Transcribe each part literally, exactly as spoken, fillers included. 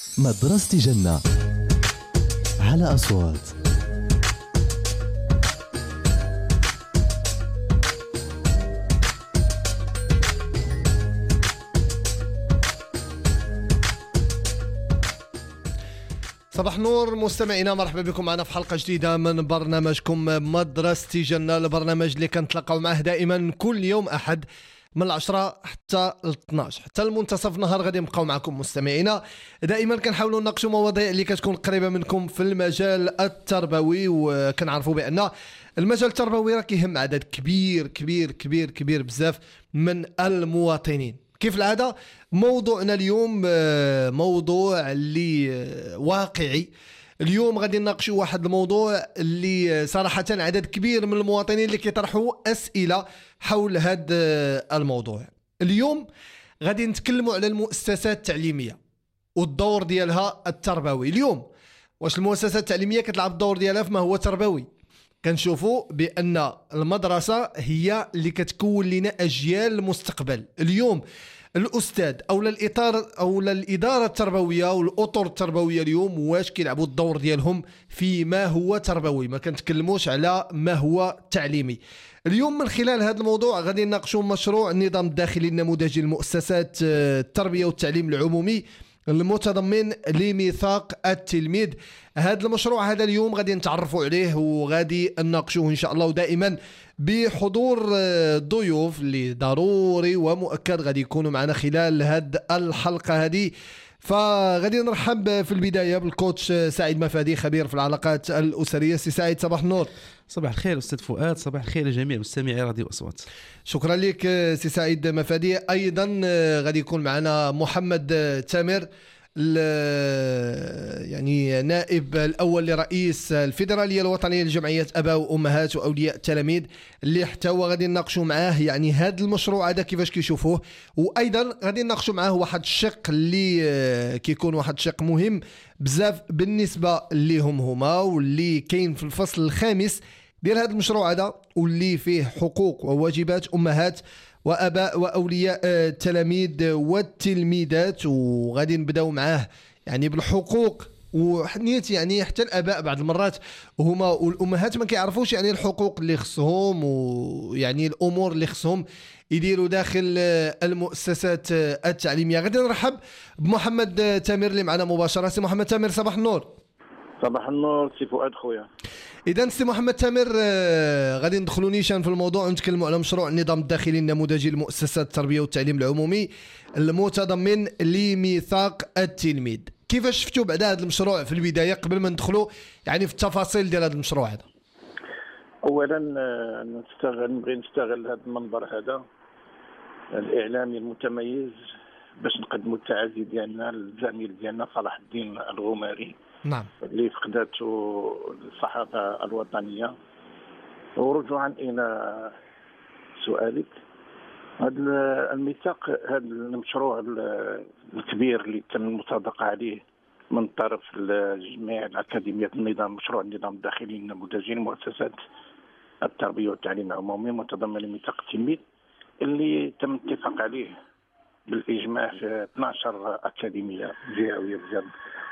مدرسة جنة على أصوات. صباح نور مستمعينا، مرحبا بكم معنا في حلقة جديدة من برنامجكم مدرسة جنة، البرنامج اللي كنتلاقاو معه دائما كل يوم أحد من العشرة حتى الاثناش حتى المنتصف نهار. غادي نبقاو معكم مستمعينا، دائما كنحاولوا نناقشوا مواضيع اللي كتكون قريبة منكم في المجال التربوي، وكنعرفوا بأن المجال التربوي راه كيهم عدد كبير كبير كبير كبير بزاف من المواطنين. كيف العادة موضوعنا اليوم موضوع اللي واقعي. اليوم غادي نناقشوا واحد الموضوع اللي صراحة عدد كبير من المواطنين اللي كيطرحوا أسئلة حول هذا الموضوع. اليوم غادي نتكلموا على المؤسسات التعليمية والدور ديالها التربوي. اليوم واش المؤسسات التعليمية كتلعب الدور ديالها فيما هو تربوي؟ كنشوفوا بأن المدرسة هي اللي كتكون لنا أجيال المستقبل. اليوم الأستاذ أو الإطار أو الإدارة التربوية والأطر التربوية اليوم واش كيلعبوا الدور ديالهم في ما هو تربوي، ما كنتكلموش على ما هو تعليمي. اليوم من خلال هذا الموضوع غادي نناقشوا مشروع النظام الداخلي النموذجي للمؤسسات التربية والتعليم العمومي المتضمن لميثاق التلميذ. هذا المشروع هذا اليوم غادي نتعرفوا عليه وغادي نناقشوه ان شاء الله، ودائما بحضور ضيوف اللي ضروري ومؤكد غادي يكونوا معنا خلال هذه الحلقه هذه. فغادي نرحب في البدايه بالكوتش سعيد مفادي، خبير في العلاقات الاسريه. سي سعيد صباح النور. صباح الخير استاذ فؤاد، صباح الخير لجميع مستمعي راديو اصوات. شكرا لك سي سعيد مفادي. ايضا غادي يكون معنا محمد تامر، يعني نائب الأول لرئيس الفيدرالية الوطنية لجمعيات أباء وأمهات وأولياء التلاميذ، اللي حتى هو غادي نناقشوا معاه يعني هذا المشروع هذا كيفاش كيشوفوه. وأيضا غادي نناقشوا معاه واحد الشق اللي كيكون واحد الشق مهم بزاف بالنسبة لهم هما، واللي كاين في الفصل الخامس ديال هذا المشروع هذا، واللي فيه حقوق وواجبات أمهات وأباء وأولياء التلاميذ والتلميذات. وغادي نبداو معاه يعني بالحقوق، وحنيت يعني حتى الآباء بعض المرات هما والأمهات ما كيعرفوش يعني الحقوق اللي خصهم ويعني الأمور اللي خصهم يديروا داخل المؤسسات التعليمية. غادي نرحب بمحمد تامر اللي معنا مباشرة. سي محمد تامر صباح النور. صباح النور سي فؤاد خويا. إذا سي محمد تامر غادي ندخلوا نيشان في الموضوع ونتكلموا على مشروع النظام الداخلي النموذجي لمؤسسات التربية والتعليم العمومي المتضمن لميثاق التلميذ. كيفاش شفتوا بعد هذا المشروع في البداية قبل ما ندخلوا يعني في التفاصيل ديال هذا المشروع هذا؟ أولا نستغل نبغي نستغل هذا المنبر هذا الإعلامي المتميز باش نقدموا التعازي ديالنا للزميل ديالنا صلاح الدين الغماري، نعم، اللي فقدته الصحافة الوطنية. ورجوعا إلى سؤالك، هذا الميثاق، هذا المشروع الكبير اللي تم المصادقة عليه من طرف جميع الأكاديميات النظام، مشروع النظام الداخلي النموذجي لمؤسسات التربية والتعليم العمومي متضمن ميثاق التلميذ، اللي تم الاتفاق عليه بالإجماع في اثناش أكاديمية جهوية بجد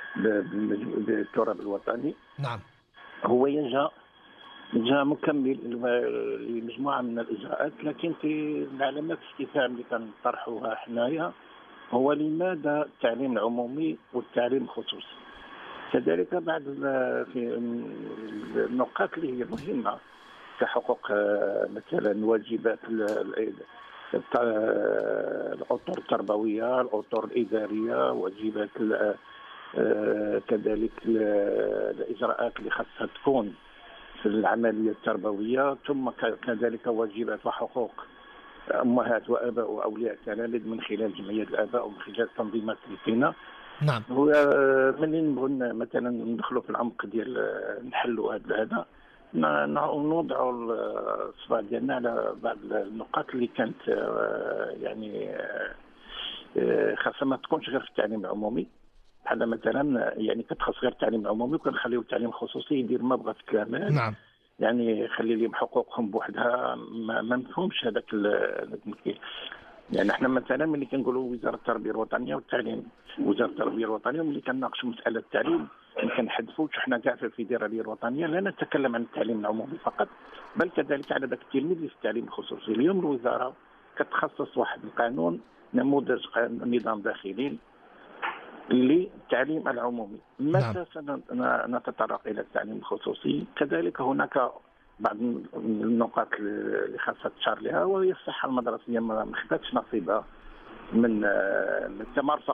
بالتراب الوطني. نعم، هو جاء جاء مكمل لمجموعة من الإجراءات، لكن في علامات الاستفهام اللي كنطرحوها حنايا هو لماذا التعليم العمومي والتعليم الخصوصي؟ كذلك بعض في النقاط اللي هي مهمة كحقوق مثلا واجبات الأطر التربوية، الأطر الإدارية، واجبات كذلك الإجراءات اللي خاصها تكون في العملية التربوية، ثم كذلك واجبات وحقوق أمهات وآباء وأولياء التلاميذ من خلال جمعيات الآباء ومن خلال تنظيمات الفينا. نعم، هو منين نبغوا مثلا ندخلوا في العمق ديال نحلوا هذا هذا نوضعوا الصباع ديالنا على بعض النقاط اللي كانت يعني خاصة ما تكونش غير في التعليم العمومي، بحال مثلا يعني كتخص غير التعليم العمومي وكنخليو التعليم الخصوصي يدير ما بغى في كامل. نعم، يعني خلي لهم حقوقهم بوحدها، ما, ما مفهومش هذاك التمثيل. يعني احنا مثلا ملي كنقولوا وزاره التربيه الوطنيه والتعليم، وزاره التربيه الوطنيه ملي كنناقشوا مساله التعليم ما كنحذفوش حنا كاع في الفيدراليه الوطنيه، لا نتكلم عن التعليم العمومي فقط، بل كذلك على ذاك التلميذ اللي في التعليم الخصوصي. اليوم الوزاره كتخصص واحد القانون، نموذج نظام داخلي للتعليم العمومي. متى سنتطرق الى التعليم الخصوصي؟ كذلك هناك بعض النقاط اللي خاصة تشار لها، وهي الصحة المدرسية ما خدتش نصيبها من التمرفق.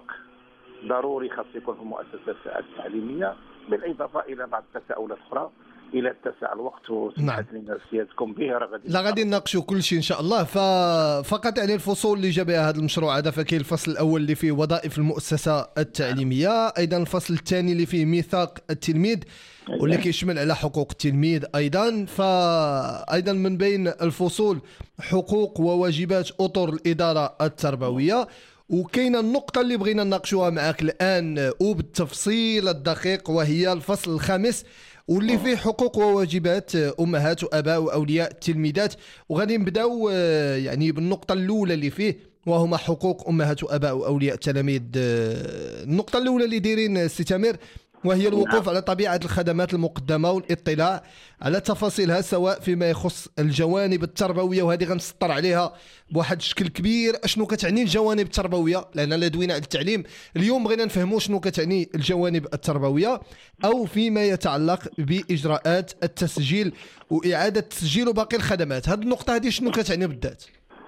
ضروري خاص يكون في المؤسسات التعليمية، بالإضافة إلى بعض التساؤلات أخرى. إلى اتسع الوقت وسمحت لنا سيادتكم به راه غادي لا غادي نناقشوا كل شيء ان شاء الله. ففقط يعني الفصول اللي جا بها هذا المشروع هذا، فكاين الفصل الاول اللي فيه وظائف المؤسسه التعليميه، ايضا الفصل الثاني اللي فيه ميثاق التلميذ واللي كيشمل على حقوق التلميذ ايضا. فايضا من بين الفصول حقوق وواجبات اطر الاداره التربويه. وكاينه النقطه اللي بغينا نناقشوها معك الان وبالتفصيل الدقيق، وهي الفصل الخامس واللي فيه حقوق وواجبات امهات واباء واولياء التلميذات. وغادي نبداو يعني بالنقطه الاولى اللي فيه، وهما حقوق امهات واباء واولياء التلاميذ. النقطه الاولى اللي دايرين سي تامر وهي الوقوف على طبيعة الخدمات المقدمة والاطلاع على تفاصيلها، سواء فيما يخص الجوانب التربوية، وهذه غنسطر عليها بواحد الشكل كبير. اشنو كتعني الجوانب التربوية؟ لأن لا دوينا على التعليم اليوم بغينا نفهموا شنو كتعني الجوانب التربوية، أو فيما يتعلق بإجراءات التسجيل وإعادة التسجيل وباقي الخدمات. هذه النقطة هذه شنو كتعني بالذات؟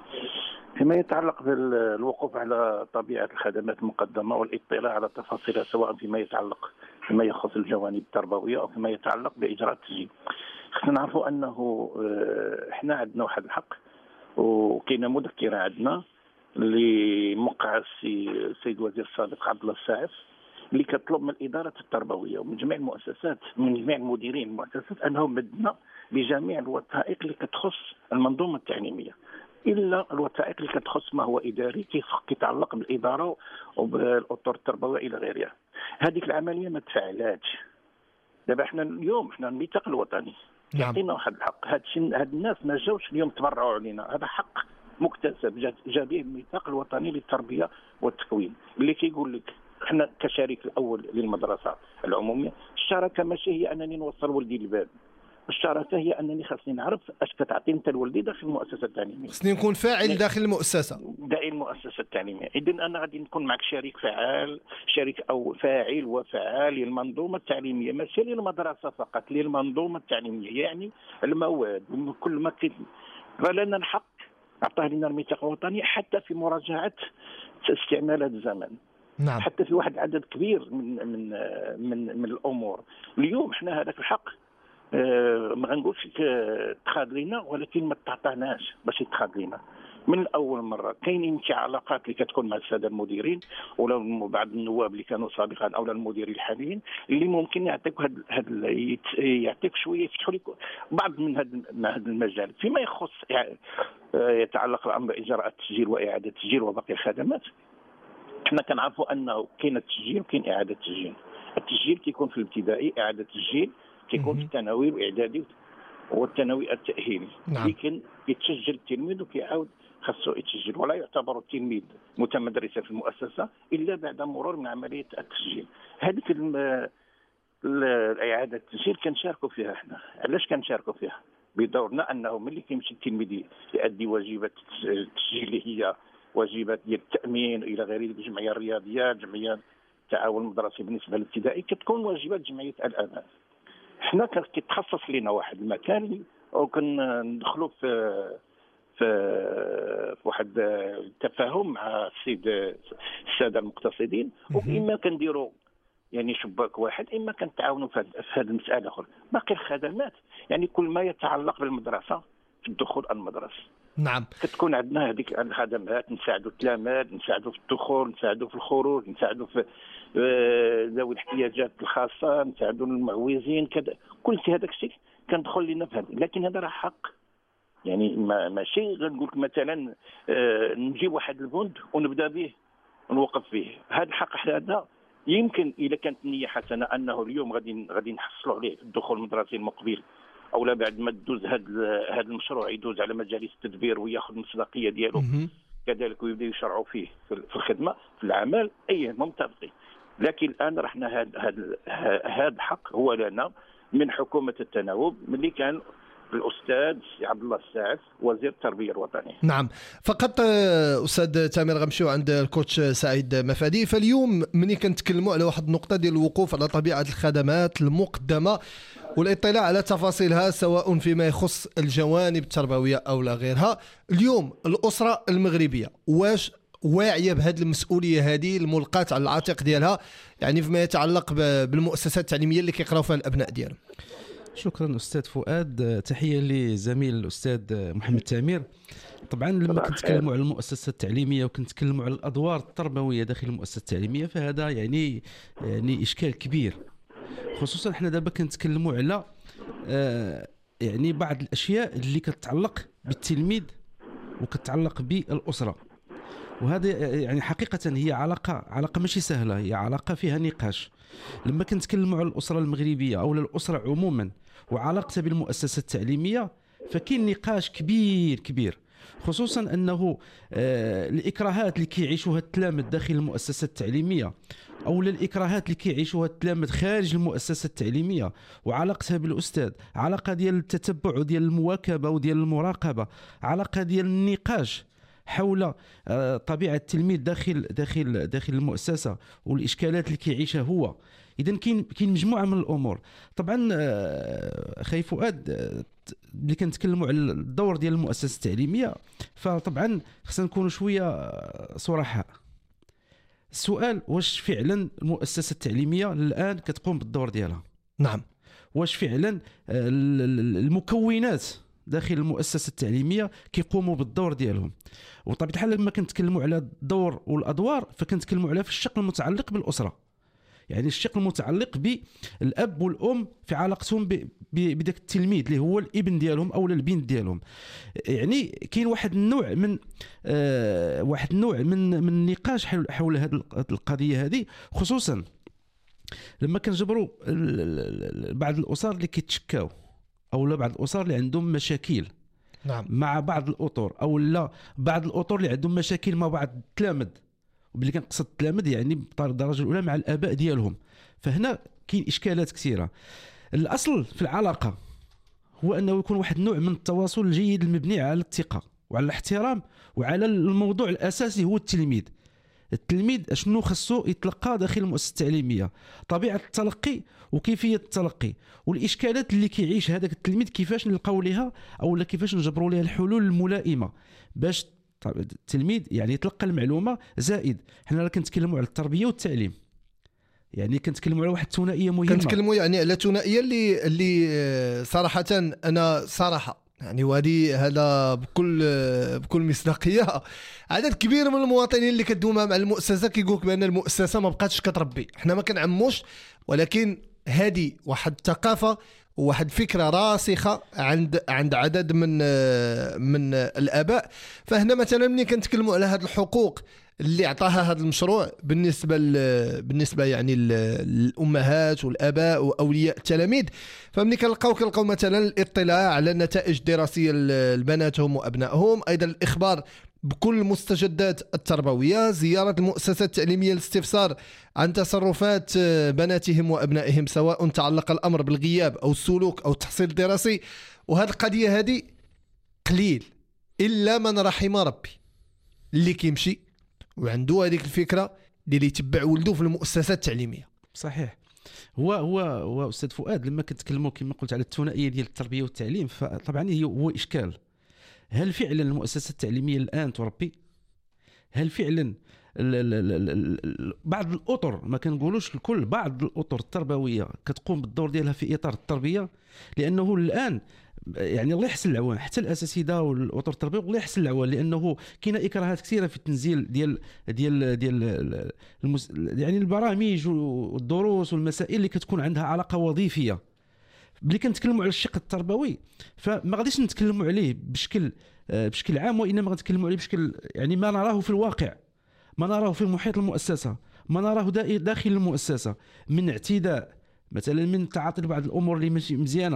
فيما يتعلق بالوقوف على طبيعة الخدمات المقدمة والاطلاع على تفاصيلها، سواء فيما يتعلق فيما يخص الجوانب التربوية أو فيما يتعلق بإجراء التسجيل. خصنا نعرفوا أنه إحنا عندنا واحد الحق، وكاينة مذكرة عندنا اللي موقع السيد الوزير السابق عبد الله الساعف، اللي كتطلب من الإدارة التربوية ومن جميع المؤسسات، من جميع المديرين المؤسسات، أنهم بدنا بجميع الوثائق اللي كتخص المنظومة التعليمية، إلا الوثائق اللي كتخص ما هو إداري كيتعلق بالإدارة وبالأطر التربوية إلى غيرها. هذيك العملية ما تفعلاتش. دابا احنا اليوم احنا الميثاق الوطني يعطينا واحد الحق. هاد هاد الناس ما جاوش اليوم تبرعوا علينا، هذا حق مكتسب جا به الميثاق الوطني للتربية والتكوين، اللي كيقول لك احنا كشريك الأول للمدرسة العمومية، الشراكة ماشي هي أنني نوصل ولدي للباب، الشراكه هي انني خاصني نعرف اش كتعطي انت لولدي داخل المؤسسه التعليميه. خصني نكون فاعل داخل المؤسسه داخل المؤسسه التعليميه. اذا انا غادي نكون معك شريك فعال، شريك او فاعل وفعال للمنظومه التعليميه، ماشي للمدرسه فقط، للمنظومه التعليميه، يعني المواد وكل ما كي فلنا الحق اعطاه لنا الميثاق الوطني حتى في مراجعه استعمالات الزمن. نعم. حتى في واحد عدد كبير من من من, من الامور. اليوم احنا هذاك الحق أه ما غنقولش تخاذ لينا، ولكن ما تعطاناش باش يتخاذ لينا من الاول مره. كاينين شي علاقات اللي كتكون مع الساده المديرين ولا بعض النواب اللي كانوا سابقا او المديرين الحاليين، اللي ممكن يعطيك هاد هاد يعطيك شويه يفتحوا لك بعض من هذا هذا المجال. فيما يخص يتعلق الامر باجراء التسجيل واعاده التسجيل وباقي الخدمات، احنا كنعرفوا انه كاين التسجيل وكاين اعاده التسجيل. التسجيل كيكون في الابتدائي، اعاده التسجيل كيكون في الثانوي والاعدادي والثانوي التاهيلي. نعم. لكن يتسجل التلميذ وكيعاود خاصو يتسجل، ولا يعتبر التلميذ متمدرسا في المؤسسه الا بعد مرور من عمليه التسجيل. هذيك الاعاده التسجيل كنشاركوا فيها احنا. علاش كنشاركوا فيها؟ بدورنا انه ملي كيمشي التلميذ يؤدي واجبات التسجيل اللي هي واجبات ديال التامين الى غيره، الجمعيه الرياضيه، الجمعيه التعاون المدرسي بالنسبه للابتدائي، كتكون واجبات جمعيه الامان. حنا كيتخصص لنا واحد المكان وكندخلوا في في في واحد التفاهم مع السيد الساده المقتصدين، واما كنديروا يعني شباك واحد، اما كنتعاونوا في هذه المساله اخرى. باقي الخدمات يعني كل ما يتعلق بالمدرسه في الدخول المدرسي. نعم. كتكون عندنا هذيك الخدمات، نساعدوا التلاميذ، نساعدوا في الدخول، نساعدوا في الخروج، نساعدوا في ذوي الاحتياجات الخاصه، نساعدوا المعوزين كذا. كل شيء هذاك الشيء كندخل لنا في هذا، لكن هذا راه حق. يعني ما ماشي غنقول لك مثلا آه نجيب واحد البند ونبدا به ونوقف فيه. هذا الحق هذا يمكن اذا كانت النيه حسنه انه اليوم غادي غادي نحصلوا عليه الدخول المدرسي المقبل، او لا بعد ما تدوز هذا هذا المشروع يدوز على مجالس التدبير وياخذ المصداقيه ديالو، كذلك ويبداو يشرعوا فيه في الخدمه في العمل اي منطقي. لكن الان رحنا هذا هذا هذا الحق هو لنا من حكومه التناوب ملي كان الاستاذ عبد الله الساعد وزير التربيه الوطنيه. نعم، فقط استاذ تامر غنمشيو عند الكوتش سعيد مفادي. فاليوم ملي كنتكلموا على واحد النقطه ديال الوقوف على طبيعه الخدمات المقدمه والاطلاع على تفاصيلها سواء فيما يخص الجوانب التربويه او لا غيرها، اليوم الاسره المغربيه واش واعيه بهذه المسؤوليه هذه الملقاه على العاتق ديالها، يعني فيما يتعلق بالمؤسسات التعليميه اللي كيقراو فيها الابناء ديالهم؟ شكرا استاذ فؤاد. تحيه لزميل الاستاذ محمد تامر. طبعا لما كنتكلموا على المؤسسات التعليميه وكنتكلموا على الادوار التربويه داخل المؤسسات التعليميه، فهذا يعني يعني اشكال كبير، خصوصا احنا دابا كنتكلموا على آه يعني بعض الاشياء اللي كتتعلق بالتلميذ وكتتعلق بالاسره، وهذا يعني حقيقه هي علاقه علاقه ماشي سهله، هي علاقه فيها نقاش. لما كنتكلموا على الاسره المغربيه او الاسره عموما وعلاقتها بالمؤسسات التعليميه، فكاين نقاش كبير كبير، خصوصا انه آه الاكراهات اللي كيعيشوها التلاميذ داخل المؤسسات التعليميه او الاكراهات اللي كيعيشوها التلاميذ خارج المؤسسه التعليميه وعلاقتها بالاستاذ، علاقه ديال التتبع وديال المواكبه وديال المراقبه، علاقه ديال النقاش حول طبيعه التلميذ داخل داخل داخل المؤسسه والاشكالات اللي كيعيشها هو. اذا كاين كاين مجموعه من الامور. طبعا اخي فؤاد اللي كنتكلموا على الدور ديال المؤسسه التعليميه، فطبعا خصنا نكونوا شويه صراحه. السؤال واش فعلا المؤسسه التعليميه الان كتقوم بالدور ديالها؟ نعم. واش فعلا المكونات داخل المؤسسه التعليميه كيقوموا بالدور ديالهم؟ وطبيعه الحال لما كنتكلموا على الدور والادوار فكنتكلموا على في الشق المتعلق بالاسره، يعني الشق المتعلق بالاب والام في علاقتهم بداك التلميذ اللي هو الابن ديالهم او البنت ديالهم. يعني كاين واحد النوع من آه واحد النوع من من النقاش حول, حول هذه القضيه هذه، خصوصا لما كنجبروا بعض الاسر اللي كيتشكاو او لا بعض الاسر اللي عندهم مشاكل نعم مع بعض الاطر، او لا بعض الاطر اللي عندهم مشاكل مع بعض التلاميذ، وباللي كنقصد التلاميذ يعني بالدرجه الاولى مع الاباء ديالهم. فهنا كاين اشكالات كثيره. الاصل في العلاقه هو انه يكون واحد النوع من التواصل الجيد المبني على الثقه وعلى الاحترام وعلى الموضوع الاساسي هو التلميذ. التلميذ اشنو خصو يتلقى داخل المؤسسه التعليميه، طبيعه التلقي وكيفيه التلقي والاشكالات اللي كيعيش هذاك التلميذ كيفاش نلقاو لها او لا كيفاش نجبروا لها الحلول الملائمه باش التلميذ يعني يتلقى المعلومه. زائد حنا راه كنتكلموا على التربيه والتعليم، يعني كنتكلموا على واحد الثنائيه مهمه، كنتكلموا يعني على ثنائيه اللي اللي صراحه انا صراحه يعني وهذه هذا بكل بكل مصداقيه عدد كبير من المواطنين اللي كدوما مع المؤسسه كيقولك بان المؤسسه ما بقاتش كتربي. احنا ما كنعموش، ولكن هذه واحد الثقافه وواحد فكره راسخه عند عند عدد من من الاباء. فهنا مثلا ملي كنتكلموا على هذه الحقوق اللي عطاها هذا المشروع بالنسبه بالنسبه يعني للامهات والاباء واولياء التلاميذ، فملي كنلقاو كنلقاو مثلا الاطلاع على النتائج الدراسيه لبناتهم وابنائهم، ايضا الاخبار بكل المستجدات التربويه، زياره المؤسسات التعليميه للاستفسار عن تصرفات بناتهم وابنائهم سواء تعلق الامر بالغياب او السلوك او التحصيل الدراسي. وهذه القضيه هذه قليل الا من رحم ربي اللي كيمشي وعنده هذيك الفكره ديال يتبع ولده في المؤسسات التعليميه. صحيح. هو هو هو استاذ فؤاد لما كنتكلموا كما قلت على الثنائيه ديال التربيه والتعليم، فطبعا هو اشكال. هل فعلا المؤسسات التعليميه الان تربي؟ هل فعلا بعض الاطر، ما كنقولوش الكل، بعض الاطر التربويه كتقوم بالدور ديالها في اطار التربيه؟ لانه الان يعني الله يحسن العوان، حتى الاساتذه والاطر التربويه الله يحسن العوان، لانه كاينه اكراهات كثيره في التنزيل ديال ديال ديال المس... يعني البرامج والدروس والمسائل اللي كتكون عندها علاقه وظيفيه. ملي كنتكلموا على الشق التربوي فما غاديش نتكلموا عليه بشكل بشكل عام، وانما غنتكلموا عليه بشكل يعني ما نراه في الواقع، ما نراه في محيط المؤسسه، ما نراه داخل المؤسسه من اعتداء مثلا، من تعاطي بعض الامور اللي ماشي مزيانه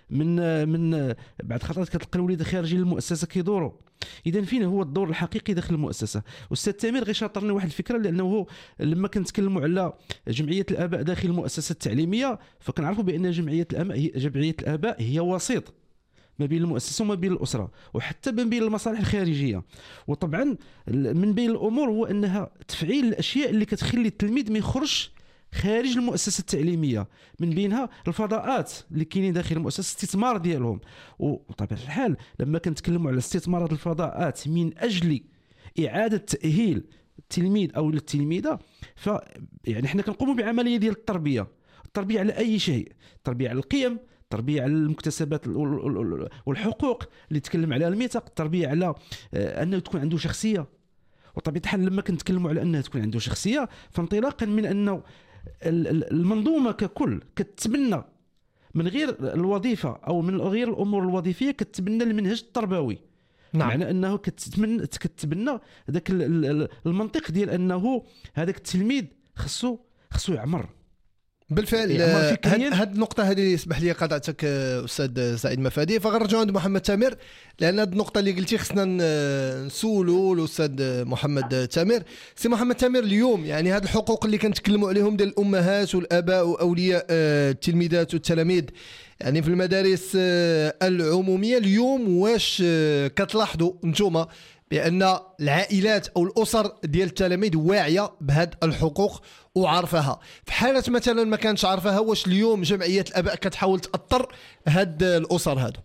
من من بعد خطرات كتلقى الوليدات خارجين المؤسسه كيدوروا. اذا فين هو الدور الحقيقي داخل المؤسسه؟ استاذ تامر غير شاطرني واحد الفكره، لانه هو لما كنتكلموا على جمعيه الاباء داخل المؤسسه التعليميه فكنعرفوا بان جمعيه الاباء هي جمعيه الاباء هي وسيط ما بين المؤسسه وما بين الاسره وحتى ما بين المصالح الخارجيه. وطبعا من بين الامور هو انها تفعيل الاشياء اللي كتخلي التلميذ ما يخرجش خارج المؤسسه التعليميه، من بينها الفضاءات اللي كاينين داخل المؤسسه، استثمار ديالهم. وطبيعه الحال لما كنتكلموا على استثمار هذه الفضاءات من اجل اعاده تاهيل التلميذ او التلميذه، ف يعني حنا كنقوموا بعمليه ديال التربيه، التربيه على اي شيء، التربيه على القيم، التربيه على المكتسبات والحقوق اللي تكلم عليها الميثاق، التربيه على انه تكون عنده شخصيه. وطبيعه الحال لما كنتكلموا على انها تكون عنده شخصيه فانطلاقا من انه المنظومه ككل كتبنى من غير الوظيفه او من غير الامور الوظيفيه كتبنى المنهج التربوي. نعم. معنى انه كتتمنى كتبنى هذاك المنطق ديال انه هذاك التلميذ خصو خصو يعمر. بالفعل هذه النقطة هذه اسمح لي قاطعتك أستاذ سعيد مفادي، فغنرجعوا عند محمد تامر، لأن هذه النقطة اللي قلتي خصنا نسولوا الأستاذ محمد تامر. سي محمد تامر، اليوم يعني هذه الحقوق اللي كنتكلموا عليهم ديال الأمهات والآباء وأولياء التلميذات والتلاميذ يعني في المدارس العمومية اليوم، واش كتلاحظوا نتوما بأن العائلات أو الأسر ديال التلاميذ واعية بهذه الحقوق وعارفها؟ في حالة مثلا ما كانتش عارفها، واش اليوم جمعية الآباء كتحاول تأثر هاد الأسر هادو؟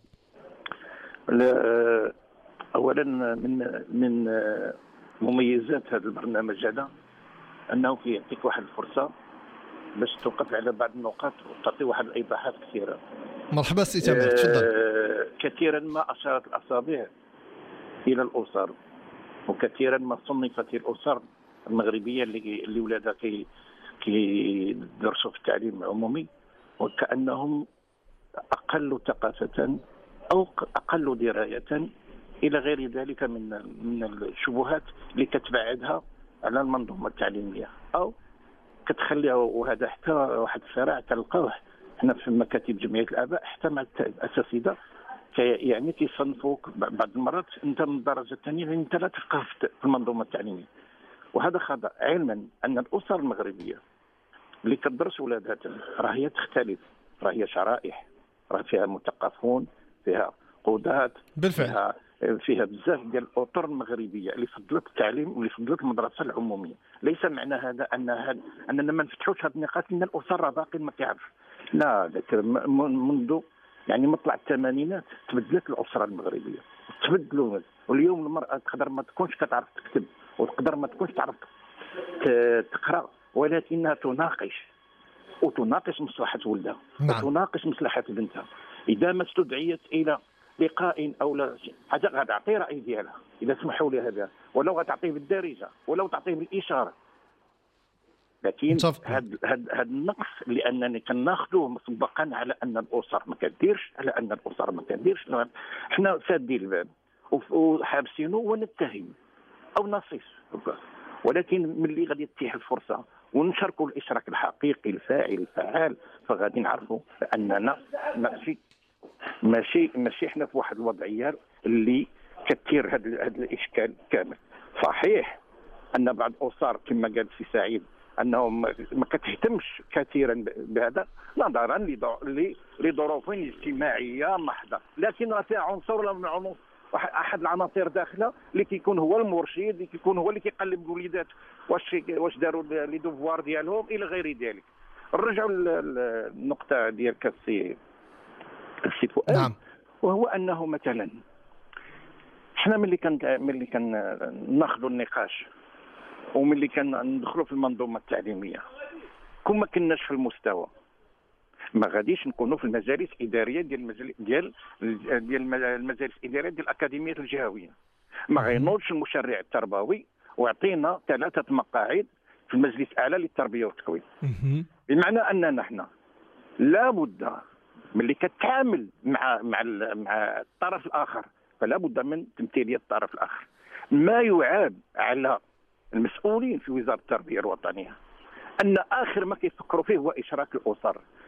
أولا من من مميزات هذا البرنامج هذا أنه يعطيك واحد الفرصة باش توقف على بعض النقاط وتعطي واحد الإيضاحات كثيرة. مرحبا سي تامر، تفضل. كثيرا ما أشارت الأصابع إلى الأسر، وكثيرا ما صنفت الأسر المغربية اللي اللي ولادها كي كيدرسوا في التعليم العمومي وكأنهم أقل ثقافة أو أقل دراية إلى غير ذلك من من الشبهات اللي كتبعدها على المنظومة التعليمية أو كتخليها. وهذا حتى واحد الصراع تلقاوه احنا في مكاتب جمعية الآباء حتى مع الأساتذة، يعني كيصنفوك بعض المرات انت من الدرجه الثانيه لان انت لا تفقه في المنظومه التعليميه، وهذا خطا. علما ان الاسر المغربيه اللي كتدرس ولادها راه هي تختلف، راه هي شرائح، راه فيها مثقفون، فيها قضاة، بالفعل فيها فيها بزاف ديال الاطر المغربيه اللي فضلت التعليم واللي فضلت المدرسه العموميه. ليس معنى هذا ان هذا اننا ما نفتحوش هذه النقاط ان الاسر راه باقي ما كيعرفش، لا. منذ يعني مطلع الثمانينات تبدلت الأسرة المغربية، تبدلوا. واليوم المرأة تقدر ما تكونش كتعرف تكتب وتقدر ما تكونش تعرف تقرأ، ولكنها تناقش وتناقش مصلحة ولدها، نعم. وتناقش مصلحة بنتها. إذا ما استدعيت إلى لقاء أو لا حاجة غتعطي رأي ديالها إذا سمحوا لها بها، ولو غتعطيه بالدارجة ولو تعطيه بالإشارة. لكن هذا هذا النقص لانني كناخذوه مسبقا على ان الاسر ما كديرش، على ان الاسر ما كديرش، حنا سادين الباب وحابسينه ونتهم او نصيص. ولكن ملي غادي تتيح الفرصه ونشاركوا الاشراك الحقيقي الفاعل الفعال فغادي نعرفوا اننا ماشي ماشي ماشي حنا في واحد الوضعيه اللي كثير هذا هذا الاشكال كامل. صحيح ان بعض الاسر كما قال سي سعيد انهم ما كتهتمش كثيرا بهذا نظرا لظروف اجتماعيه محضه، لكن فيها عنصر من عنصر احد العناصر داخله اللي كيكون هو المرشد، اللي كيكون هو اللي كيقلب الوليدات واش واش داروا لي دوفوار ديالهم الى غير ذلك. نرجعوا للنقطه ديال كالسي السي فؤاد. نعم. وهو انه مثلا حنا ملي كان ملي كان ناخذوا النقاش وملي كان ندخلوا في المنظومه التعليميه كون ما كناش في المستوى ما غاديش نكونوا في المجالس الاداريه ديال المجال ديال ديال المجالس الاداريه ديال الاكاديميات الجهويه. ما غينوضش المشرع التربوي ويعطينا ثلاثه مقاعد في المجلس الاعلى للتربيه والتكوين، بمعنى اننا حنا لابد ملي كتعامل مع مع مع الطرف الاخر فلا بد من تمثيليه الطرف الاخر. ما يعاب على المسؤولين في وزاره التربيه الوطنيه ان اخر ما كيفكروا فيه هو اشراك الاسر،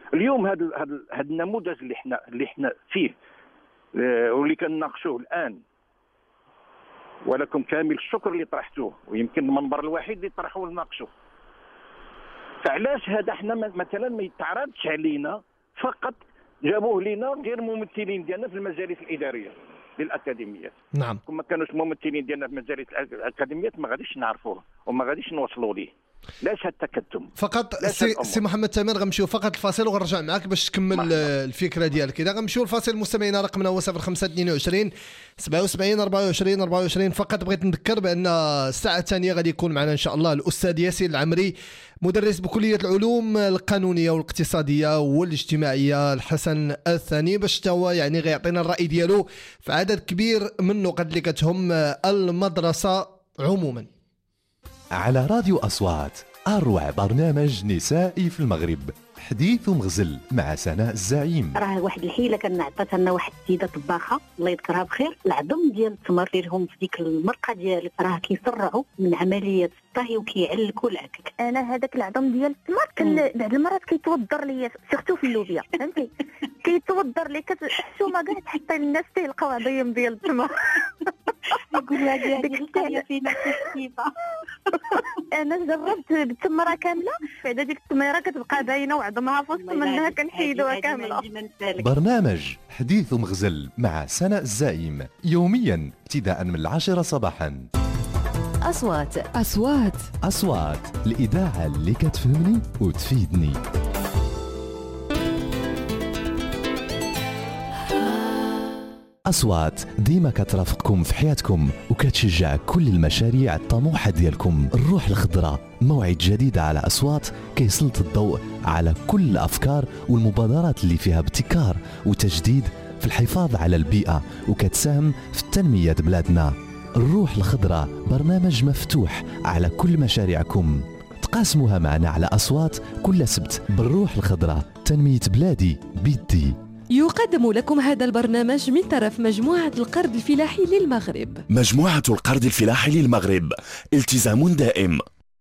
اليوم هذا هذا النموذج اللي احنا اللي احنا فيه واللي كنناقشوه الان، ولكم كامل الشكر اللي طرحتوه، ويمكن المنبر الوحيد اللي طرحوه ونناقشوه. فعلاش هذا احنا مثلا ما يتعرضش علينا فقط، جابوه لنا غير ممثلين ديالنا في المجالس الاداريه للاكاديميات. نعم. كون ما كانوش ممثلين ديالنا في مجالس الاكاديميات ما غاديش نعرفوه وما غاديش نوصلوا ليه. لاش التكتم فقط سي, سي محمد تامر، غنمشيو فقط الفاصل وغنرجع معاك باش تكمل محمد. الفكره ديالك. اذا غنمشيو الفاصل مستمعينا، رقمنا هو صفر خمسة اثنين وعشرين سبعة وسبعين أربعة وعشرين أربعة وعشرين. فقط بغيت نذكر بان الساعه الثانيه غادي يكون معنا ان شاء الله الاستاذ ياسين العمري، مدرس بكليه العلوم القانونيه والاقتصاديه والاجتماعيه الحسن الثاني، باش هو يعني غيعطينا الراي ديالو في عدد كبير من النقط اللي كتهم المدرسه عموما. على راديو أصوات، أروع برنامج نسائي في المغرب، حديث ومغزل مع سناء الزعيم. راه واحد الحيله كان عطاتها لنا واحد السيده طباخه الله يذكرها بخير، العظم ديال التمر اللي لهم في ديك المرقه ديال راه كيسرعوا من عمليه الطهي وكيعلكوا العكك. انا هذاك العظم ديال التمر كان بعض المرات كيتوضر ليا سيرتو في اللوبيا، فهمتي كيتوضر لي كتحسوما كاع تحطي للناس تيلقاو عظيم ديال التمر. يقولوا هذه القضيه فينا كيفا. انا جربت بالتمره كامله، بعد ديك التميره كتبقى باينه وعظمها في وسط منها كنحيدوها كامله. برنامج حديث ومغزل مع سناء الزعيم يوميا ابتداء من العاشرة صباحا. أصوات أصوات أصوات، الإذاعة اللي كتفهمني وتفيدني. أصوات ديما كترافقكم في حياتكم وكتشجع كل المشاريع الطموحة ديالكم. الروح الخضراء، موعد جديد على أصوات كيسلط الضوء على كل الأفكار والمبادرات اللي فيها ابتكار وتجديد في الحفاظ على البيئة وكتساهم في تنمية بلادنا. الروح الخضراء برنامج مفتوح على كل مشاريعكم، تقاسموها معنا على أصوات كل سبت. بالروح الخضراء، تنمية بلادي بيدي. يقدم لكم هذا البرنامج من طرف مجموعة القرض الفلاحي للمغرب. مجموعة القرض الفلاحي للمغرب، التزام دائم.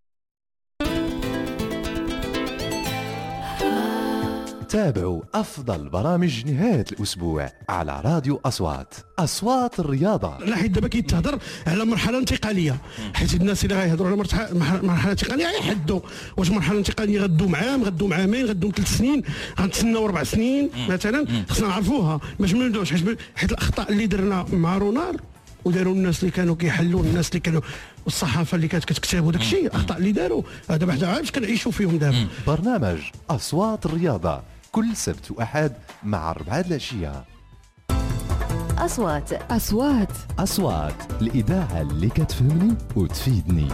تابعوا أفضل برامج نهاية الأسبوع على راديو أصوات. أصوات الرياضة. لا حيت دابا كيتهضر على مرحلة انتقالية، حيت الناس اللي غيهضروا على مرحلة انتقالية غيحدوا واش مرحلة انتقالية غدوم عام، غدوم عامين، غدوم ثلاث سنين، غنتسناو أربع سنين مثلا. خصنا نعرفوها باش ما نبداوش، حيت الأخطاء اللي درنا مع رونار وداروا الناس اللي كانوا كيحلوا، الناس اللي كانوا والصحافه اللي كانت كتكتب وداك الشيء، الاخطاء اللي داروا دابا حنا عارف كنعيشوا فيهم دابا. برنامج أصوات الرياضة كل سبت وأحد مع أربعة العشية. أصوات أصوات أصوات، الإذاعة اللي كتفهمني وتفيدني.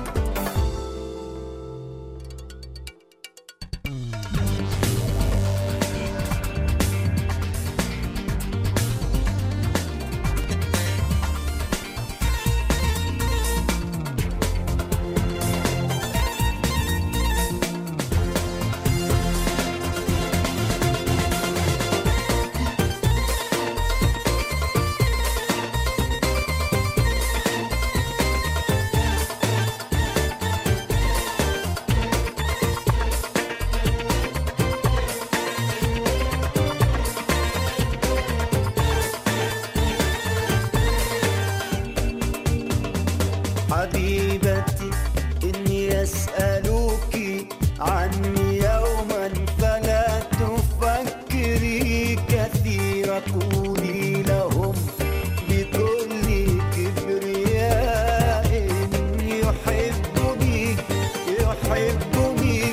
حبيبتي إني أسألك عني يوما فلا تفكري كثيرا، قولي لهم بكل كبرياء يحبني يحبني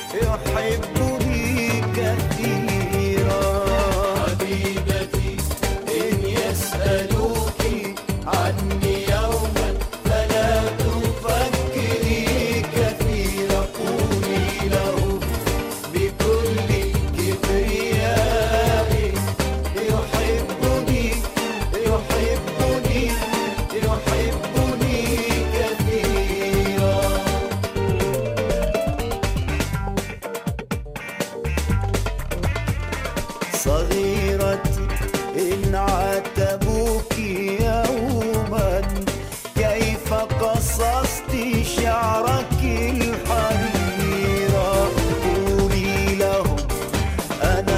يحبني كثيرا. حبيبتي إني أسألك عني يوما فلا تفكري كثيرا، قولي له بكل كبرياء يحبني يحبني يحبني كثيرا. صغيرتي إن عاتبوك يوما كيف قصصت شعرك الحريرة، قولي لهم أنا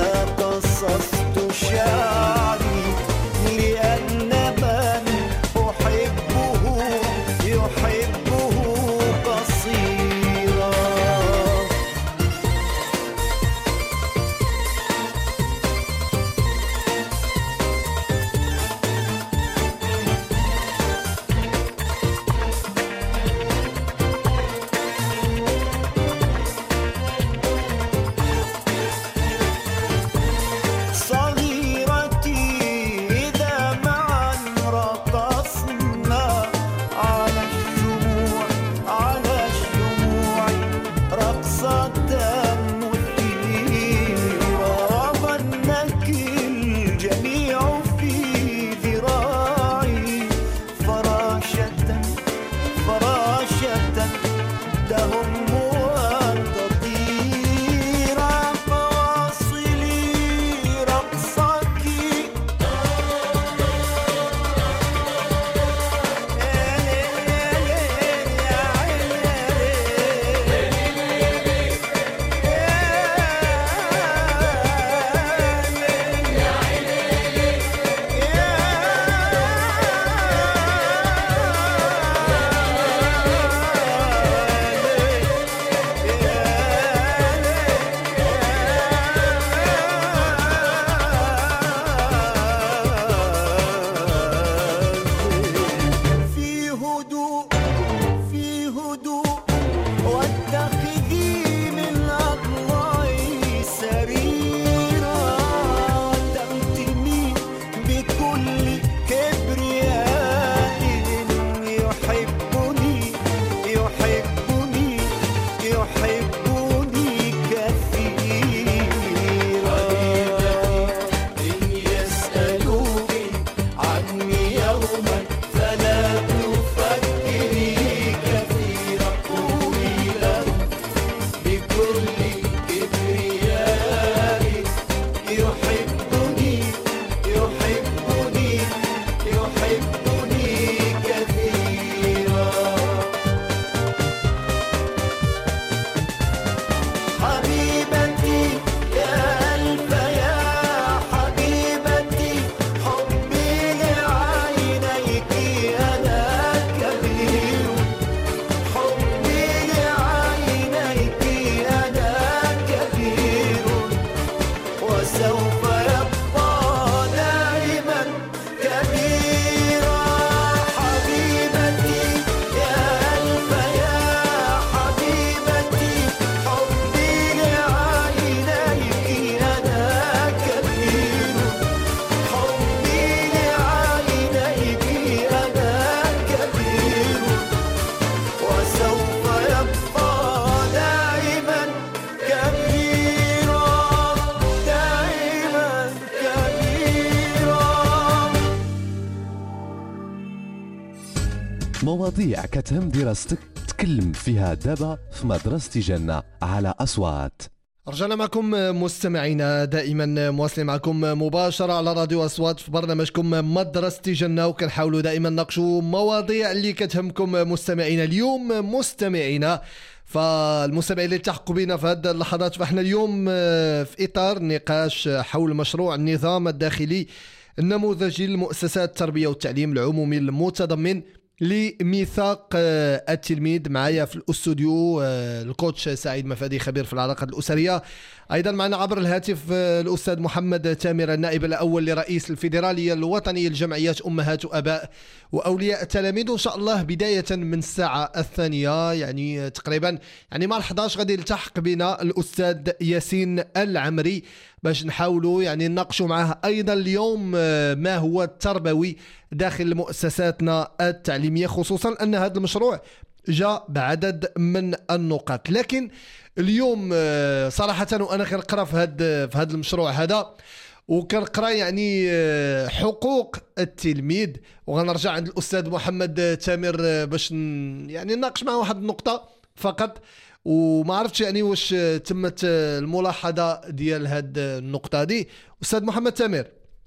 مواضيع كتهم دراستك تكلم فيها دابا في مدرسة جنة على أصوات. رجعنا معكم مستمعينا، دائما مواصلين معكم مباشرة على راديو أصوات في برنامجكم مدرسة جنة، وكنحاولوا دائما نناقشوا مواضيع اللي كتهمكم مستمعينا. اليوم مستمعينا فالمستمعين اللي التحقوا بنا في هذه اللحظات، فاحنا اليوم في إطار نقاش حول مشروع النظام الداخلي النموذجي للمؤسسات التربية والتعليم العمومي المتضمن لميثاق التلميذ. معايا في الاستوديو الكوتش سعيد مفادي خبير في العلاقات الأسرية، أيضا معنا عبر الهاتف الأستاذ محمد تامر النائب الأول لرئيس الفيدرالية الوطنية لجمعيات أمهات وأباء وأولياء التلاميذ. وإن شاء الله بداية من الساعة الثانية يعني تقريبا يعني مع الحادية عشرة غادي يلتحق بنا الأستاذ ياسين العمري باش نحاولوا يعني نناقشوا معه أيضا اليوم ما هو التربوي داخل مؤسساتنا التعليمية، خصوصا أن هذا المشروع جاء بعدد من النقاط. لكن اليوم صراحة وأنا كنقرأ في هذا في هذا المشروع هذا وكنقرأ يعني حقوق التلميذ، وغنرجع عند الأستاذ محمد تامر باش يعني نناقش معه واحد النقطة فقط، وما عرفتش يعني واش تمت الملاحظة ديال هاد النقطة دي. أستاذ محمد تامر.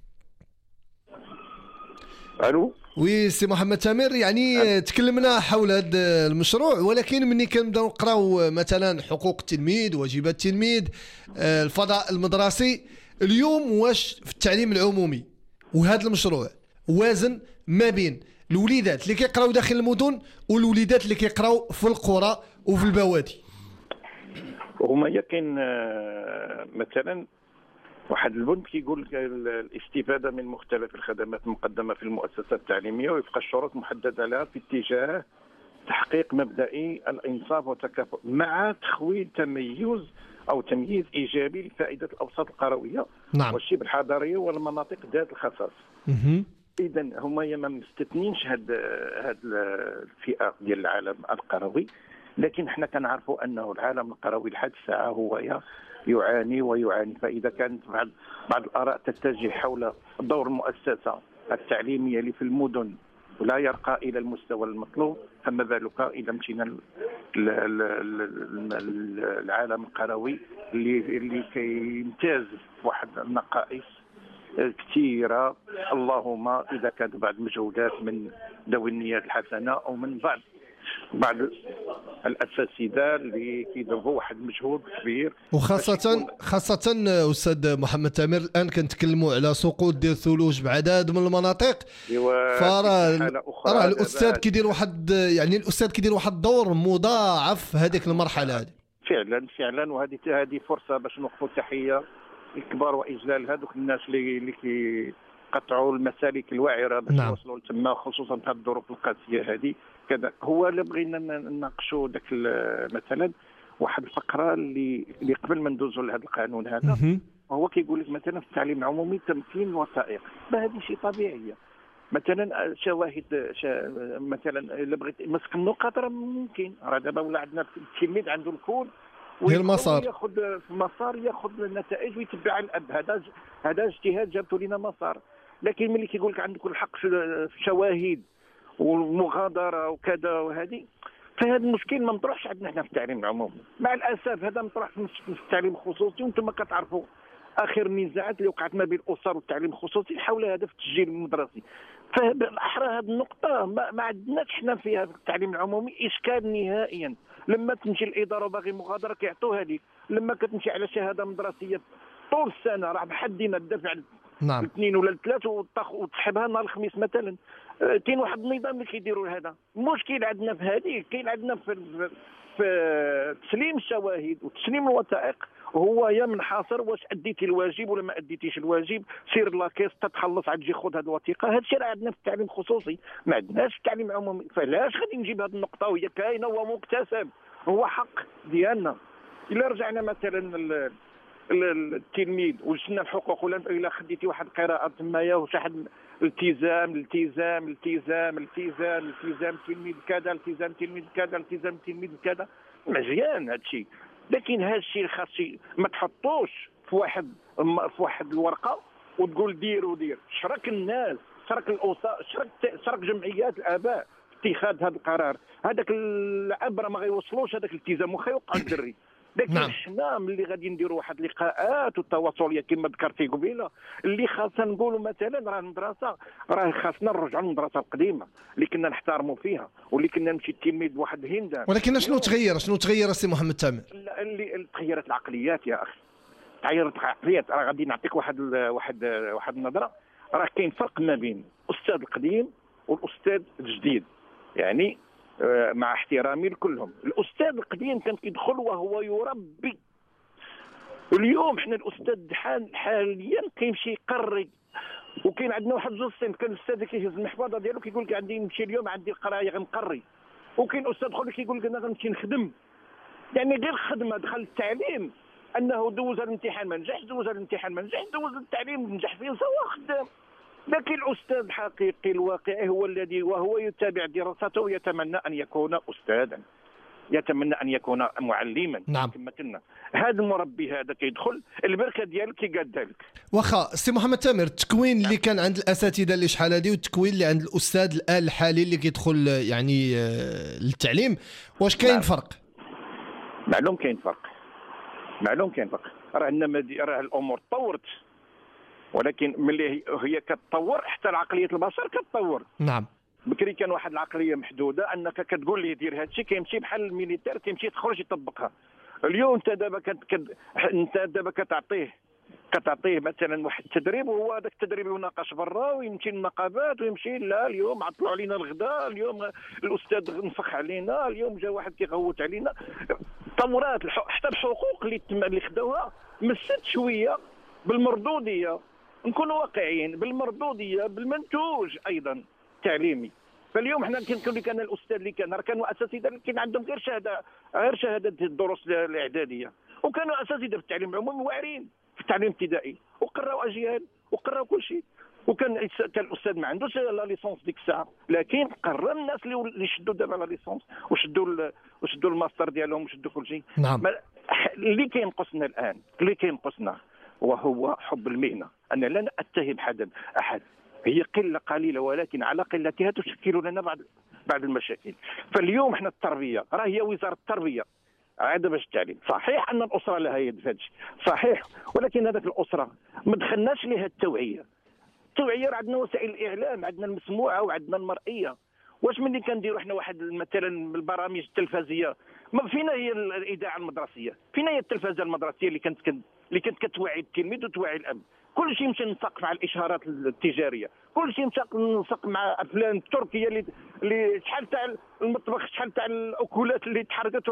الو وي سي محمد تامر، يعني تكلمنا حول هذا المشروع، ولكن مني كنبداو نقراو مثلا حقوق التلميذ، واجبات التلميذ، الفضاء المدرسي، اليوم واش في التعليم العمومي وهذا المشروع وازن ما بين الوليدات اللي كيقراو داخل المدن والوليدات اللي كيقراو في القرى وفي البوادي؟ هما يمكن مثلا واحد البند كيقول الاستفاده من مختلف الخدمات المقدمه في المؤسسات التعليميه وفق الشروط محدده لها في اتجاه تحقيق مبدئي الانصاف والتكافؤ مع تخويل تميز او تمييز ايجابي لفائده الاوساط القرويه نعم. والشبه الحضريه والمناطق ذات الخصائص. اذا هما ما مستثنينش هاد هاد الفئه ديال العالم القروي، لكن احنا كنعرفوا انه العالم القروي لحد الساعه هو يعاني ويعاني. فاذا كانت بعض بعض الاراء تتجه حول دور المؤسسه التعليميه اللي في المدن ولا يرقى الى المستوى المطلوب، فما بالك الى امتنان العالم القروي اللي اللي كيمتاز بواحد النقائص كثيره، اللهم اذا كانت بعض المجهودات من ذوي النيات الحسنه او من بعض بعض الاساتذه اللي كيديروا واحد المجهود كبير، وخاصه خاصه استاذ محمد تامر الان كنتكلموا على سقوط ديال الثلوج بعدد من المناطق. فراه راه الاستاذ كيدير واحد يعني الاستاذ كيدير واحد الدور مضاعف في هذيك المرحله هذه. فعلا فعلا وهذه هذه فرصه باش نوقفوا تحيه الكبار واجلال هذوك الناس اللي اللي كيقطعوا المسالك الوعره باش نعم. يوصلوا تما، خصوصا في الظروف القاسيه هذه. كذا هو اللي بغينا نناقشوا داك مثلا واحد الفقره اللي اللي قبل ما ندوزوا لهذا القانون هذا، هو كيقول لك مثلا في التعليم العمومي تمكين الوثائق، هذه شيء طبيعيه. مثلا شواهد شا مثلا الا بغيت مسك النقاط راه ممكن، راه دابا ولا عندنا التلميذ عنده الكود غير المسار، ياخذ في المسار ياخذ النتائج ويتبع الاب. هذا هذا اجتهاد جابتوا لنا مسار. لكن ملي كيقول لك عندك الحق في الشواهد والمغادره وكذا وهذه، فهذا المشكل ما مطروحش عندنا احنا في التعليم العمومي. مع الاسف هذا مطروح في التعليم الخصوصي، وانتم كتعرفوا اخر النزاعات اللي وقعت ما بين الاسر والتعليم الخصوصي حول هذا في التسجيل المدرسي. فالاحرى هذه النقطه ما, ما عندناش احنا فيها في التعليم العمومي اشكال نهائيا. لما تمشي الاداره وباغي مغادره كيعطوها لك، لما كتمشي على شهاده مدرسيه طول السنه راه بحد دينا الدفع نعم الاثنين ولا الثلاث وتسحبها نهار الخميس مثلا. كاين واحد النظام اللي كيديروا هذا. المشكل عندنا في هذه، كاين عندنا في في تسليم الشواهد وتسليم الوثائق هو يا منحصر واش اديتي الواجب ولا ما اديتيش الواجب، سير لاكيس تتخلص عاد تجي خذ هذه الوثيقه. هذا الشيء راه عندنا في التعليم الخصوصي، ما عندناش في التعليم العمومي. فلاش غادي نجيب هذه النقطه وهي كاينه ومكتسب، هو حق ديالنا. الا رجعنا مثلا التلميذ وجدنا الحقوق، ولا الا خديتي واحد القراءه تمايا وشحال التزام التزام التزام التزام التزام التلميذ كذا، التزام التلميذ كذا، التزام التلميذ كذا، مزيان هذا الشيء. لكن هذا الشيء خاص ما تحطوش في واحد في واحد الورقه وتقول دير ودير. شرك الناس، شرك الاوساط، شرك شرك جمعيات الاباء اتخاذ هذا القرار. هذاك العبره ما غيوصلوش هذاك الالتزام واخا يوقع الدري. لكن نعم. حنا ملي غادي نديروا واحد اللقاءات والتواصليه كما ذكرتي قبيله اللي خاصنا نقولوا مثلا راه المدرسه راه خاصنا نرجعوا للمدرسه القديمه اللي كنا نحترموا فيها واللي كنا نمشي التلميذ بواحد الهندان. ولكن شنو تغير شنو تغير السي محمد تامر؟ اللي تغيرت العقليات يا اخي، تغيرت العقليات. راه غادي نعطيك واحد واحد واحد النظره. راه كاين فرق ما بين الاستاذ القديم والاستاذ الجديد، يعني مع احترامي لكلهم. الاستاذ القديم كان كيدخل وهو يربي. اليوم حنا الاستاذ حاليا كيمشي يقري. وكاين عندنا واحد جوج سنين كان الاستاذ كيهز المحفظه ديالو كيقول لك عندي نمشي اليوم عندي القرايه غنقري. وكاين استاذ اخر كيقول لك انا غنمشي نخدم. يعني غير الخدمه دخل التعليم انه دوز الامتحان ما نجحش، دوز الامتحان ما نجحش، دوز التعليم نجح فيه سوا خدام. لكن الاستاذ الحقيقي الواقعي هو الذي وهو يتابع دراسته ويتمنى ان يكون استاذا، يتمنى ان يكون معلما. نعم. كما قلنا هذا المربي هذا كيدخل البركه ديالك كيقادها لك. واخا سي محمد تامر التكوين اللي كان عند الاساتذه اللي شحال هذه والتكوين اللي عند الاستاذ الان الحالي اللي كيدخل يعني للتعليم، واش كاين نعم. فرق؟ معلوم كاين فرق، معلوم كاين فرق. راه عندنا راه الامور تطورت، ولكن ملي هي كتطور حتى العقليه البشر كتطور. نعم. بكري كان واحد العقليه محدوده انك كتقول ليه دير هذا الشيء كيمشي بحال الميليتير كيمشي تخرج يطبقها. اليوم انت دابا كت... انت دابا كتعطيه كتعطيه مثلا واحد التدريب وهو هذاك التدريب يناقش برا ويمشي للنقابات ويمشي لا اليوم عطلوا علينا الغداء، اليوم الاستاذ نفخ علينا، اليوم جا واحد كيغوت علينا. تطورات حتى الحقوق اللي اللي خداوها مست شويه بالمردوديه. نكونوا واقعيين بالمردوديه بالمنتوج ايضا التعليمي. فاليوم حنا كنقول لك انا الاستاذ اللي كان راه كانوا اساتذه اللي كان عندهم غير شهاده غير شهاده الدروس الاعداديه، وكانوا اساتذه في التعليم العمومي واعرين في التعليم الابتدائي وقراوا اجيال وقراوا كل شيء. وكان كان الاستاذ ما عندوش لا ليسونس ديك الساعه، لكن قرر الناس اللي شدوا دابا لا ليسونس وشدوا وشدوا الماستر ديالهم وشدوا كل شيء. نعم. اللي كينقصنا الان اللي كينقصنا وهو حب المهنه. انا لا اتهم حدا احد، هي قله قليله ولكن على قلتها تشكل لنا بعض بعض المشاكل. فاليوم احنا التربيه راه هي وزاره التربيه عاد باش التعليم. صحيح ان الاسره لها يد في هذا الشيء، صحيح، ولكن هذاك الاسره ما دخلناش ليها التوعيه. التوعيه راه عندنا وسائل الاعلام، عندنا المسموعه وعندنا المرئيه. واش ملي كنديروا احنا واحد مثلا البرامج التلفزيه، ما فينا هي الاذاعه المدرسيه، فينا هي التلفزه المدرسيه اللي كانت اللي كانت كتوعي التلميذ وتوعي الاب. كل شيء مشى نسق مع الاشهارات التجاريه، كل شيء مشى نسق مع افلام التركيه اللي اللي شحال تاع المطبخ، شحال تاع الاكلات اللي تحرقت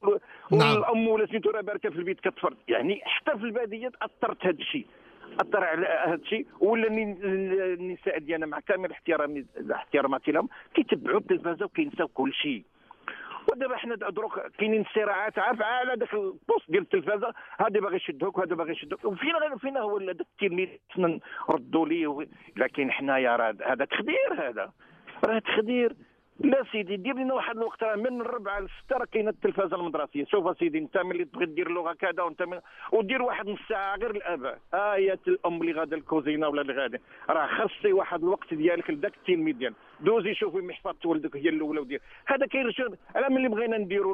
والام ولا سميتو راه باركه في البيت كتفرض. يعني حتى في الباديه اثرت هذا الشيء، اثر على هذا الشيء. ولا النساء ديالنا مع كامل احترامي احتراماتي لهم كيتبعوا التلفازه وكينساو كل شيء. ودابا حنا دروك كاينين صراعات عارف على داك البوست ديال التلفازه، هذا باغي يشدوك وهذا باغي يشدوك، وفينا فينا هو داك التلميذ نردوا ليه. لكن حنايا راه هذا تخدير، هذا راه تخدير. لا سيدي دير لنا واحد الوقت راه من الربعه للسته راه كاينه التلفازه المدرسيه. شوف سيدي انت ملي تبغي دير لغه كذا وانت من... ودير واحد نص ساعه غير الاباء، ايه الام اللي غادا الكوزينه ولا اللي غادا راه خاصي واحد الوقت ديالك لذاك التلميذ ديالك. دوزي شوفي محفظه والدك هي الاولى ودير هذا كاين. انا ملي بغينا نديروا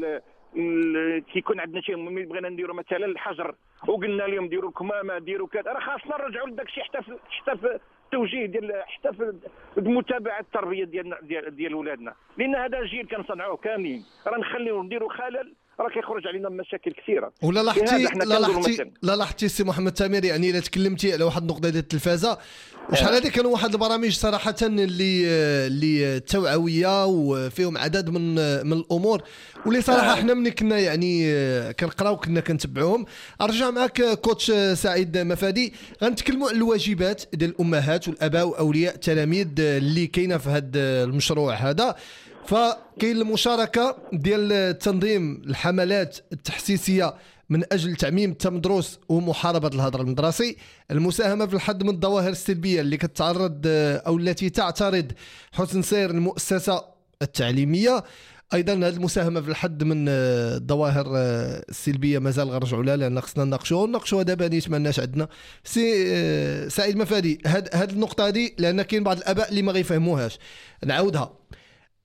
كيكون عندنا شي ملي بغينا نديروا مثلا الحجر وقلنا لهم ديروا الكمامه ديروا كذا، راه خاصنا نرجعوا لذاك الشيء حتى في حتى في التوجيه ديال حتى في متابعه التربيه ديال ديال, ديال ولادنا، لان هذا جيل كنصنعوه كاملين. راه نخليو نديروا خلل راه كيخرج علينا مشاكل كثيره. ولا لاحظتي لا لاحظتي لا لاحظتي سي محمد تامر، يعني الا تكلمتي على واحد النقطه ديال التلفازه وشحال هذه كانوا واحد البرامج صراحه اللي اللي توعويه وفيهم عدد من من الامور واللي صراحه احنا ملي كنا يعني كنقراو كنا كنتبعوهم. ارجع معك كوتش سعيد مفادي، غنتكلموا على الواجبات ديال الامهات والاباء واولياء التلاميذ اللي كاينه في هذا المشروع هذا. فكاين المشاركه ديال تنظيم الحملات التحسيسيه من اجل تعميم التمدرس ومحاربه الهدر المدرسي، المساهمه في الحد من الظواهر السلبيه اللي كتعرض او التي تعترض حسن سير المؤسسه التعليميه، ايضا هذه المساهمه في الحد من الظواهر السلبيه مازال غنرجعوا لها لان خصنا نناقشوها ونناقشوها دابا نيت ما لناش عندنا. سي سعيد مفادي، هاد هاد النقطه هذه لان كاين بعض الاباء اللي ما غيفهموهاش، نعاودها.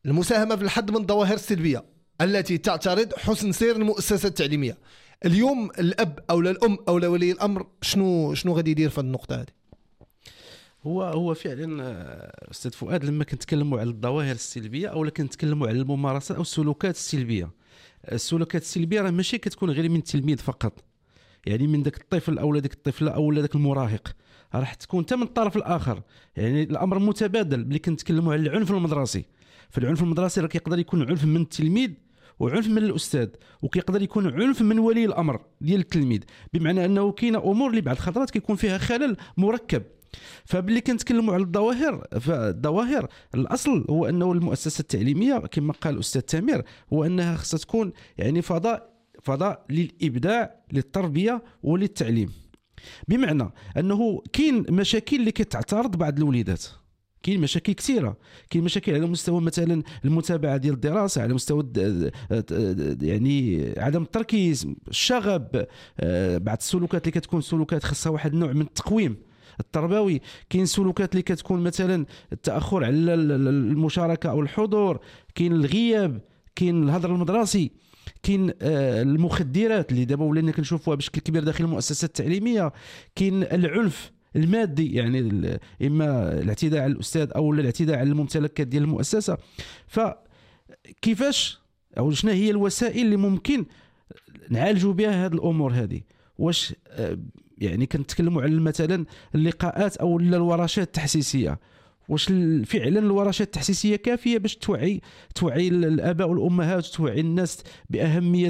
المساهمة في الحد من الظواهر السلبية التي تعترض حسن سير المؤسسة التعليمية. اليوم الأب أو الأم أو ولي الأمر شنو شنو غادي يدير في النقطة هذه؟ هو هو فعلا استاذ فؤاد، لما كنتكلموا على الظواهر السلبيه او كنتكلموا على الممارسات او السلوكات السلبيه، السلوكات السلبيه راه ماشي كتكون غير من التلميذ فقط، يعني من ذاك الطفل او ذاك الطفله او ذاك المراهق، راح تكون حتى من الطرف الاخر. يعني الامر متبادل. ملي كنتكلموا على العنف المدرسي، فالعنف المدرسي راه كيقدر يكون عنف من التلميذ وعنف من الاستاذ، وكيقدر يكون عنف من ولي الامر ديال التلميذ، بمعنى انه كاينه امور اللي بعض الخطرات كيكون فيها خلل مركب. فباللي كنتكلموا على الظواهر، فالظواهر الاصل هو انه المؤسسه التعليميه كما قال الاستاذ تامر هو انها خصها تكون يعني فضاء فضاء للابداع للتربيه وللتعليم، بمعنى انه كاين مشاكل اللي كتعترض بعض الوليدات، كاين مشاكل كثيره، كاين مشاكل على مستوى مثلا المتابعه ديال الدراسه، على مستوى يعني عدم التركيز، الشغب، بعض السلوكات اللي كتكون سلوكات خاصها واحد النوع من التقويم التربوي، كاين سلوكات اللي كتكون مثلا التاخر على المشاركه او الحضور، كاين الغياب، كاين الهدر المدرسي، كاين المخدرات اللي دابا ولينا كنشوفوها بشكل كبير داخل المؤسسات التعليميه، كاين العنف المادي، يعني اما الاعتداء على الاستاذ او الاعتداء على الممتلكات ديال المؤسسه. فكيفاش او شنو هي الوسائل اللي ممكن نعالجوا بها هذه الامور هذه؟ واش يعني كنتكلموا على مثلا اللقاءات او الورشات التحسيسيه، واش فعلا الورشات التحسيسيه كافيه باش توعي توعي الاباء والامهات وتوعي الناس باهميه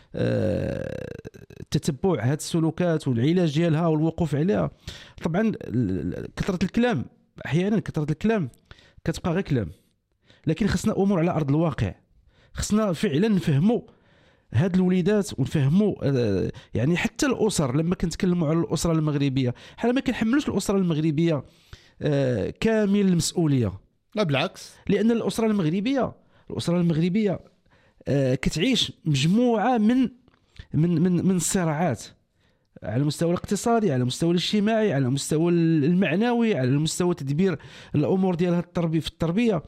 تتبع هذه السلوكات والعلاج ديالها والوقوف عليها؟ طبعا كثره الكلام احيانا كثره الكلام كتبقى غير كلام، لكن خصنا امور على ارض الواقع، خصنا فعلا نفهموا هاد الوليدات ونفهموا يعني حتى الاسر. لما كنتكلموا على الاسره المغربيه حنا ما كنحملوش الاسره المغربيه كامل المسؤوليه، لا بالعكس، لان الاسره المغربيه الاسره المغربيه كتعيش مجموعه من من من من الصراعات على المستوى الاقتصادي، على المستوى الاجتماعي، على المستوى المعنوي، على المستوى تدبير الامور ديالها التربيه في التربيه.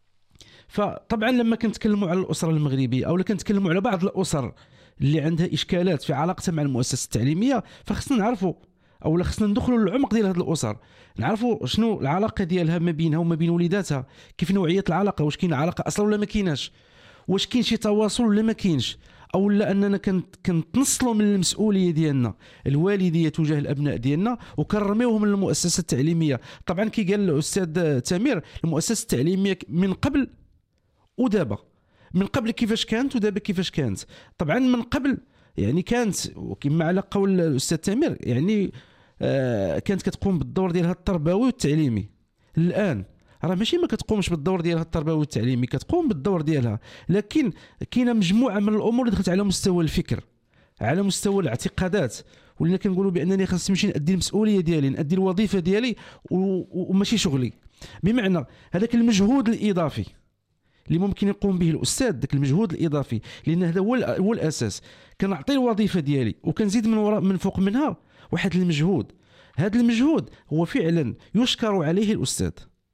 فطبعا لما كنتكلموا على الاسره المغربيه او كنتكلموا على بعض الاسر اللي عندها اشكالات في علاقتها مع المؤسسه التعليميه، فخصنا نعرفوا او خصنا ندخلوا للعمق ديال هذه الاسر، نعرفوا شنو العلاقه ديالها ما بينها وما بين وليداتها، كيف نوعيه العلاقه، واش كاين علاقه اصلا ولا ما كايناش، واش كاين شي تواصل ولا ما كاينش، او لا اننا كنتنصلوا من المسؤوليه ديالنا الوالديه تجاه الابناء ديالنا وكنرميوهم للمؤسسه التعليميه. طبعا كي قال الاستاذ تامر المؤسسه التعليميه من قبل ودابا، من قبل كيفاش كانت ودابا كيفاش كانت. طبعا من قبل يعني كانت كما على قول الاستاذ تامر يعني آه كانت كتقوم بالدور ديالها التربوي والتعليمي. الان راه ماشي ما كتقومش بالدور ديالها التربوي والتعليمي، كتقوم بالدور ديالها، لكن كاينه مجموعه من الامور اللي دخلت على مستوى الفكر، على مستوى الاعتقادات، ولينا كنقولوا بانني خاص نمشي نادي المسؤوليه ديالي، نادي الوظيفه ديالي وماشي شغلي. بمعنى هذاك المجهود الاضافي اللي ممكن يقوم به الاستاذ، ذاك المجهود الاضافي، لان هذا هو هو الاساس، كنعطي الوظيفه ديالي وكنزيد من وراء من فوق منها واحد المجهود. هذا المجهود هو فعلا يشكر عليه الاستاذ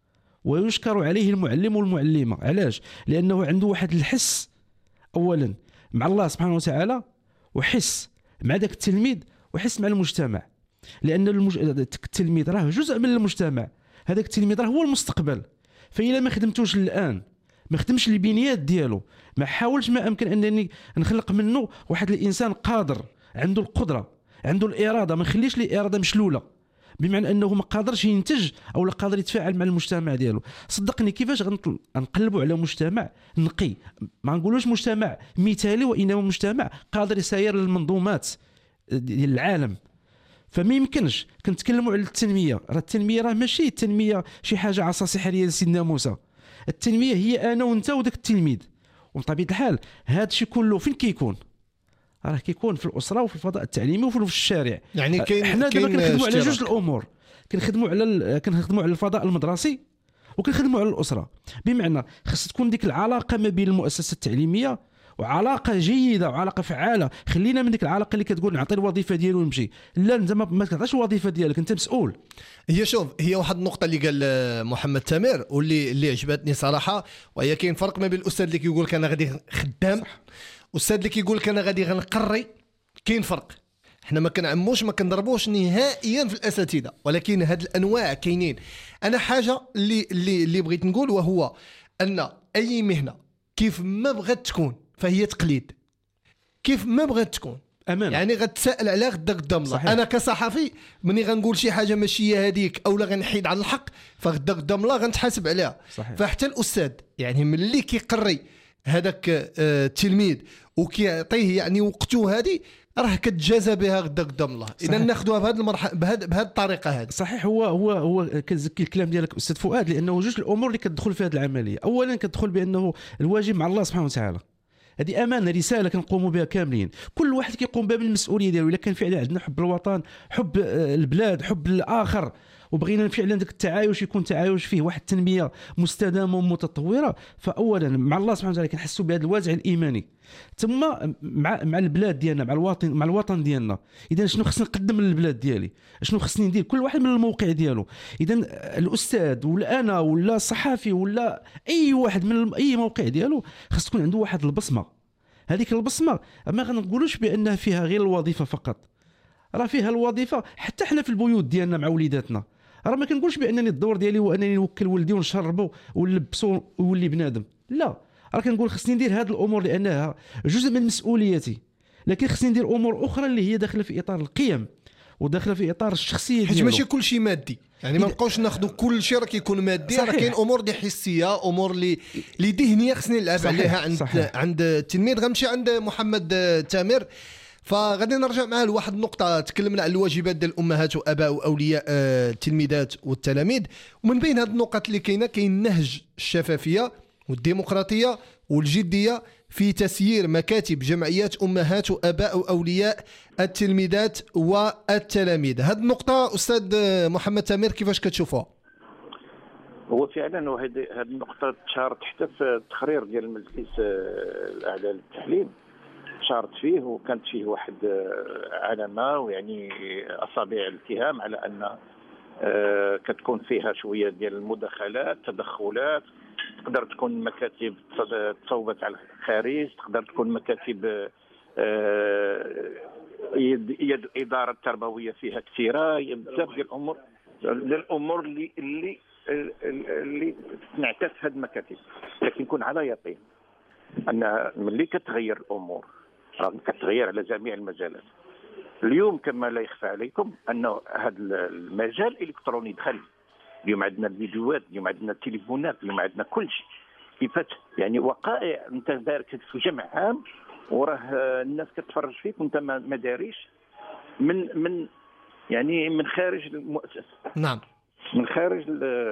ويشكر عليه المعلم والمعلمه. علاش؟ لانه عنده واحد الحس اولا مع الله سبحانه وتعالى، وحس مع ذاك التلميذ، وحس مع المجتمع، لان المج... التلميذ راه جزء من المجتمع، هذاك التلميذ راه هو المستقبل. فإلا ما خدمتوش الان، ما خدمش البنيات ديالو، ما حاولش ما امكن انني نخلق منه واحد الانسان قادر، عنده القدره، عنده الاراده، ما نخليش لي اراده مشلوله، بمعنى انه ما قادرش ينتج او لا قادر يتفاعل مع المجتمع ديالو. صدقني كيفاش غنقلبوا على مجتمع نقي، ما نقولوش مجتمع مثالي، وانما مجتمع قادر يسير للمنظومات ديال العالم. فما يمكنش كنتكلموا على التنميه، راه التنميه راه ماشي التنميه شي حاجه عصا سحريه لسيدنا موسى. التنميه هي انا وانت وداك التلميذ. وبطبيعه الحال هذا الشيء كله فين كيكون؟ راه كيكون في الاسره وفي الفضاء التعليمي وفي الشارع. يعني كاين حنا دابا كنخدموا على جوج الامور، كنخدموا على ال... كنخدموا على الفضاء المدرسي وكنخدموا على الاسره. بمعنى خاص تكون ديك العلاقه ما بين المؤسسه التعليميه وعلاقه جيده وعلاقه فعاله. خلينا من ديك العلاقه اللي كتقول نعطي الوظيفه ديالي ونمشي، لا انت ما كتعطيش الوظيفه ديالك، انت مسؤول. هي شوف، هي واحد النقطه اللي قال محمد تامر واللي اللي عجبتني صراحه، وهي كاين فرق ما بين الاستاذ اللي كيقول لك انا غادي خدام، الاستاذ اللي كيقول لك انا غادي غنقري. كاين فرق. احنا ما كنعموش ما كنضربوش نهائيا في الاساتذه، ولكن هاد الانواع كاينين. انا حاجه اللي اللي اللي بغيت نقول وهو ان اي مهنه كيف ما بغات تكون فهي تقليد، كيف ما بغات تكون أمانة. يعني غتسائل على غدا قدام الله. انا كصحفي مني غنقول شي حاجه ماشي هي هذيك او لا غنحيد على الحق، فغدا قدام الله غنتحاسب عليها. صحيح. فحتى الاستاذ يعني ملي كيقري هذاك التلميذ وكيعطيه يعني وقته هذه راه كتجازى بها غدا قدام الله. اذا ناخذوها بهذه المرحله بهذه بهذه الطريقه هذه. صحيح. هو هو هو كنزكي الكلام ديالك استاذ فؤاد، لانه جوج الامور اللي كتدخل في هذه العمليه. اولا كتدخل بانه الواجب مع الله سبحانه وتعالى، هذه امانه رساله كنقوموا بها كاملين، كل واحد كيقوم بها بالمسؤوليه ديالو. الا كان فعلا عندنا حب الوطن، حب البلاد، حب الاخر، وبغينا فعلا داك التعايش يكون تعايش فيه واحد التنميه مستدامه ومتطوره، فاولا مع الله سبحانه وتعالى كنحسوا بهذا الوازع الايماني، ثم مع مع البلاد ديالنا، مع الوطن مع الوطن ديالنا. اذا شنو خصني نقدم للبلاد ديالي، شنو خصني ندير، كل واحد من الموقع ديالو. اذا الاستاذ ولا انا ولا الصحافي ولا اي واحد من اي موقع ديالو خص تكون عنده واحد البصمه. هذيك البصمه ما غنقولوش بانها فيها غير الوظيفه فقط، راه فيها الوظيفه حتى حنا في البيوت ديالنا مع وليداتنا. راه ما كنقولش بانني الدور ديالي هو انني نوكل ولدي ونشربه ونلبسه ويولي بنادم، لا، راه كنقول خصني ندير هذه الامور لانها جزء من مسؤوليتي، لكن خصني ندير امور اخرى اللي هي داخله في اطار القيم وداخله في اطار الشخصيه ديالو، حيت ماشي كل شيء مادي. يعني ما نبقاوش ناخذوا كل شيء راه كيكون مادي، راه كاين امور اللي حسيه، امور اللي اللي ذهنيه خصني نلعب عليها عند صحيح. عند التلميذ. غنمشي عند محمد تامر، فغادي نرجع معاه لواحد النقطه. تكلمنا على الواجبات ديال الامهات واباء واولياء التلميذات والتلاميذ، ومن بين هذه النقط اللي كاينه كاين نهج الشفافيه والديمقراطيه والجديه في تسيير مكاتب جمعيات امهات واباء واولياء التلميذات والتلاميذ. هذه النقطه استاذ محمد تامر كيفاش كتشوفوها؟ هو فعلا وهذه هذه النقطه تشارت حتى في التقرير ديال المجلس الاعلى للتعليم، شارت فيه وكانت فيه واحد علامه ويعني اصابع الاتهام على ان كتكون فيها شويه ديال المداخلات، تدخلات، تقدر تكون مكاتب تصوبت على الخارج، تقدر تكون مكاتب يد اداره تربويه فيها كثيره، بزاف ديال الامور الامور اللي اللي اللي تنعكس هذه المكاتب. لكن كون على يقين ان ملي كتغير الامور راه كتغير على جميع المجالات. اليوم كما لا يخفى عليكم انه هذا المجال الالكتروني دخل. اليوم عندنا الفيديوهات، اليوم عندنا التليفونات، اليوم عندنا كل شيء. كيفاش يعني وقائع انت دارك في جمع عام وراه الناس كتفرج فيك وانت ما داريش من من يعني من خارج المؤسسه. نعم. من خارج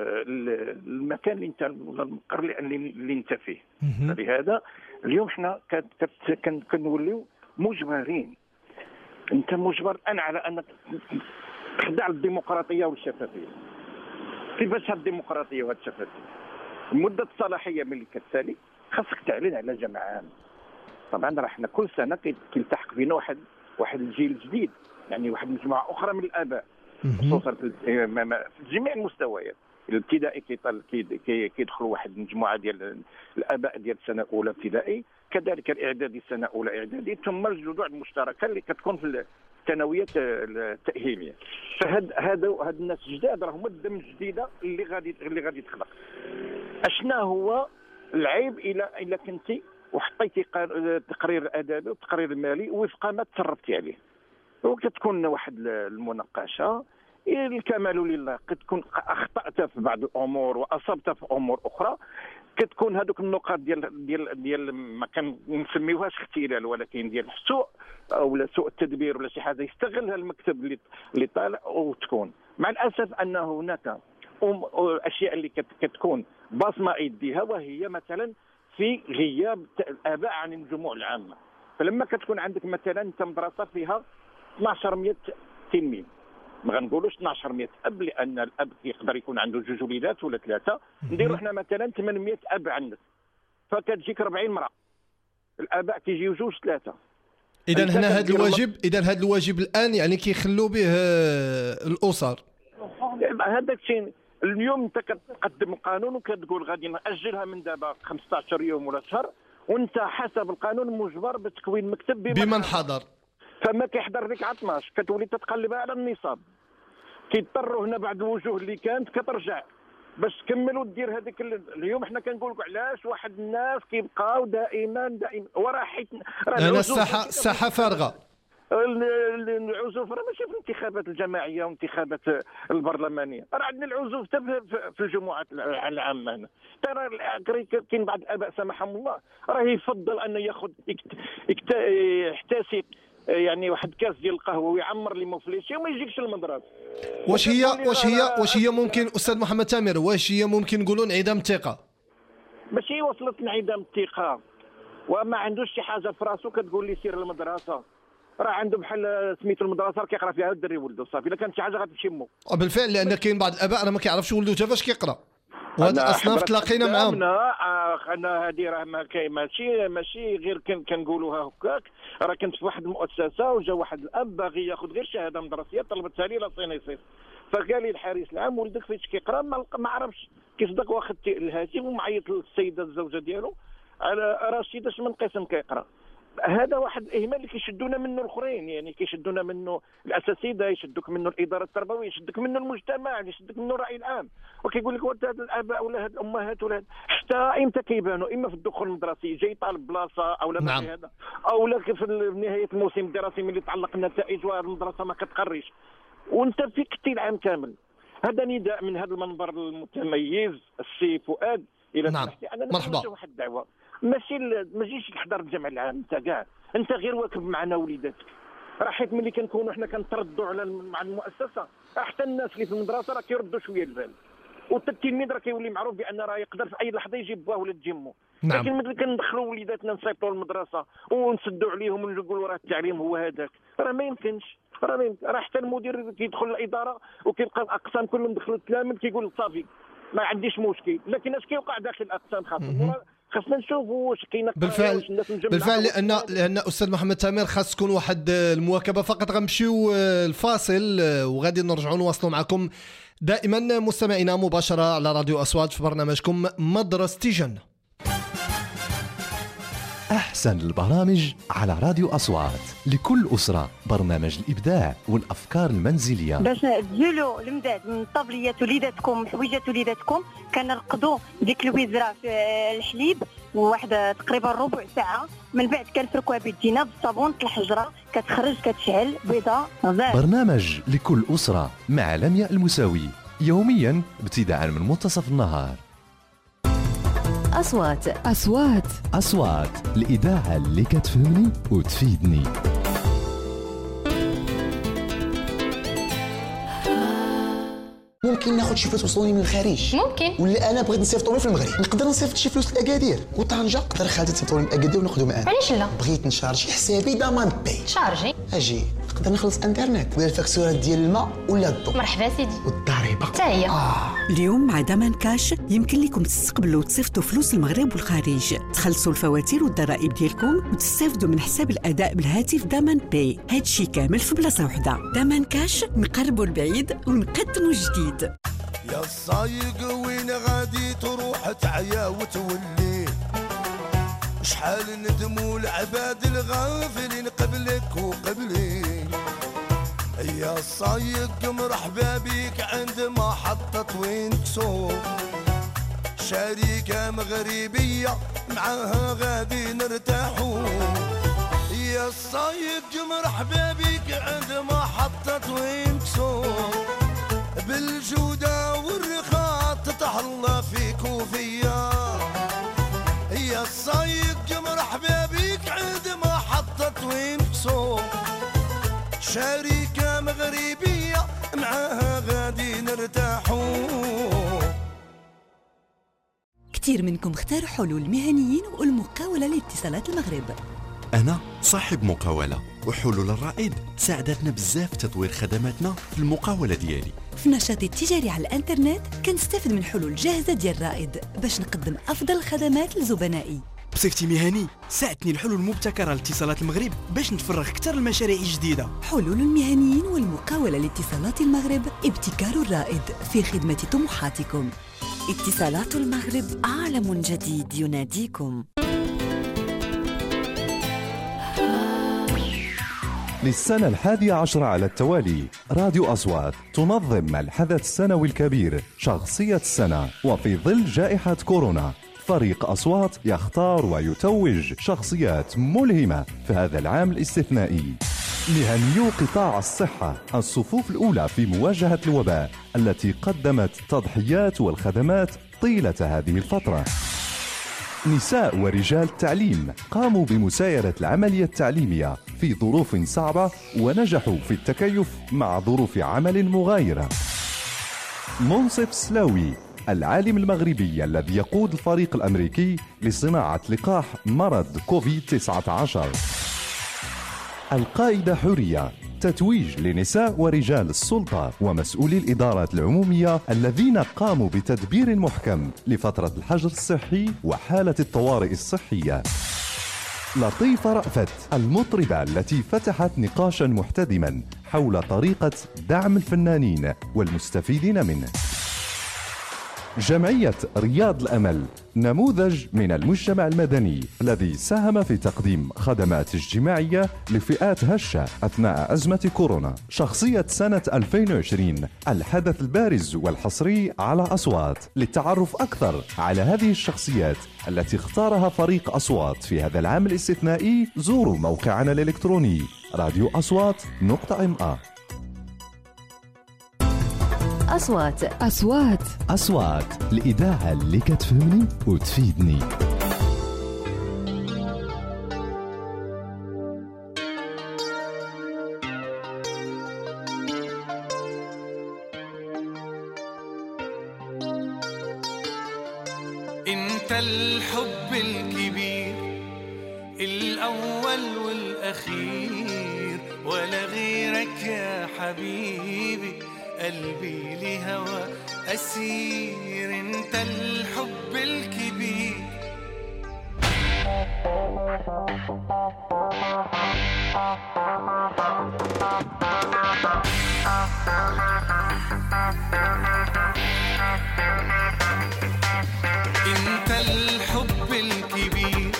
المكان اللي انت المقر اللي انت فيه. لهذا اليوم احنا كنوليو مجبرين، انت مجبر الان على انك تخضع للديمقراطيه والشفافيه. كيفاش هذه الديمقراطيه وهذه الشفافيه؟ مده الصلاحيه ملي كتسالي خاصك تعلن على جمع عام. طبعا راه احنا كل سنه كيلتحق بينا واحد واحد الجيل جديد، يعني واحد المجموعه اخرى من الاباء، خصوصا في جميع المستويات. الابتدائي كيدخلوا واحد المجموعه ديال الاباء ديال السنه الاولى ابتدائي، كذلك الاعدادي السنه الاولى اعدادي، ثم الجذوع المشتركه اللي كتكون في الثانويات التاهيليه. فهاد هذا هاد الناس الجداد راهم الدم الجديده اللي غادي اللي غادي تخلق. اشنا هو العيب الى الى كنتي وحطيتي التقرير الادبي والتقرير المالي وفق ما تسربتي عليه، وكتكون واحد المناقشه الكمال لله. قد تكون اخطات في بعض الامور واصبت في امور اخرى، كتكون هذوك النقاط ديال ديال ديال ما كنسميوهاش اختلال، ولكن ديال السوء او سوء التدبير ولا شي حاجه يستغلها المكتب اللي اللي طالع وتكون. مع الاسف ان هناك اشياء اللي كتكون بصمه يديها، وهي مثلا في غياب الاباء عن الجموع العامه. فلما كتكون عندك مثلا انت مدرسه فيها اثناش مية تلميذ، ما غنقولوش اثناش مية اب لان الاب يقدر يكون عنده جوج وليدات ولا ثلاثه، نديروا احنا مثلا ثمانمية اب عندك، فكتجيك أربعين مرأة. الاباء كيجيو جوج ثلاثه. اذا هنا هذا الواجب اذا هذا الواجب الان يعني كيخلوا به الاسر. هذاك الشيء اليوم انت كتقدم القانون وكتقول غادي ناجلها من دابا خمسة عشر يوم ولا شهر، وانت حسب القانون مجبر بتكوين مكتب بمن حضر، فما كيحضر لك على اثناش كتولي تتقلبها على النصاب. كيضطروا هنا بعض الوجوه اللي كانت كترجع باش تكمل ودير هذيك. اليوم حنا كنقول لك علاش واحد الناس كيبقاو دائما دائما وراه حيت انا الساحه الساحه فارغه. العزوف راه ماشي في الانتخابات الجماعيه والانتخابات البرلمانيه، راه عندنا العزوف حتى في الجمعات العامه هنا. ترى كاين بعض الاباء سامحهم الله راه يفضل انه ياخذ يحتسي يعني واحد كاس ديال القهوه ويعمر لي مفليشي وما يجيكش المدرسه. واش هي واش هي واش هي ممكن استاذ محمد تامر، واش هي ممكن نقولوا انعدام الثقه؟ ماشي وصلت انعدام الثقه وما عندوش شي حاجه في راسو كتقول لي سير للمدرسه، راه عنده بحال سميتو المدرسه كيقرا فيها الدري ولده صافي. الا كانت شي حاجه غتمشي مو بالفعل، لان كاين بعض الاباء راه ما كيعرفش ولده حتى فاش كيقرا، وهاد الاصناف تلاقينا معاهم. انا هذه راه ماشي ماشي غير كنقولوها هكاك، راه كنت في واحد المؤسسه وجا واحد الاب باغي ياخذ غير شهاده مدرسيه، طلبتها لي لا سينيسيس، فقال لي الحارس العام ولدك فاش كيقرا ما عرفش كيصدق، واخد الهاتف ومعيط للسيده الزوجه ديالو على رشيد اش من قسم كيقرا. هذا واحد الاهمال اللي كيشدونا منه الاخرين، يعني كيشدونا منه الاساتذه، يشدوك منه الاداره التربويه، يشدك منه المجتمع، يشدك منه الراي العام، وكيقول لك ولد هاد الاباء ولا هاد الامهات ولا حتى امتى كيبانوا اما في الدخول المدرسي جاي طالب بلاصه او لا نعم. هذا او لا في نهايه الموسم الدراسي ملي تعلق النتائج والمدرسه ما كتقريش وانت فيك كتي العام كامل. هذا نداء من هذا المنبر المتميز السي فؤاد الى نعم. انا مرحبا. واحد الدعوه ماشي ما تجيش تحضر الجمع العام انت كاع، انت غير واكب معنا وليداتك. راه حيت ملي كنكونوا حنا كنتردوا على مع المؤسسه راه حتى الناس اللي في المدرسه راه كيردوا شويه البال، وحتى التلميذ راه كيولي معروف بان راه يقدر في اي لحظه يجيب باه ولا تجمو. نعم. لكن ملي كندخلوا وليداتنا نسيطروا المدرسه ونسدوا عليهم ونقولوا راه التعليم هو هذاك، راه ما يمكنش. راه ما يمكن. راه حتى المدير كيدخل الاداره وكيلقى الاقسام كلهم دخلوا التلاميذ كيقول صافي ما عنديش مشكل، لكن اش كيوقع داخل الاقسام خاصه خاصنا نشوفوا واش كاين بالفعل بالفعل لان لان استاذ محمد تامر خاص تكون واحد المواكبه. فقط غنمشيو الفاصل وغادي نرجعوا نواصلوا معكم دائما مستمعينا مباشره على راديو اصوات في برنامجكم مدرستي جنة. أحسن البرامج على راديو أصوات، لكل أسرة برنامج الإبداع والأفكار المنزلية باش تجيلوا المداد من طابليات وليداتكم حويجات وليداتكم. كنرقدوا ديك الوزره في الحليب وواحد تقريبا ربع ساعه، من بعد كنفركوها بيدينا بالصابون الحجره كتخرج كتشعل بيضاء غزال. برنامج لكل أسرة مع لمياء المساوي يوميا ابتداء من منتصف النهار. أصوات أصوات أصوات الإذاعة اللي كتفهمني وتفيدني. ممكن ناخذ شي فلوس وصلوني من الخارج؟ ممكن. ولا انا بغيت نصيفطهم في المغرب، نقدر نصيفط شي فلوس لاكادير وطنجه، نقدر خالتي تصيفطهم لاكادير وناخذهم معانا. علاش لا؟ بغيت نشارجي حسابي ضمان باي. شارجي اجي نقدر نخلص انترنت ولا الفاكتورات ديال الماء ولا الضوء. مرحبا سيدي. والضريبه حتى هي. آه. اليوم مع دامان كاش يمكن لكم تستقبلوا وتصيفطوا فلوس المغرب والخارج، تخلصوا الفواتير والضرائب ديالكم وتستافدوا من حساب الاداء بالهاتف دامان باي. هادشي كامل في بلاصه واحده. دامان كاش نقربوا البعيد ونقدموا الجديد. يا الصايق وين غادي تروح تعيا وتولي، شحال ندموا العباد الغافلين قبلك وقبلي. يا الصايق مرحبا بيك عند محطة وينكسو، شركة مغربية معاها غادي نرتاحو. يا الصايق مرحبا بيك عند محطة وينكسو، بالجودة والرخاء تتهلا فيك وفيا. يا الصايق مرحبا بيك عند محطة وينكسو، شركة مغربية معاها غادي نرتاحو. كثير منكم اختاروا حلول المهنيين والمقاولة لاتصالات المغرب. أنا صاحب مقاولة، وحلول الرائد ساعدتنا بزاف في تطوير خدماتنا في المقاولة ديالي. في نشاطي التجاري على الانترنت كنستافد من حلول جاهزة ديال الرائد باش نقدم أفضل الخدمات لزبنائي بصفتي مهني ساعدتني الحلول المبتكرة لاتصالات المغرب باش نتفرغ أكثر للمشاريع الجديدة. حلول المهنيين والمقاولة لاتصالات المغرب، ابتكار رائد في خدمة طموحاتكم. اتصالات المغرب، عالم جديد يناديكم. للسنة الحادية عشر على التوالي راديو أصوات تنظم الحدث السنوي الكبير شخصية السنة. وفي ظل جائحة كورونا فريق أصوات يختار ويتوج شخصيات ملهمة في هذا العام الاستثنائي. مهنيو قطاع الصحة الصفوف الأولى في مواجهة الوباء التي قدمت تضحيات والخدمات طيلة هذه الفترة. نساء ورجال التعليم قاموا بمسايرة العملية التعليمية في ظروف صعبة ونجحوا في التكيف مع ظروف عمل مغايرة. منصف سلاوي العالم المغربي الذي يقود الفريق الأمريكي لصناعة لقاح مرض كوفيد تسعة عشر. القائدة حورية تتويج لنساء ورجال السلطة ومسؤولي الإدارات العمومية الذين قاموا بتدبير محكم لفترة الحجر الصحي وحالة الطوارئ الصحية. لطيفة رأفت المطربة التي فتحت نقاشا محتدما حول طريقة دعم الفنانين والمستفيدين منه. جمعية رياض الأمل نموذج من المجتمع المدني الذي ساهم في تقديم خدمات اجتماعية لفئات هشة أثناء أزمة كورونا. شخصية سنة ألفين وعشرين الحدث البارز والحصري على أصوات. للتعرف أكثر على هذه الشخصيات التي اختارها فريق أصوات في هذا العام الاستثنائي زوروا موقعنا الإلكتروني راديو أصوات نقطة ام ا. أصوات أصوات أصوات الإذاعة اللي كتفهمني وتفيدني. انت الحب الكبير الأول والأخير ولا غيرك يا حبيبي، قلبي لهوى أسير. انت الحب الكبير انت الحب الكبير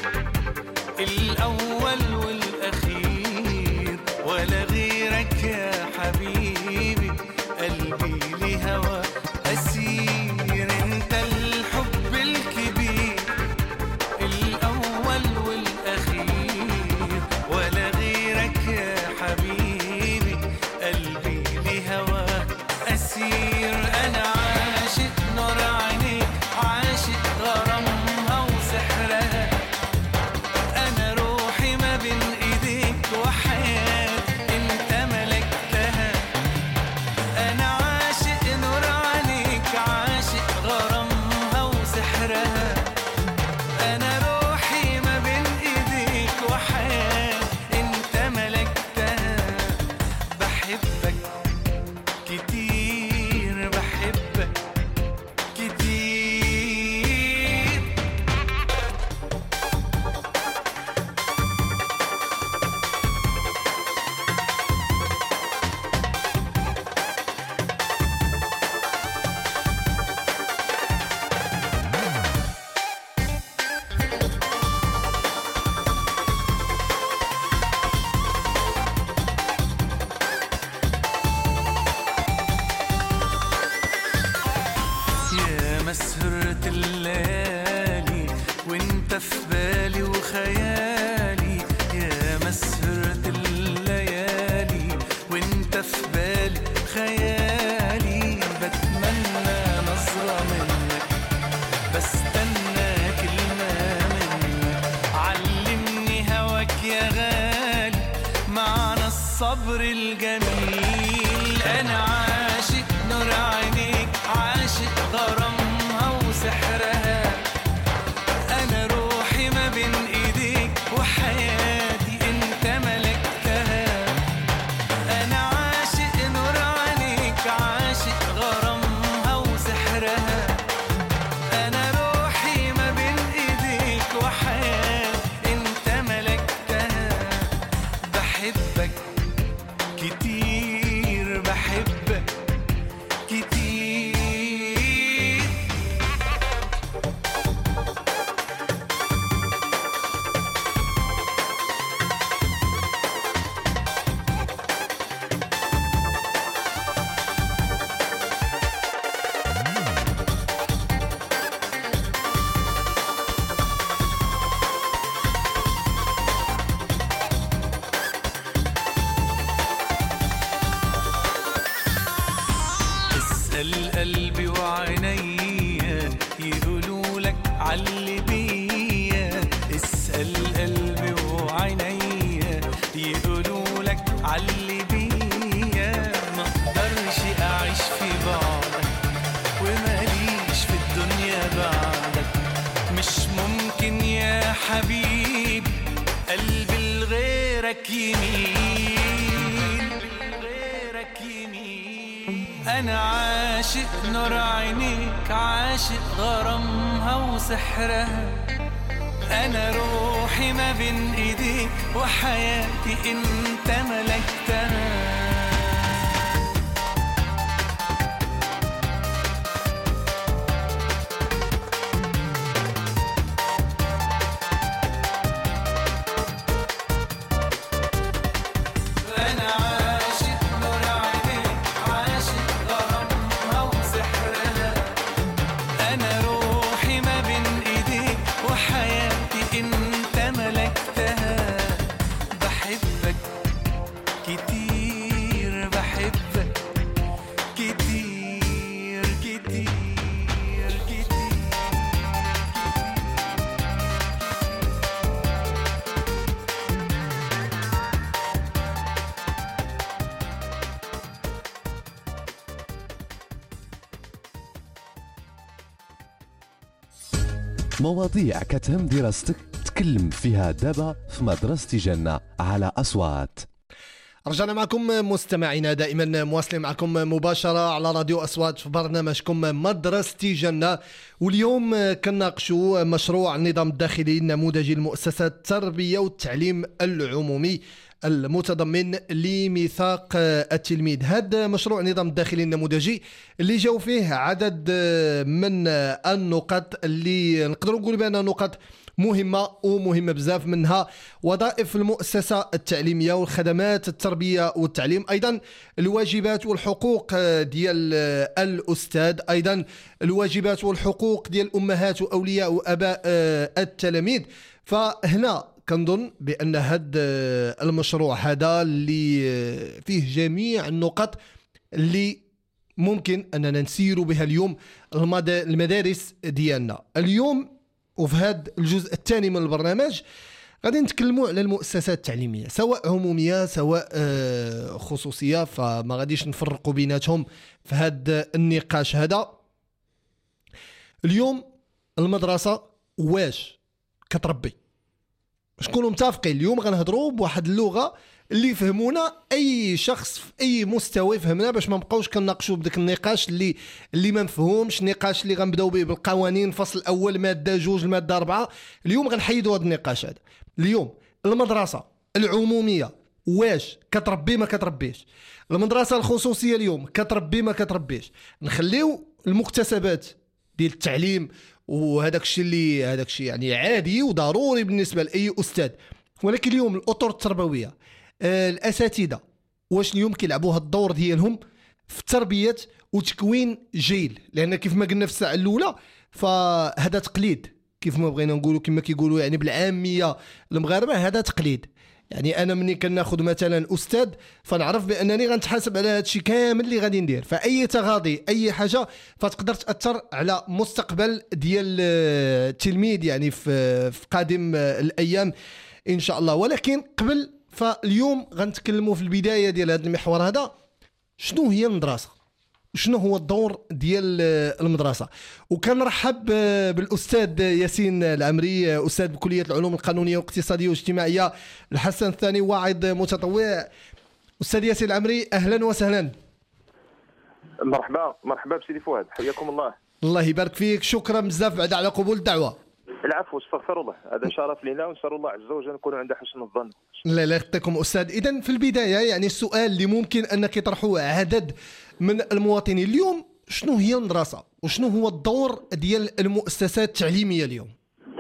الأول والأخير ولا غيرك يا حبيبي، قلبي لهوى أسير. انت الحب الكبير الأول والأخير ولا غيرك يا حبيبي، قلبي لهوى أسير. أنا عاشق نور عينيك، عاشق غرامها وسحرها، أنا روحي ما بين إيديك وحياتي انت ملكتها. أنا عاشق نور عليك، عاشق غرامها وسحرها، أنا روحي ما بين إيديك وحياتي انت ملكتها. بحبك كتير، بحبك كتير. يا مسهرة الليالي وانت في بالي وخيالي، يا مسهرة الليالي وانت في بالي خيالي. بتمنى نظرة منك، بستنى كلمة منك، علمني هواك يا غالي معنى الصبر الجميل. أنا عاشق نور عينيك، عاشق غرامها وسحرها، أنا روحي ما بين إيديك وحياتي انت ملكتها. أنا عاشق نور عينيك، عاشق غرامها وسحرها، أنا روحي ما بين إيديك وحياتي وعينيا يقولوا لك علي بيا، اسأل قلبي وعينيا يقولوا لك علي بيا. ما اقدرش اعيش في بعدك وماليش في الدنيا بعدك، مش ممكن يا حبيبي قلبي لغيرك يميل، غيرك يميل. انا عاشق نور عينيك، عاشق غرامها وسحرها، انا روحي ما بين ايديك وحياتي انت ملكتها. مواضيع كتهم دراستك تكلم فيها دابا في مدرسة جنة على أصوات. رجعنا معكم مستمعينا، دائما مواصلين معكم مباشرة على راديو أصوات في برنامجكم مدرسة جنة. واليوم كنناقشوا مشروع النظام الداخلي النموذجي لمؤسسات التربية والتعليم العمومي المتضمن لميثاق التلميذ. هذا مشروع النظام الداخلي النموذجي اللي جاو فيه عدد من النقط اللي نقدروا نقول بأنها نقط مهمة ومهمة بزاف، منها وظائف المؤسسة التعليمية والخدمات التربية والتعليم، أيضا الواجبات والحقوق ديال الأستاذ، أيضا الواجبات والحقوق ديال الأمهات وأولياء وأباء التلاميذ. فهنا كنظن بأن هذا المشروع هذا اللي فيه جميع النقط اللي ممكن أننا نسيروا بها اليوم المدارس ديالنا. اليوم وفي هذا الجزء الثاني من البرنامج غادي نتكلموا على المؤسسات التعليمية، سواء عمومية سواء خصوصية، فما غاديش نفرقوا بيناتهم في هذا النقاش هذا. اليوم المدرسة واش كتربي؟ شكونوا متفقين اليوم غنهضروا بواحد اللغه اللي يفهمونا اي شخص في اي مستوى يفهمنا، باش ما نبقاوش كنناقشوا بداك النقاش اللي اللي ما نفهمش، النقاش اللي غنبداو به بالقوانين، الفصل الاول ماده جوج الماده اربعه. اليوم غنحيدوا هذا النقاش هذا. اليوم المدرسه العموميه واش كتربي ما كتربيش، المدرسه الخصوصيه اليوم كتربي ما كتربيش. نخليو المكتسبات ديال التعليم وهذاك الشيء اللي هذاك الشيء يعني عادي وضروري بالنسبه لاي استاذ، ولكن اليوم الاطر التربويه آه الاساتذه واش اليوم كيلعبوا هذا الدور ديالهم في تربيه وتكوين جيل، لان كيف ما قلنا في الساعه الاولى فهذا تقليد، كيف ما بغينا نقولوا كما كيقولوا يعني بالعاميه المغاربه هذا تقليد. يعني انا مني كناخذ مثلا استاذ فنعرف بانني غنتحاسب على هذا الشيء كامل اللي غادي ندير، فاي تغاضي اي حاجه فتقدر تاثر على مستقبل ديال التلميذ يعني في في قادم الايام ان شاء الله. ولكن قبل فاليوم غنتكلموا في البدايه ديال هذا المحور هذا شنو هي المدرسه، شنو هو الدور ديال المدرسه. وكنرحب بالاستاذ ياسين العمري، استاذ بكليه العلوم القانونيه والاقتصاديه والاجتماعيه الحسن الثاني، واعظ متطوع. استاذ ياسين العمري اهلا وسهلا. مرحبا مرحبا بسيدي فؤاد، حياكم الله. الله يبارك فيك، شكرا بزاف بعد على قبول الدعوه. العفو، استغفر الله، هذا شرف لنا ونسال الله عز وجل نكون عند حسن الظن. لا لا يخطيكم استاذ. اذا في البدايه يعني السؤال اللي ممكن انك يطرحوه عدد من المواطنين اليوم، شنو هي المدرسه وشنو هو الدور ديال المؤسسات التعليميه اليوم؟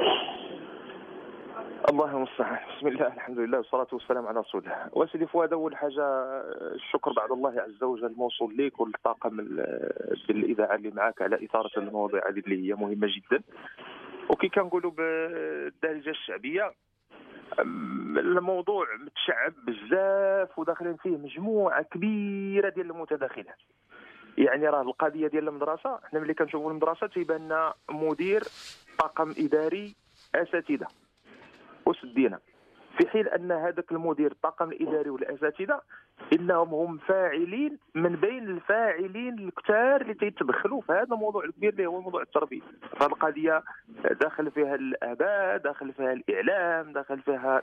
الله المستعان. بسم الله الحمد لله والصلاه والسلام على رسول الله. وسيدي فؤاد، اول حاجه الشكر بعد الله عز وجل موصول ليك والطاقم الاذاعه اللي معك على اثاره المواضيع هذه اللي هي مهمه جدا. وكي كنقولوا بالدارجه الشعبيه الموضوع متشعب بزاف وداخلين فيه مجموعه كبيره ديال المتداخلات. يعني راه القضيه ديال المدرسه، حنا ملي كنشوفوا المدرسه تيبان لنا مدير، طاقم اداري، اساتذه وسدينا، في حين ان هذاك المدير، الطاقم الاداري والاساتذه انهم هم فاعلين من بين الفاعلين الكثار اللي تيتدخلوا في هذا الموضوع الكبير اللي هو موضوع التربيه. فهذه القضيه داخل فيها الاباء، داخل فيها الاعلام، داخل فيها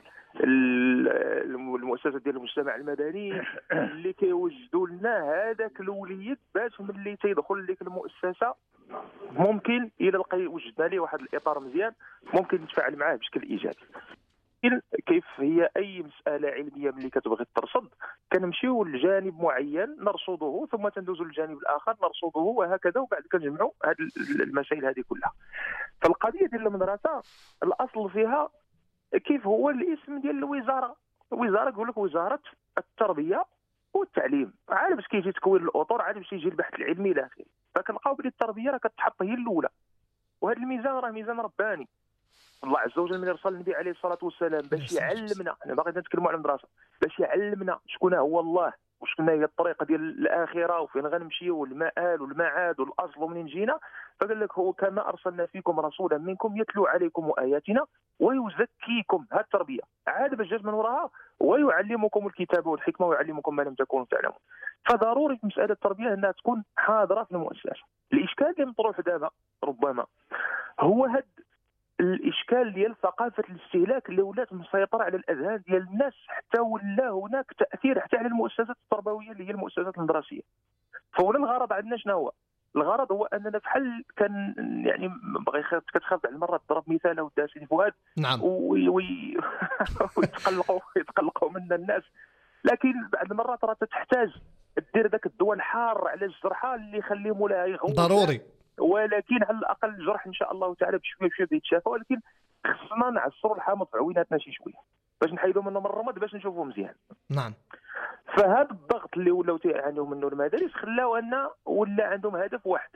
المؤسسات ديال المجتمع المدني اللي كيوجدوا لنا هذاك الوليد باش ملي تيدخل لك المؤسسه ممكن الى لقى وجدنا ليه واحد الاطار مزيان ممكن نتفاعل معاه بشكل ايجابي. كيف هي اي مساله علميه ملي كتبغي ترصد كنمشيو لجانب معين نرصده ثم تندوزو للجانب الاخر نرصده وهكذا، وبعد كنجمعوا هذه المسائل هذه كلها. فالقضيه ديال المدرسه الاصل فيها كيف هو الاسم ديال الوزاره، الوزاره يقول لك وزاره التربيه والتعليم، عارف باش كيجي تكوين الاطر، عارف باش يجي البحث العلمي الى اخره. فكنلقاو بلي التربيه راه كتحط هي الاولى، وهذا الميزان راه ميزان رباني. الله عز وجل من ارسل النبي عليه الصلاه والسلام باش يعلمنا، انا باغي نتكلموا على المدرسه، باش يعلمنا شكون هو الله وشكون هي الطريقه ديال الاخره وفين غنمشيو والمآل والمعاد والاصل ومنين جينا. فقال لك هو كما ارسلنا فيكم رسولا منكم يتلو عليكم اياتنا ويزكيكم، هذه التربيه عاد باش جات من وراها ويعلمكم الكتاب والحكمه ويعلمكم ما لم تكونوا تعلمون. فضروري في مساله التربيه انها تكون حاضره في المؤسسه. الاشكال اللي مطروح دابا ربما هو هذا الاشكال ديال ثقافه الاستهلاك اللي ولات مسيطره على الاذهان ديال الناس، حتى ولا هناك تاثير حتى على المؤسسات التربويه اللي هي المؤسسات المدرسيه. فولا الغرض عندنا شنو هو؟ الغرض هو اننا بحال كان يعني بغي كتخاف بعض المرات تضرب مثال ودار سيدي فؤاد نعم ويتقلقوا يتقلقوا منا الناس، لكن بعض المرات راه تحتاج دير ذاك الدواء الحار على الجرحى اللي يخليه مولاها يغوت ضروري، ولكن على الاقل الجرح ان شاء الله تعالى بشويه بشويه يتشافى، ولكن خصنا نعصروا الحامض في عويناتنا شي شويه باش نحيدوا منه من الرماد باش نشوفوه مزيان. نعم. فهذا الضغط اللي ولاو تيعانيو منه المدارس خلاو ان ولا عندهم هدف واحد،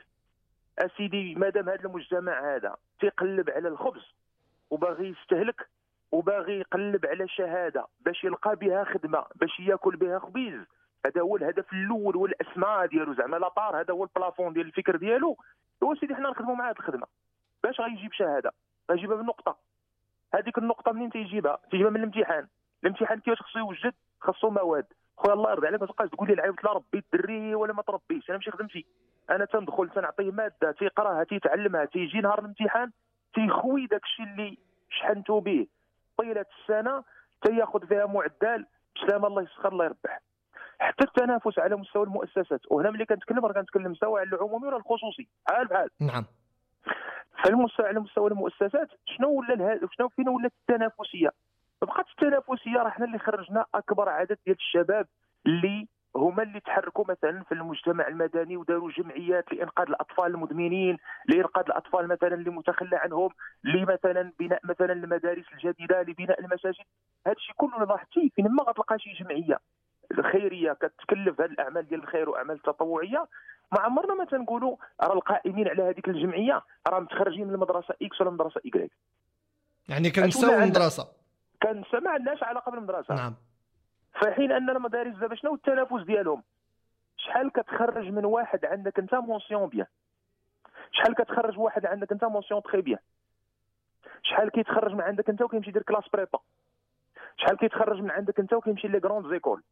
اسيدي مادام هذا المجتمع هذا تيقلب على الخبز وباغي يستهلك وباغي يقلب على شهاده باش يلقى بها خدمه باش ياكل بها خبيز، هذا هو الهدف الاول والاسماء ديالو زعما لاطار، هذا هو البلافون ديال الفكر ديالو. هو سيدي حنا نخدموا مع هذه الخدمه باش غيجيب شهاده، غيجيبها بالنقطه. هذيك النقطه منين تيجيبها؟ تيجيبها من الامتحان. الامتحان كيفاش خصو يوجد؟ خصو مواد. خويا الله يرضي عليك ما تبقاش تقول لي العيب لا ربي الدري ولا ما تربيش، انا ماشي خدمتي، انا تندخل تنعطيه ماده تيقراها تيتعلمها، تيجي نهار الامتحان تيخوي داك الشيء اللي شحنتو به طيله السنه تياخذ فيها معدل بسلامه الله يسخر الله يربح. حتى التنافس على مستوى المؤسسات، وهنا ملي كنتكلم راه كنتكلم سواء على العمومي ولا الخصوصي بحال بحال. نعم. فالمستوى على مستوى المؤسسات شنو ولا الهدف؟ شنو فين ولات التنافسيه؟ بقات التنافسيه راه حنا اللي خرجنا اكبر عدد ديال الشباب اللي هما اللي تحركوا مثلا في المجتمع المدني وداروا جمعيات لانقاذ الاطفال المدمنين، لانقاذ الاطفال مثلا اللي متخلى عنهم، لمثلا بناء مثلا المدارس الجديده، لبناء المساجد. هذا الشيء كله لاحظتي فين ما غتلقى شي جمعيه الخيريه كتكلف هذه الاعمال ديال الخير واعمال التطوعيه، ما عمرنا ما تنقولوا راه القائمين على هذيك الجمعيه راه متخرجين من المدرسه اكس ولا المدرسه ايكغيك. يعني كنساو المدرسه، كنسى ما عندناش علاقه بالمدرسه. نعم. في حين ان المدارس دابا شنو التنافس ديالهم؟ شحال كتخرج من واحد عندك انت مونسيون بيان، شحال كتخرج واحد عندك انت مونسيون تري بيان، شحال كيتخرج من عندك انت وكيمشي يدير كلاس بريبا، شحال كيتخرج من عندك انت وكيمشي لي غروند زيكول.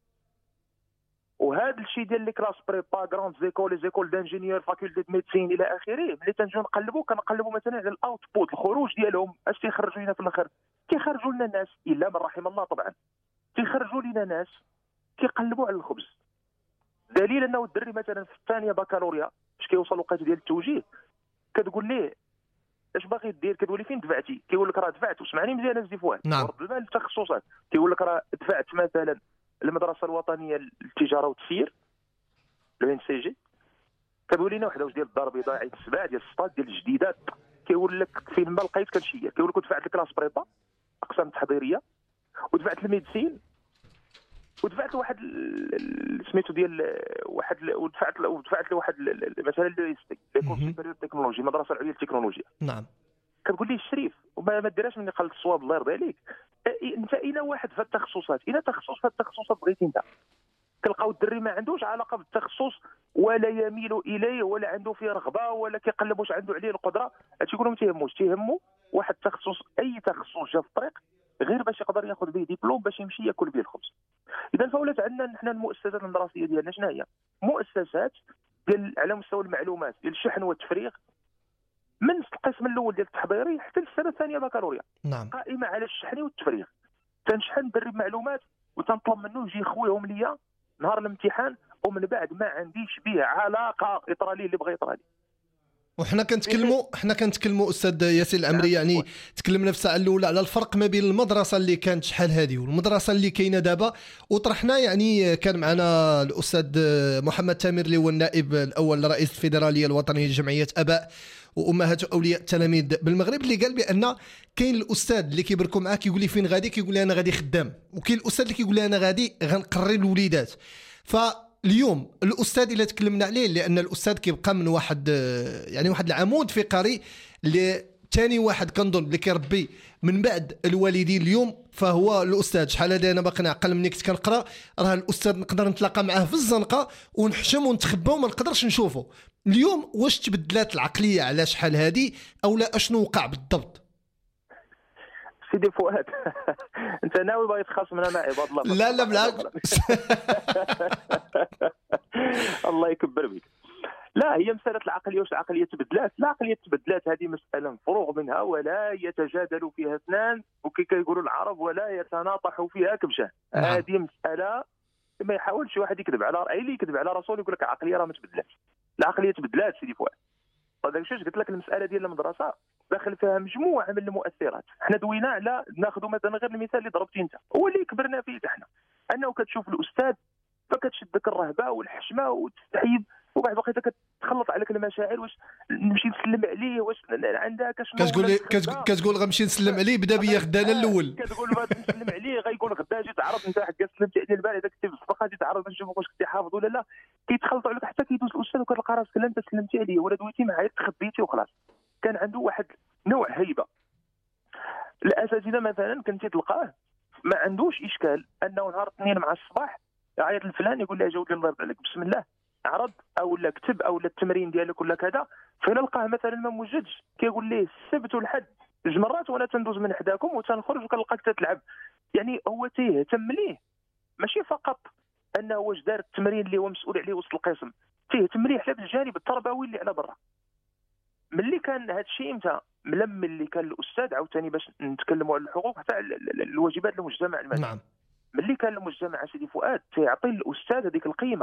وهذا الشيء ديال لي كلاس بريبا غروند زيكول، لي زيكول دانجينيور، فاكولتي دو ميديسين الى اخره، ملي تنجيو نقلبوا كنقلبوا مثلا على الاوتبوت، الخروج ديالهم اش تيخرجوا لنا في الاخر؟ كيخرجوا لنا ناس الا من رحم الله طبعا، كيخرجوا لنا ناس كيقلبوا على الخبز. دليل انه الدري مثلا في الثانيه بكالوريا باش كيوصل الوقت ديال التوجيه كتقول ليه اش باغي دير؟ كتقول لي فين دفعتي؟ كيقول لك راه دفعت. وسمعني مزيان ازدي فؤاد، نعم. ورد المال التخصصات كيقول لك راه دفعت مثلا المدرسه الوطنيه للتجاره والتسيير لو ان سي جي، كتقول لنا وحده واش ديال الدار البيضاء عيد السبع ديال السطاد ديال الجديدات، كيقول لك فين ما لقيت كنشير، كيقول لك دفعت الكلاس بريبا اقسام التحضيريه، ودفعت الميديسين، ودفعت واحد سميتو ديال واحد، ودفعت ودفعت لواحد مثلا لي ليكول سوبيريور تكنولوجي، المدرسه العليا للتكنولوجيا. نعم. كتقول لي الشريف وما ما ديرهاش مني قلت الصواب الله يرضي عليك، انت الى واحد في التخصصات، الى تخصص في التخصصات بغيتي انت كنلقاو الدري ما عندوش علاقه بالتخصص ولا يميل اليه ولا عنده فيه رغبه ولا كيقلب واش عنده عليه القدره، هادشي كله ما تيهموش، تيهمو واحد التخصص، اي تخصص جا في الطريق غير باش يقدر ياخذ به ديبلوم باش يمشي ياكل به الخبز. اذا فولات عندنا نحن المؤسسات الدراسيه ديالنا شنو هي؟ مؤسسات ديال على مستوى المعلومات ديال الشحن والتفريغ من القسم الاول ديال التحضيري حتى للسنه الثانيه بكالوريا. نعم. قائمه على الشحن والتفريغ. تنشحن ندرب معلومات وتنطلب منه يجي يخويهم ليا نهار الامتحان ومن بعد ما عنديش به علاقه، يطرى لي اللي بغى يطرى لي. وحنا كنتكلموا حنا كنتكلموا استاذ ياسين العمري، يعني تكلمنا في الساعه الاولى على الفرق ما بين المدرسه اللي كانت شحال هذه والمدرسه اللي كاينه دابا، وطرحنا يعني كان معنا الاستاذ محمد تامر اللي هو النائب الاول لرئيس الفيدراليه الوطنيه لجمعيه اباء وامهات اولياء التلاميذ بالمغرب، اللي قال بان كاين الاستاذ اللي كيبركوا معاه كيقول لي فين غادي، كيقول لي انا غادي خدام، وكاين الاستاذ اللي كيقول لي انا غادي غنقري الوليدات. ف اليوم الاستاذ اللي تكلمنا عليه، لان الاستاذ كيبقى من واحد يعني واحد العمود فقري اللي ثاني واحد كنظن اللي كيربي من بعد الوالدين اليوم فهو الاستاذ. شحال هذا انا باقي نعقل مني كنت كنقرا، راه الاستاذ نقدر نتلاقى معاه في الزنقه ونحشم ونتخبى وما نقدرش نشوفه. اليوم واش تبدلات العقليه على شحال هذه او لا؟ اشنو وقع بالضبط؟ سيدي فؤاد انت ناوي باغي تخاصمنا مع عباد الله؟ لا لا بالعكس الله يكبر بك. لا، هي مساله العقليه، واش العقليه تبدلات؟ لا، العقليه تبدلات هذه مساله مفروغ منها ولا يتجادل فيها اثنان، وكي كيقولوا العرب ولا يتناطح فيها كبشه. هذه مساله ما يحاولش واحد يكذب على اي اللي يكذب على رسول يقول لك العقليه راه ما تبدلاتش. العقليه تبدلات سيدي فؤاد. هذاك الشيء قلت لك، المساله ديال المدرسه داخل فيها مجموعه من المؤثرات. حنا دوينا على ناخذ مثلا غير المثال اللي ضربتي انت، هو اللي كبرنا فيه احنا، انه كتشوف الاستاذ فكتشدك الرهبه والحشمه وتستحيب، وبعد بقيت كتخلط عليك المشاعر، واش نمشي نسلم عليه، واش عندك شنو كتقول لي كتقول غنمشي نسلم عليه، بدا بيا غدا انا الاول، كتقول غادي نسلم عليه غيقول غدا جيت تعرض انت حكا سلمت عليه البارح اذا كنتي في الصفقه جيت تعرض نشوفك واش كنتي حافظ ولا لا. كيتخلطوا عليك حتى كيدوز الاستاذ وكتلقى راسك لا انت سلمتي عليه ولا دويتي معاه تخبيتي وخلاص. كان عنده واحد نوع هيبه. الاساتذه مثلا كنتي تلقاه ما عندوش اشكال انه نهار الاثنين مع الصباح يعيط الفلان يقول له يا جودي الله يرضى عليك بسم الله عرض او لا كتب او لا التمرين ديالك ولا كذا، فين نلقاه مثلا ما موجدش كيقول ليه السبت والحد جوج مرات وانا تندوز من حداكم وتنخرج وكنلقاك تتلعب. يعني هو تيهتم ليه ماشي فقط انه واش دار التمرين اللي هو مسؤول عليه وسط القسم، تيهتم ليه حتى بالجانب التربوي اللي على برا. ملي كان هذا الشيء امتى ملم اللي كان الاستاذ عاوتاني باش نتكلموا على الحقوق حتى الواجبات المجتمع المدني. نعم. ملي كان المجتمع سيدي فؤاد تيعطي الاستاذ هذيك القيمه.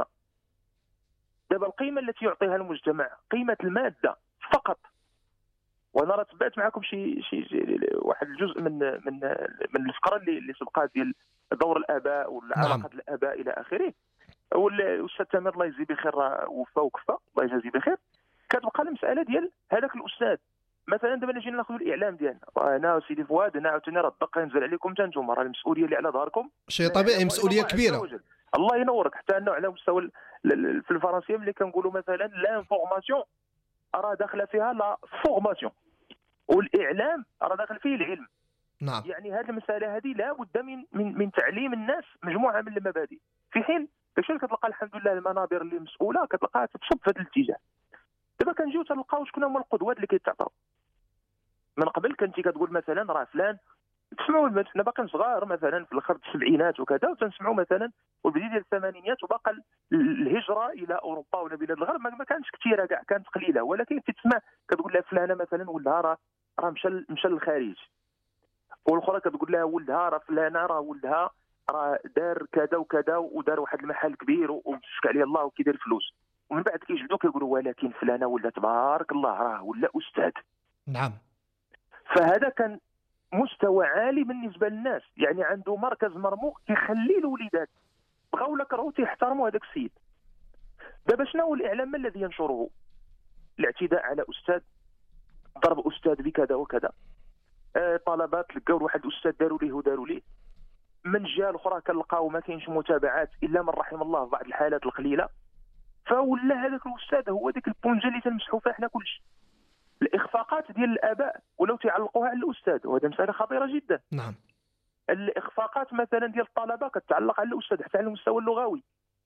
دابا القيمه التي يعطيها المجتمع قيمه الماده فقط. وانا راه تبعت معكم شي شي واحد الجزء من من من الفقره اللي اللي سبقات ديال دور الاباء والعلاقه نعم. الاباء الى اخره. والاستاذ تامر الله يجزيه بخير وفى وكفى الله يجازيه بخير. كتبقى المساله ديال هذاك الاستاذ. مثلا دابا جينا ناخذ الاعلام ديالنا، انا سيدي فؤاد انا عاوتاني راه الدقه ينزل عليكم حتى نتوما، راه المسؤوليه اللي على ظهركم شيء طبيعي، مسؤوليه كبيره. الله ينورك. حتى انه على مستوى في الفرنسيه ملي كنقولوا مثلا لانفورماسيون راه داخله فيها لا فورماسيون، والاعلام راه داخل فيه العلم. نعم. يعني هذه المساله هذه لا بد من من من تعليم الناس مجموعه من المبادئ، في حين كشي كتلقى الحمد لله المنابر اللي مسؤوله كتلقاها تتصب في هذا الاتجاه. دابا كنجيو تلقاو شكون هما القدوات اللي كيتعطاو. من قبل كنتي كتقول مثلا راه فلان، تسمعوا مثلا باقي صغار مثلا في الاخر السبعينات وكذا، وتنسمعوا مثلا والبدايه ديال الثمانينات وباقى الهجره الى اوروبا ولا بلاد الغرب ما كانتش كثيره كاع، كانت قليله، ولكن كتسمع كتقول لها فلانه مثلا ولدها راه راه مشى مشى للخارج، والاخرى كتقول لها ولدها راه فلانه راه ولدها راه دار كذا وكذا ودار واحد المحل كبير ومسك عليه الله وكيدير فلوس، ومن بعد كيجبدوا كيقولوا ولكن فلانه ولا تبارك الله راه ولا استاذ. نعم. فهذا كان مستوى عالي بالنسبه للناس، يعني عنده مركز مرموق كيخلي الوليدات بغاو ولا كرهوا تيحترموا هذاك السيد. دابا شنو هو الاعلام ما الذي ينشره؟ الاعتداء على استاذ، ضرب استاذ بكذا وكذا، آه طلبات لقاو واحد الاستاذ داروا ليه وداروا ليه، من جهه الاخرى كنلقاو ما كاينش متابعات الا من رحم الله في بعض الحالات القليله، فولا هذاك الاستاذ هو ديك البونجه اللي تنمسحوا فيها حنا كلشي. الاخفاقات ديال الاباء ولو تعلقوها على الاستاذ وهذا مساله خطيره جدا. نعم. الاخفاقات مثلا ديال الطلبه كتعلق على الاستاذ حتى على المستوى اللغوي،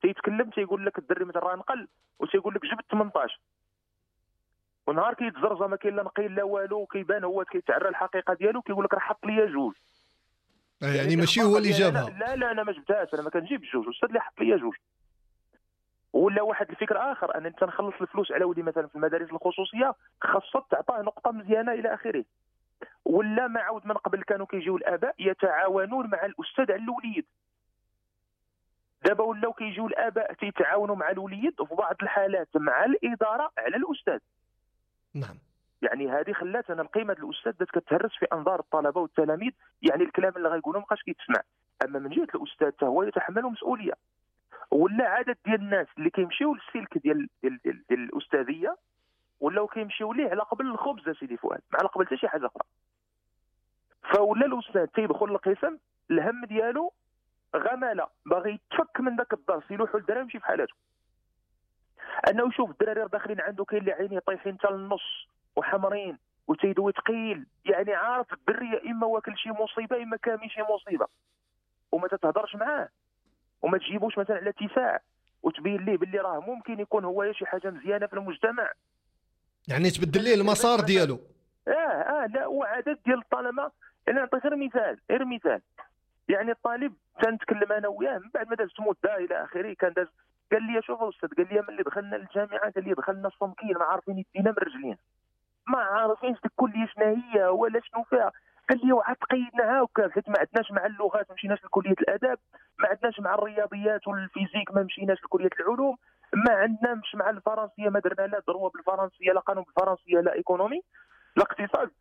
تيتكلم تيقول لك الدري مثلا راه نقل وتيقول لك جبت ثمنطاش، ونهار كيتزرزه ما كاين لا نقيل لا والو، كيبان هو كيتعرى الحقيقه ديالو كيقول لك راه حط ليا جوج. يعني, يعني ماشي هو اللي جابها. لا لا انا ما جبتهاش، انا ما كنجيبش جوج، الاستاذ اللي حط ليا جوج. ولا واحد الفكر اخر ان انت نخلص الفلوس على ولدي مثلا في المدارس الخصوصيه خاصه تعطاه نقطه مزيانه الى اخره. ولا ما عاود من قبل كانوا كيجيو الاباء يتعاونون مع الاستاذ على الوليد، دابا ولاو كيجيو الاباء تيتعاونوا مع الوليد وفي بعض الحالات مع الاداره على الاستاذ. نعم. يعني هذه خلات انا القيمه الاستاذ بدات كتهرس في انظار الطلبه والتلاميذ، يعني الكلام اللي غايقولوا ما بقاش كيتسمع. اما من جهه الاستاذ حتى هو يتحمل مسؤوليه. ولا عدد ديال الناس اللي كيمشيو للسلك ديال ديال, ديال, ديال الاستاذيه ولاو كيمشيو ليه على قبل الخبز سيدي فؤاد، مع قبل حتى شي حاجه اخرى. فولا الاستاذ تيدخل القسم الهم ديالو غماله، باغي يتفك من ذاك الدرس يلوحوا الدراري يمشي في حالاته. انه يشوف الدراري داخلين عنده كاين اللي عينيه طايحين حتى للنص وحمرين وتيدوي ثقيل، يعني عارف الدري يا اما واكل شي مصيبه اما كامل شي مصيبه، وما تتهضرش معاه وما تجيبوش مثلا على اتساع وتبين ليه باللي راه ممكن يكون هو شي حاجه مزيانه في المجتمع، يعني تبدل ليه المسار ديالو. اه اه لا وعدد ديال الطلبه. انا نعطي غير مثال غير مثال يعني الطالب تنتكلم انا وياه من بعد ما داز مده الى اخره، كان داز قال لي شوف الاستاذ، قال لي ملي دخلنا الجامعه قال لي دخلنا الصمكين ما عارفين يدينا من رجلين، ما عارفين الكليه شنو هي ولا شنو فيها. قال لي وعاد تقيدنا هاكا حيت ما عندناش مع اللغات ما مشيناش لكليه الاداب، ما عندناش مع الرياضيات والفيزيك ما مشيناش لكليه العلوم، ما عندناش مع الفرنسيه ما درنا لا ضروه بالفرنسيه لا قانون بالفرنسيه لا ايكونومي لا اقتصاد.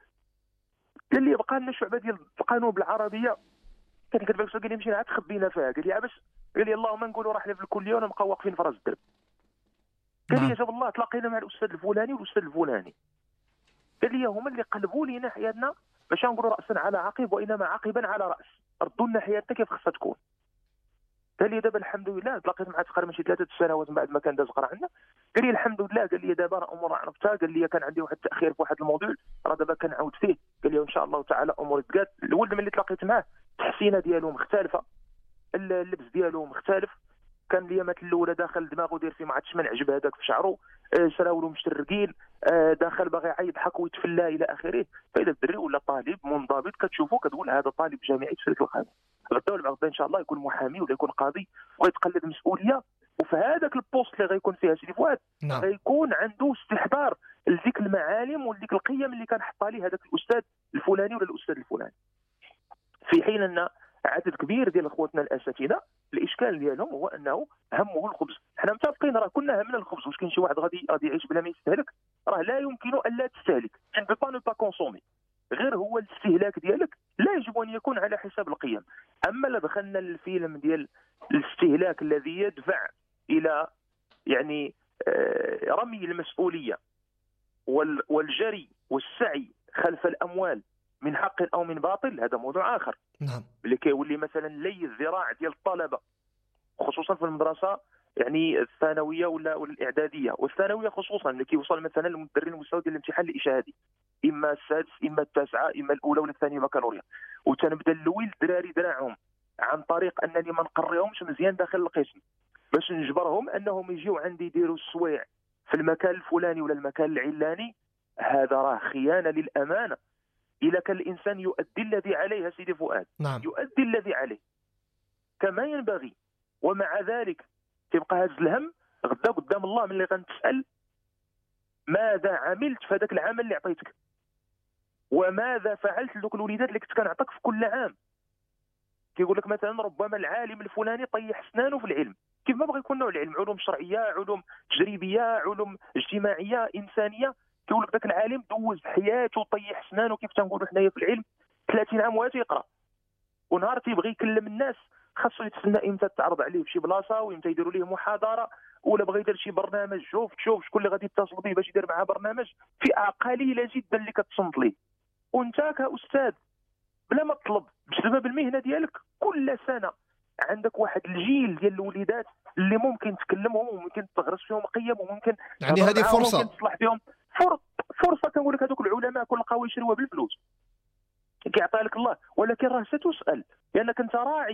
قال لي بقى لنا شعبه ديال القانون بالعربيه، كان كتبان قال لي مشينا عاد خبينا فيها. قال لي باش قال لي اللهم نقولوا راه حنا في الكليه ونبقاو واقفين في راس الدرب. قال لي شوف الله تلاقينا مع الاستاذ الفلاني والاستاذ الفلاني، قال لي هما اللي قلبوا لينا حياتنا باش نقولوا راسا على عقب وانما عقبا على راس، ردوا لنا حياتنا كيف خصها تكون. قال لي دابا الحمد لله تلاقيت مع تقريبا شي ثلاثه سنوات من بعد ما كان داز قرا عندنا. قال لي الحمد لله، قال لي دابا راه امور عرفتها، قال لي كان عندي واحد التاخير في واحد الموديول راه دابا كنعاود فيه، قال لي وان شاء الله تعالى امور تقاد. الولد ملي تلاقيت معاه التحسينه ديالو مختلفه، اللبس ديالو مختلف، كان اليامات الاولى داخل دماغه داير فيه ما عادش من عجب هذاك في شعره، سراولو مشترقين، داخل باغي يعيط حق ويتفلى الى اخره. فاذا الدري ولا طالب منضبط كتشوفه كتقول هذا طالب جامعي في سلك الخامس، غدا ولا بعد ان شاء الله يكون محامي ولا يكون قاضي ويتقلد مسؤوليه، وفي هذاك البوست اللي غيكون فيها سيدي فؤاد نعم. غيكون عنده استحضار لذيك المعالم ولذيك القيم اللي كان حطها ليه هذاك الاستاذ الفلاني ولا الاستاذ الفلاني. في حين ان عدد كبير ديال اخواتنا الاساتذه الاشكال ديالهم هو انه همه الخبز. حنا متفقين راه كنا همنا الخبز، واش كاين شي واحد غادي غادي يعيش بلا ما يستهلك؟ راه لا يمكن الا تستهلك، ان بو با نو با كونسومي، غير هو الاستهلاك ديالك لا يجب ان يكون على حساب القيم. اما لا دخلنا للفيلم ديال الاستهلاك الذي يدفع الى يعني رمي المسؤوليه والجري والسعي خلف الاموال من حق او من باطل، هذا موضوع اخر. نعم. اللي كيولي مثلا لي الذراع ديال الطلبه خصوصا في المدرسه يعني الثانويه ولا الاعداديه والثانويه خصوصا اللي كيوصل مثلا للمدرب المستوى ديال الامتحان الاشهادي، اما السادس اما التاسعه اما الاولى ولا الثانيه بكالوريا، وتنبدا نلوي الدراري دراعهم عن طريق انني ما نقريهمش مزيان داخل القسم باش نجبرهم انهم يجيو عندي يديروا السويع في المكان الفلاني ولا المكان العلاني. هذا راه خيانه للامانه. إذا كان الإنسان يؤدي الذي عليه سيدي فؤاد، نعم. يؤدي الذي عليه كما ينبغي، ومع ذلك تبقى هز الهم غدا قدام الله من اللي غنتسأل ماذا عملت في هذاك العمل اللي عطيتك، وماذا فعلت لذوك الوليدات اللي كنت كنعطيك في كل عام. كيقول لك مثلا ربما العالم الفلاني طيح اسنانه في العلم، كيف ما بغى يكون نوع العلم، علوم شرعيه، علوم تجريبيه، علوم اجتماعيه، انسانيه. كيقول لك ذاك العالم دوز حياته طيح اسنانه كيف تنقولوا حنايا في العلم ثلاثين عام وهو تيقرا، ونهار تيبغي يكلم الناس خاصو يتسنى امتى تعرض عليه في شي بلاصه وامتى يديروا ليه محاضره، ولا بغى يدير شي برنامج. شوف شوف شكون اللي غادي يتصل به باش يدير معاه برنامج، فئه قليله جدا اللي كتصنت ليه. وانت كاستاذ بلا ما تطلب بسبب المهنه ديالك كل سنه عندك واحد الجيل ديال الوليدات اللي ممكن تكلمهم وممكن تغرس فيهم قيم وممكن يعني هذه فرصه ممكن تصلح فيهم فرصه. كنقول لك هذوك العلماء كل لقاو يشريوها بالفلوس كيعطيها لك الله، ولكن راه ستسال لانك انت راعي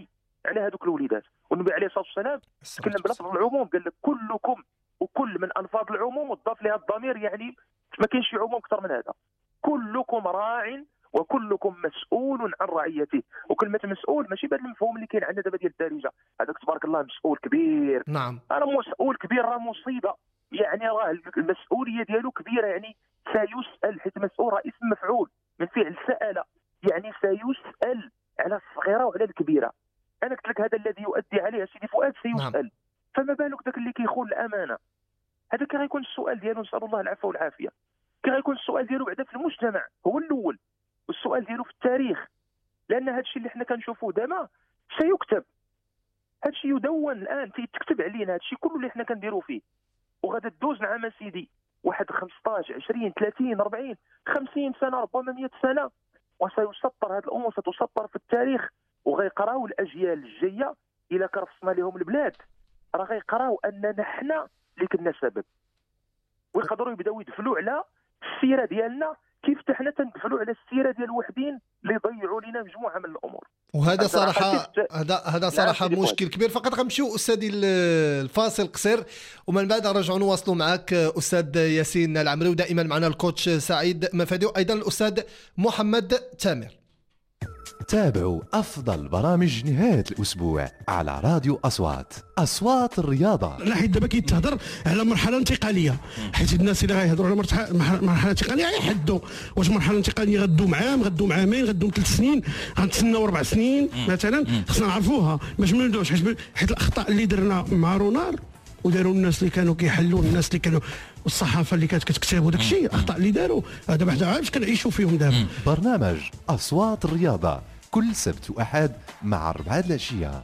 على هذوك الوليدات. والنبي عليه الصلاه والسلام تكلم بلفظ العموم، قال لك كلكم، وكل من الفاظ العموم وضاف لها الضمير، يعني ما كاينش شي عموم اكثر من هذا. كلكم راع وكلكم مسؤول عن رعيته. وكلمه مسؤول ماشي بهذا المفهوم اللي كاين عندنا دابا ديال الدارجه، هذاك تبارك الله مسؤول كبير. نعم راه مسؤول كبير راه مصيبه، يعني راه المسؤوليه ديالو كبيره، يعني سيسال، حيت مسؤول راه اسم مفعول من فعل سأل، يعني سيسال على الصغيره وعلى الكبيره. انا قلت لك هذا الذي يؤدي عليه سيدي فؤاد سيسال. نعم. فما بالك ذاك اللي كيخون الامانه، هذا كي غيكون السؤال ديالو، نسال الله العفو والعافيه، كي غيكون السؤال ديالو بعدا في المجتمع هو الاول، والسؤال ديالو في التاريخ، لان هذا الشيء اللي حنا كنشوفوه دابا سيكتب، هذا الشيء يدون الان، تيتكتب علينا هذا الشيء كله اللي حنا كنديروا فيه، وغادا دوز نعم سيدي واحد خمسطاش عشرين ثلاثين أربعين خمسين سنه ربما مئة سنه، وسيسطر هذه الامور، ستسطر في التاريخ، وغيقراو الاجيال الجايه الى كرفصنا لهم البلاد، راه غيقراو اننا حنا اللي كنا سبب، ويقدروا يبداو يدفلوا على السيره ديالنا كيف حنا تندفلوا على السيره ديال الوحدين اللي ضيعوا لنا مجموعه من الامور. وهذا صراحه هذا هذا صراحه مشكل كبير. فقط غنمشيو استاذي الفاصل قصير، ومن بعد نرجعوا نواصلوا معك استاذ ياسين العمري، ودائما معنا الكوتش سعيد مفادي، ايضا الاستاذ محمد تامر. تابعوا أفضل برامج نهاية الأسبوع على راديو أصوات، أصوات الرياضة. لا حيت دابا كيتهضر على مرحلة انتقالية، حيت الناس اللي غيهضروا على مرحلة انتقالية غيحدوا واش مرحلة انتقالية غدوم عام، غدوم عامين، غدوم ثلاث سنين، غنتسناو أربع سنين مثلا. خصنا نعرفوها باش ما نبداوش، حيت الأخطاء اللي درنا مع رونار وداروا الناس اللي كانوا كيحلوا، الناس اللي كانوا والصحافه اللي كانت كتكتب وداك الشيء، الاخطاء اللي داروا دابا حنا عارفين كنعيشوا فيهم دابا. برنامج أصوات الرياضة كل سبت وأحد مع أربعة العشية.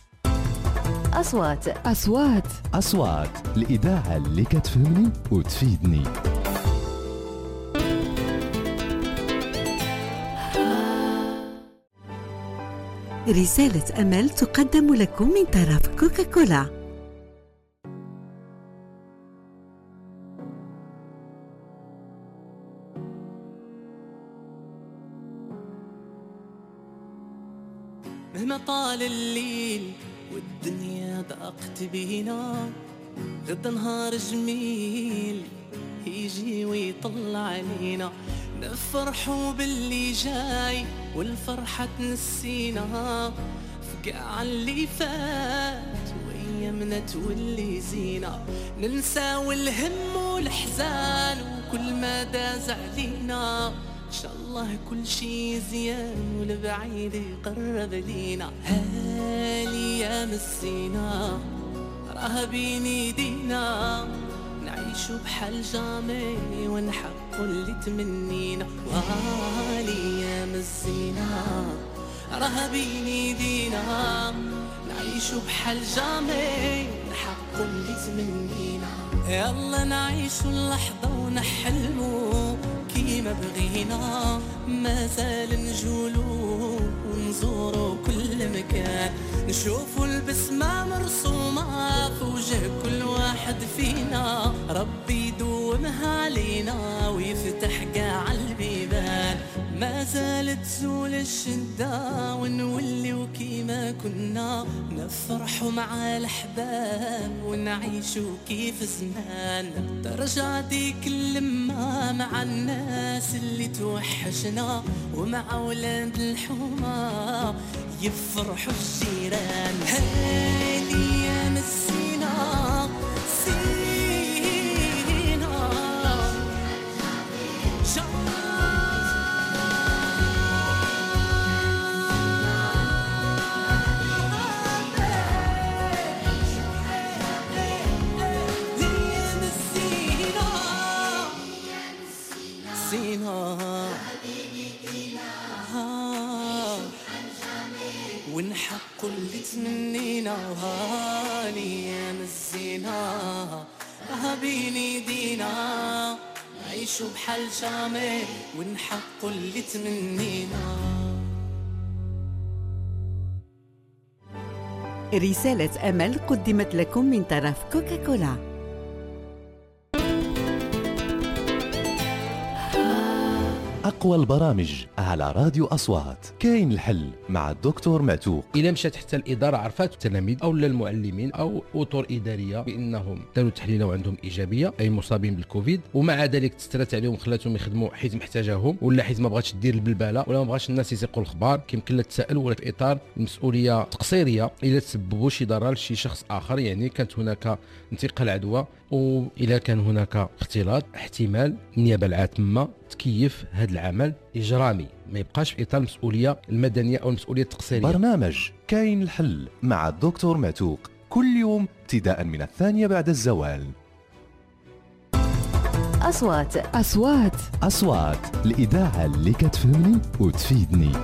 أصوات أصوات أصوات الإذاعة اللي كتفهمني وتفيدني. رسالة أمل تقدم لكم من طرف كوكاكولا. مهما طال الليل والدنيا ضاقت بينا، غدا نهار جميل يجي ويطلع علينا، نفرحوا باللي جاي والفرحة تنسينا، فقع اللي فات وأيامنا تولي زينة، ننساو الهم والحزان وكل ما داز علينا، إن شاء الله كل شي زيان والبعيد يقرب لينا. هالأيام الزينة راها بين ايدينا، نعيشو بحال جامي ونحققو اللي تمنينا. وهالأيام الزينة راها بين ايدينا، نعيشو بحال جامي ونحققو اللي تمنينا. يلا نعيشو اللحظة ونحلمو كيما بغينا، ما زال نجولو ونزورو كل مكان، نشوفو البسمة مرسومة في وجه كل واحد فينا، ربي يدومها علينا ويفتح قاع البيبان، ما زالت تزول الشدة ونوليو كيما كنا، نفرحو مع الأحباب ونعيشو كيف زمان، ترجع ديك اللمة مع الناس اللي توحشنا، ومع ولاد الحومة يفرحوا الجيران. هالأيام الزينة زينة ونحققوا اللي تمنينا. وهالأيام الزينة راها بين ايدينا، نعيشوا بحال جامي ونحققوا اللي تمنينا. رسالة أمل قدمت لكم من طرف كوكاكولا. أقوى البرامج على راديو أصوات. كاين الحل مع الدكتور معتوق. إذا مشات حتى الإدارة عرفات التلاميذ أو المعلمين أو أطر إدارية بأنهم داروا تحليلة وعندهم إيجابية أي مصابين بالكوفيد، ومع ذلك تسترات عليهم خلاتهم يخدموا حيث محتاجاهم ولا حيث ما بغاتش دير البلبلة ولا ما بغاش الناس يسيقوا الأخبار، كيمكن لها تسأل ولا في إطار المسؤولية تقصيرية إذا تسببوا شي ضرر لشي شخص آخر، يعني كانت هناك انتقال عدوى وإذا كان هناك اختلاط احتمال النيابة العامة تكيف هذا العمل إجرامي، ما يبقاش في إطار المسؤولية المدنية أو المسؤولية التقصيرية. برنامج كاين الحل مع الدكتور معتوق كل يوم ابتداء من الثانية بعد الزوال. أصوات أصوات أصوات الإذاعة اللي كتفهمني وتفيدني.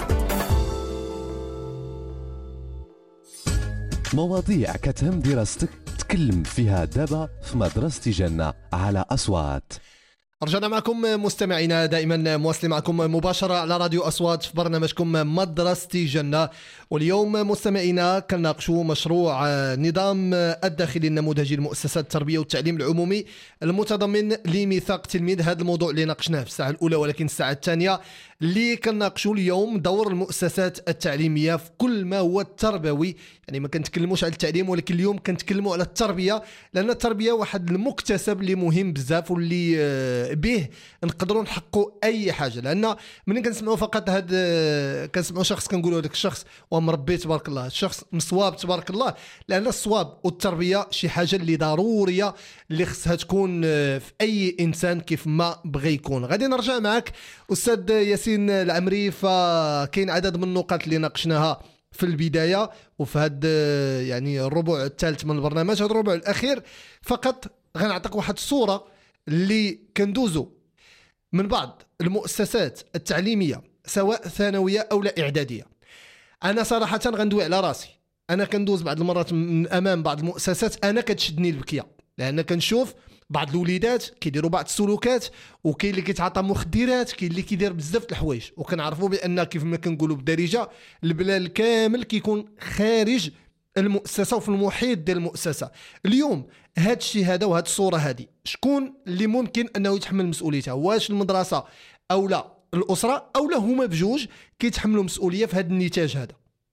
مواضيع كتهم دراستك تكلم فيها دابا في مدرسة جنة على أصوات. رجعنا معكم مستمعينا، دائما مواصلين معكم مباشرة على راديو أصوات في برنامجكم مدرسة جنة. واليوم مستمعينا كنناقشوا مشروع نظام الداخلي النموذجي لمؤسسات التربية والتعليم العمومي المتضمن لميثاق تلميذ. هذا الموضوع اللي ناقشناه في الساعة الأولى، ولكن الساعة الثانية اللي كنناقشوا اليوم دور المؤسسات التعليمية في كل ما هو التربوي. يعني ما كنتكلموش على التعليم، ولكن اليوم كنتكلموا على التربية، لأن التربية واحد المكتسب اللي مهم بزاف واللي به نقدروا نحققوا أي حاجة. لأن من كنسمعوا فقط هذا كنسمعوا شخص كنقولوا هذاك الشخص ومربي تبارك الله، الشخص مصواب تبارك الله، لأن الصواب والتربية شي حاجة اللي ضرورية اللي خصها تكون في أي إنسان كيف ما بغي يكون. غادي نرجع معك أستاذ ياسين العمري، فكاين عدد من النقاط اللي ناقشناها في البداية وفي هذا يعني الربع الثالث من البرنامج. هذا الربع الأخير فقط غنعطيك واحد الصورة اللي كندوزو من بعض المؤسسات التعليمية سواء ثانوية أو لا إعدادية. أنا صراحة غندوي على راسي، أنا كندوز بعض المرات من أمام بعض المؤسسات أنا كتشدني البكية، لأن كنشوف بعض الوليدات كيديروا بعض السلوكات، وكاين اللي كيتعاطى مخدرات، كاين اللي كيدير بزاف د الحوايج، وكنعرفوا بان كيف ما كنقولوا بالدارجه البلال كامل كيكون خارج المؤسسه وفي المحيط ديال المؤسسه. اليوم هذا الشيء هذا وهذه الصوره هذه شكون اللي ممكن انه يتحمل مسؤوليتها؟ واش المدرسه او لا الاسره او لا هما بجوج كيتحملوا مسؤوليه في هذا النتاج هذا؟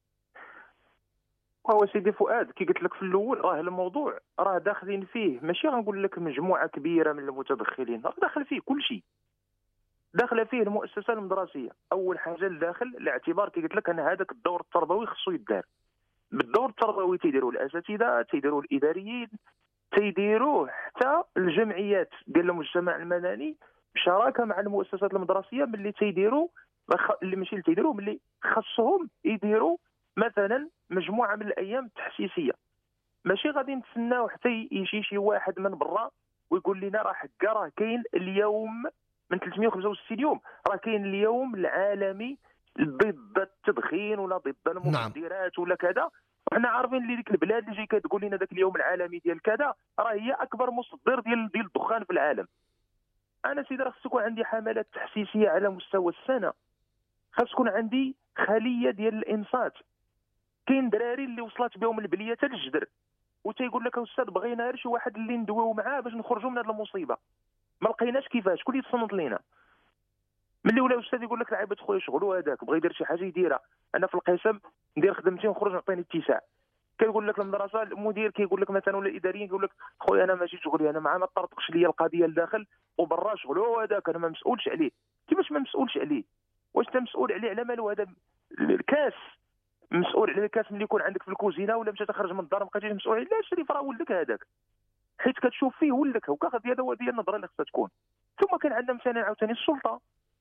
هو سيدي فؤاد كي قلت لك في الاول راه الموضوع راه داخلين فيه، ماشي غنقول لك مجموعه كبيره من المتدخلين، راه داخل فيه كل شيء. داخله فيه المؤسسه المدرسيه اول حاجه الداخل الاعتبار كي قلت لك ان هذاك الدور التربوي خصو يدار. بالدور التربوي تيديروا الاساتذه، تيديروا الاداريين، تيديروه حتى الجمعيات ديال المجتمع المدني بشراكه مع المؤسسات المدرسيه، ملي تيديروا اللي ماشي اللي تيديروا ملي خصهم يديروا مثلا مجموعه من الايام التحسيسيه. ماشي غادي نتسناو حتى يجي شي واحد من برا ويقول لنا راه حكا راه كاين اليوم من ثلاثمية وخمسة وستين يوم راه كاين اليوم العالمي ضد التدخين ولا ضد المخدرات ولا كذا. وحنا عارفين اللي ديك البلاد اللي جاي كتقول لنا ذاك اليوم العالمي ديال كذا راه هي اكبر مصدر ديال ديال الدخان في العالم. انا سيدي راه خص يكون عندي حملات تحسيسيه على مستوى السنه، خاص يكون عندي خليه ديال الانصات. كاين دراري اللي وصلت بهم البليه حتى للجدر وتيقول لك استاذ بغينا غير شي واحد اللي ندويو معاه باش نخرجوا من هذه المصيبه، ما لقيناش كيفاش، كل يتصنت لينا. ملي ولا استاذ يقول لك لعيبه خويا شغلو هذاك بغى يدير شي حاجه يديرها، انا في القسم ندير خدمتي ونخرج نعطيني اتساع. كيقول لك المدرسه المدير كيقول لك مثلا ولا الاداريين يقول لك خويا انا ماشي شغلي، انا مع ما طرطقش ليا القضيه لداخل وبرا شغلو هذاك انا ما مسؤولش عليه. كيفاش ما مسؤولش عليه؟ واش انت مسؤول عليه على مالو؟ هذا الكاس مسؤول على الكاس ملي يكون عندك في الكوزينه ولا مشى تخرج من الدار ما بقيتيش مسؤول عليه؟ لا شري فرا ولدك هذاك حيت كتشوف فيه ولدك هكا. هذه هي النظره اللي خصها تكون. ثم كان عندنا مثلا عاوتاني السلطه،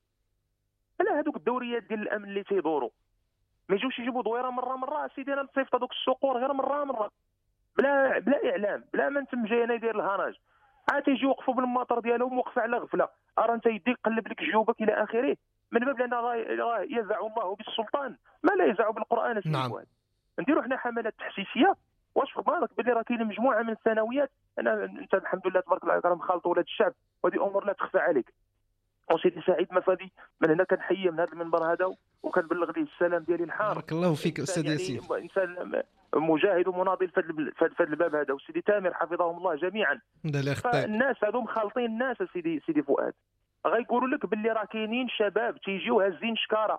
على هذوك الدوريات ديال الامن اللي تيدوروا ما يجوش يجيبوا دويره مره مره سيدي انا نصيفط هذوك الصقور غير مره مره بلا بلا اعلام بلا ما انت جاي انا يدير الهراج. عاد تيجي يوقفوا بالمطر ديالهم وقف على غفله، ارا انت يديك قلب لك جيوبك الى اخره، من باب لان راه يزع الله بالسلطان ما لا يزع بالقران. نعم. نديروا حنا حملات تحسيسيه. واش في بالك باللي راه كاين مجموعه من الثانويات، انا انت الحمد لله تبارك الله راه مخالط ولاد الشعب وهذه امور لا تخفى عليك. وسيدي سعيد مفادي من هنا كنحيي من هذا المنبر هذا وكنبلغ ليه السلام ديالي الحار. بارك الله فيك استاذ ياسين، انسان مجاهد ومناضل في هذا الباب هذا. وسيدي تامر حفظهم الله جميعا. الناس هذو مخالطين الناس سيدي سيدي فؤاد. غيقولوا لك باللي راه كاينين شباب تيجيو هازين شكاره،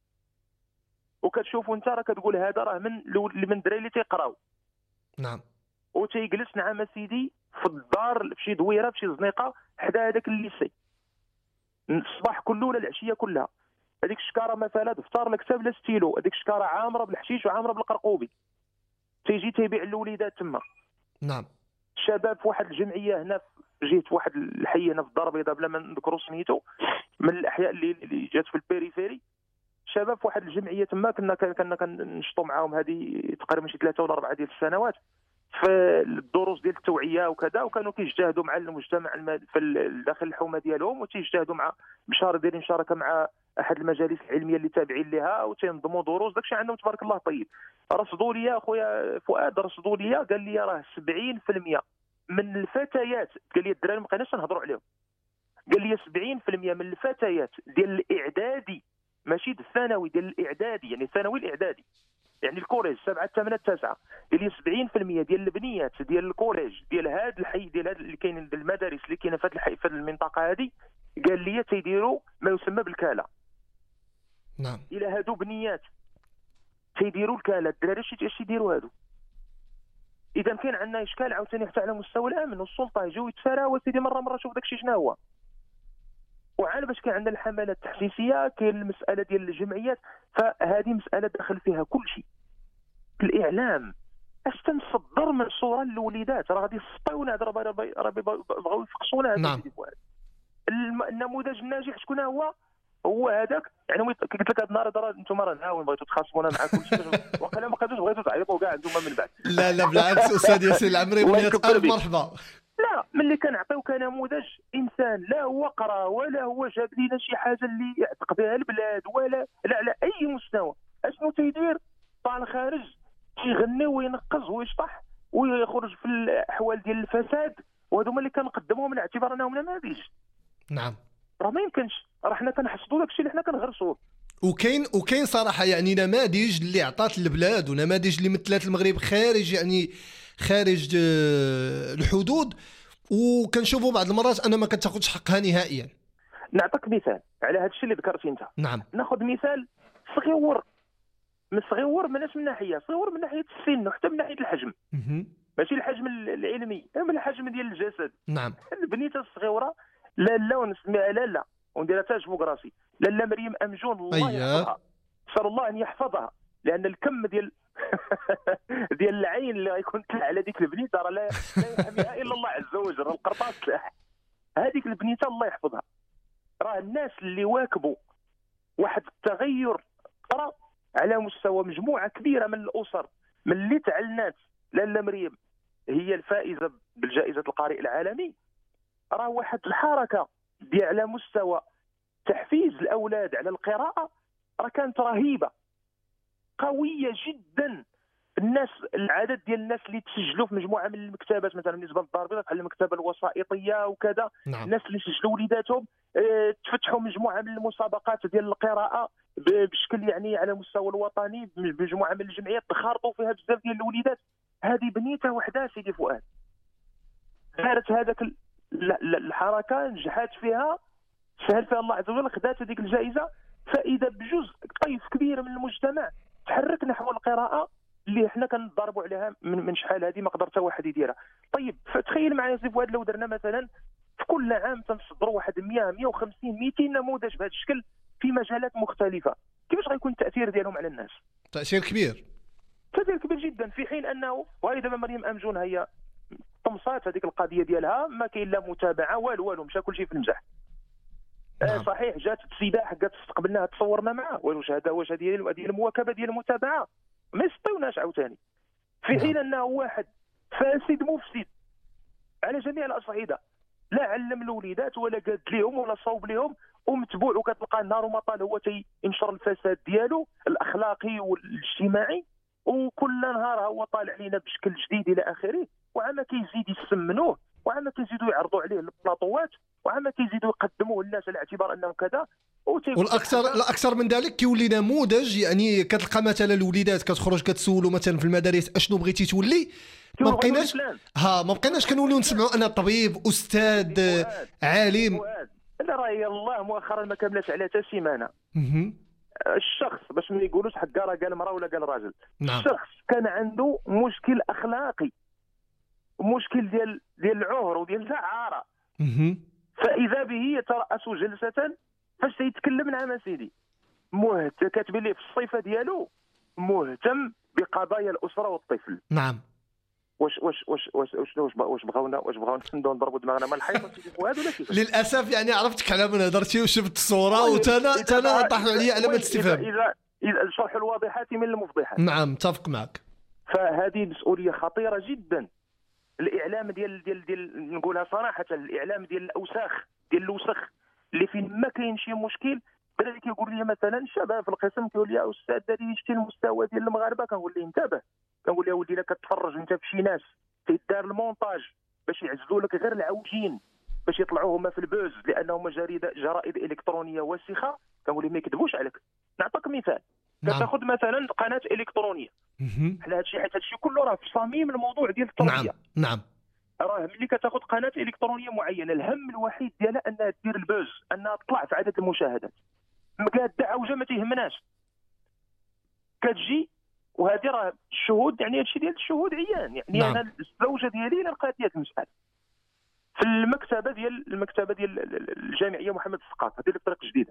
وكتشوفوا انت راه كتقول هذا راه من من الدراري اللي تيقراو. نعم. وتيجلس نعم سيدي في الدار في شي دويره في شي زنيقه حدا هذاك الليسي الصباح كله ولا العشيه كلها. هذيك الشكاره مثلا دفتر الكتاب لا ستيلو، هذيك الشكاره عامره بالحشيش وعامره بالقرقوبي، تيجي تيبيع الوليدات تما. نعم. شباب في واحد الجمعيه هنا جيت واحد الحي هنا في الدار البيضاء بلا ما نذكروا سميتو، من الاحياء اللي, اللي جات في البيريفيري، شباب في واحد الجمعيه تما كنا كنا كنشطوا معاهم هذه تقريبا شي ثلاثه ولا اربعه ديال السنوات في الدروس ديال التوعيه وكذا، وكانوا كيجتهدوا مع المجتمع في داخل الحومه ديالهم، وتيجتهدوا مع مشاركه دايرين مشاركه مع احد المجالس العلميه اللي تابعين لها، وتنظموا دروس داكشي عندهم تبارك الله طيب. رصدوا لي اخويا فؤاد، رصدوا لي قال لي راه سبعين بالمئة من الفتيات، قال لي الدراري ما بقيناش نهضروا عليهم، قال لي سبعين بالمئة من الفتيات ديال الاعدادي ماشي الثانوي، ديال الاعدادي يعني الثانوي الاعدادي يعني الكوليج سبعة ثمانية تسعة، قال لي سبعين بالمئة ديال البنيات ديال الكوليج ديال هذا الحي ديال هذا اللي كاين المدارس اللي كاينه في هذا الحي في المنطقه هذه، قال لي تيديروا ما يسمى بالكاله. نعم. الى هادو بنيات تيديروا الكاله، الدراري اش يديروا هادو؟ اذا كاين عندنا اشكال عاوتاني حتى على مستوى الامن والسلطه، يجيو يتفراوا سيدي مره مره شوف داكشي شنو هو. وعاد باش كاين عندنا الحملات التحسيسيه، كاين المساله ديال الجمعيات، فهذه مساله داخل فيها كل شيء. الاعلام اش تنصدر من صوره للوليدات راه غادي يسطيونا، راه بغاو يفقسونا. هذا نعم. النموذج الناجح شكون هو؟ هو هذاك يعني قلت لك هذا النهار راه انتم راه نهاون بغيتوا تخاصمونا مع كل شيء، وقيلا ما بقيتوش بغيتوا تعيطوا كاع انتم من بعد. لا لا بالعكس استاذ ياسين العمري، بغيت الف مرحبا. لا ملي كنعطيو كنموذج انسان لا هو قرا ولا هو جاب لينا شي حاجه اللي يعتق بها البلاد ولا لا على اي مستوى، اشنو تيدير؟ طالع خارج تيغني وينقز ويشطح ويخرج في الاحوال ديال الفساد، وهذوما اللي كنقدموهم من اعتبار انهم نماذج. نعم. راه ما يمكنش، راه حنا كنحصدوا داكشي اللي حنا كنغرسوه. وكاين وكاين صراحه يعني نماذج اللي عطات البلاد ونماذج اللي مثلات المغرب خارج يعني خارج الحدود، وكنشوفوا بعض المرات انا ما كتاخذش حقها نهائيا. نعطيك مثال على هذا الشيء اللي ذكرتي انت. نعم. ناخذ مثال صغيور، من صغيور ماناش من ناحيه صغيور من ناحيه السن وحتى من ناحيه الحجم، ماشي الحجم العلمي، من الحجم ديال الجسد. نعم. البنيته الصغيره لاله ونسميها لاله ونديرها تاج فوق راسي، لاله مريم امجون الله يحفظها، نسال الله ان يحفظها، لان الكم ديال ديال العين اللي غيكون طلع على ديك البنيته راه لا يحميها الا الله عز وجل، راه القرطاس سلاح. هذيك البنيته الله يحفظها، راه الناس اللي واكبوا واحد التغير ترى على مستوى مجموعه كبيره من الاسر، من اللي تعلنات لاله مريم هي الفائزه بالجائزه القارئ العالمي، راه واحد الحركه ديال على مستوى تحفيز الاولاد على القراءه راه كانت رهيبه قويه جدا. الناس العدد ديال الناس اللي تسجلوا في مجموعه من المكتبات مثلا بالنسبه للدار البيضاء بحال المكتبه الوسائطيه وكذا. نعم. الناس اللي سجلوا وليداتهم اه تفتحوا مجموعه من المسابقات ديال القراءه بشكل يعني على المستوى الوطني بمجموعه من الجمعيات تخارطوا فيها بزاف ديال الوليدات. هذه بنيته وحده سيدي فؤاد دارت هذاك الحركه، نجحت فيها، سهل فيها الله عز وجل، خدات هذيك الجائزه، فاذا بجزء طيف كبير من المجتمع تحرك نحو القراءه اللي حنا كنضربوا عليها من, من شحال هذه ما قدر حتى واحد يديرها. طيب فتخيل معايا سي فؤاد لو درنا مثلا في كل عام تنصدروا واحد مئة مئة وخمسين مئتين نموذج بهذا الشكل في مجالات مختلفه، كيفاش غيكون التاثير ديالهم على الناس؟ تاثير كبير، تاثير كبير جدا. في حين انه وهي دابا مريم امجون هي طمسات هذيك القضيه ديالها، ما كاين لا متابعه والو والو، مشى كل شيء في المزح. نعم. آه صحيح جات السيده حقات استقبلناها تصورنا معاه، واش هذا واش هذه ديال المواكبه ديال المتابعه؟ ما يسطيوناش عاوتاني. في حين نعم. انه واحد فاسد مفسد على جميع الاصعده، لا علم الوليدات ولا قاد لهم ولا صوب لهم، ومتبوع وكتلقى نهار وما طال هو تينشر الفساد ديالو الاخلاقي والاجتماعي، وكل نهار هو طالع علينا بشكل جديد الى اخره، وعما كيزيد يسمنوه، وعما كيزيدوا يعرضوا عليه البلاطوات، وعما كيزيدوا يقدموه للناس على اعتبار انه كذا. والاكثر الاكثر من ذلك كيولي نموذج، يعني كتلقى مثلا الوليدات كتخرج كتسولوا مثلا في المدارس اشنو بغيتي تولي، ما بقيناش ها ما بقيناش كنوليو نسمعوا انا طبيب استاذ عالم. لا راه يلاه مؤخرا ما كملت على حتى سيمانه. اها. الشخص باش ما يقولوش حكا راه قال مراه ولا قال راجل. نعم. الشخص كان عنده مشكل اخلاقي، مشكل ديال ديال العهر وديال العاره. اها. فاذا به يتراس جلسه فاش تيتكلم نعم سيدي مهتم، كاتب لي في الصفه ديالو مهتم بقضايا الاسره والطفل. نعم. واش واش واش واش واش واش واش بغاونا واش بغاونا نسندو نضربوا دماغنا مع الحيط سيدي فؤاد ولا كيفاش؟ للاسف يعني عرفتك على من هضرتي وشفت الصوره وتانا تانا طاحوا عليا علامه استفهام. اذا اذا الشرح الواضحات من المفضحات. نعم متفق معك. فهذه مسؤوليه خطيره جدا. الاعلام ديال ديال ديال نقولها صراحه، الاعلام ديال الاوساخ ديال الوسخ اللي فين ما كاين شي مشكل. الدراري كيقول لي مثلا الشباب في القسم كيقول لي استاذ هذه شتي المستوى ديال المغاربه، كنقول ليه انتبه، كنقول له ولدي لا كتفرج انت في شي ناس تيدار المونتاج باش يعزلوا لك غير العوجين باش يطلعوا هما في البوز لانهم جريده جرائد الكترونيه وسخه. كنقول لهم ما يكذبوش عليك. نعطيك مثال. نعم. كتاخذ مثلا قناه الكترونيه على هادشي، حيت هادشي كله راه في صميم الموضوع ديال التربيه. نعم نعم. راه ملي كتاخذ قناه الكترونيه معينه الهم الوحيد ديالها انها دير البوز، انها تطلع في عدد المشاهدات. مقاده عوجه ما تيهمناش. كتجي وهذه راه الشهود، يعني هادشي ديال الشهود عيان. يعني نعم. انا الزوجه ديالي اللي لقات هذه المساله في المكتبه ديال المكتبه ديال الجامعيه محمد الثقافي، هذه اللي في طريق جديده.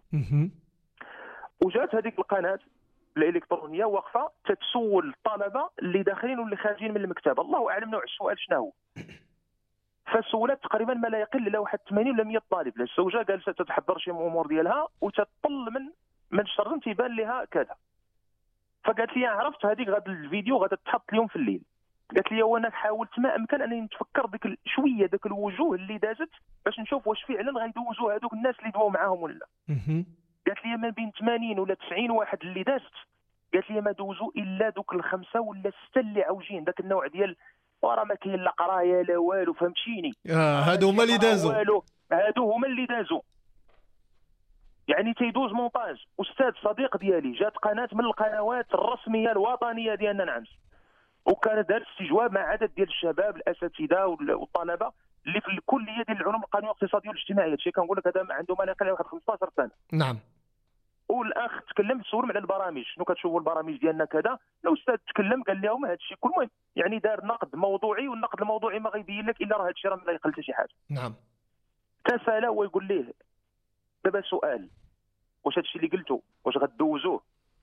وجات هذيك القناه الالكترونيه واقفه تتسول الطلبه اللي داخلين واللي خارجين من المكتبه، الله اعلم نوع السؤال شنو هو. فسولت تقريبا ما لا يقل الا واحد ثمانين ولا مية طالب. الزوجه جالسه تتحضر شي امور ديالها وتطل من من الشرم تيبان لها كذا. فقالت لي عرفت هذيك غاد الفيديو غادا تحط اليوم في الليل. قالت لي وانا حاولت ما امكن انني نتفكر ديك شويه ديك الوجوه اللي دازت باش نشوف واش فعلا غيدوزوا هذوك الناس اللي دواو معاهم ولا. قالت لي ما بين ثمانين ولا تسعين واحد اللي دازت، قالت لي ما دوزوا الا دوك الخمسه ولا سته اللي عاوجين داك النوع ديال وراه ما كاين لا قرايه لا والو، فهمتيني؟ اه هادو هما اللي دازوا. هادو هما اللي دازوا. يعني تيدوز مونتاج. استاذ صديق ديالي جات قناه من القنوات الرسميه الوطنيه ديالنا نعمس، وكان دار استجواب مع عدد ديال الشباب الاساتذه والطلبه اللي في الكليه ديال العلوم القانونيه والاقتصاديه والاجتماعيه. هادشي كنقول لك هذا عنده ما لا يقل واحد خمسطاش سنه. نعم. والاخ تكلم تسولهم على البرامج، شنو كتشوفوا البرامج ديالنا كذا. الاستاذ تكلم قال لهم هذا الشيء كل مهم، يعني دار نقد موضوعي، والنقد الموضوعي ما غيبين لك الا راه هذا الشيء راه ما يقل حتى شي حاجه. نعم. تسالى ويقول ليه دابا سؤال، واش هذا الشيء اللي قلته واش غدوزوه؟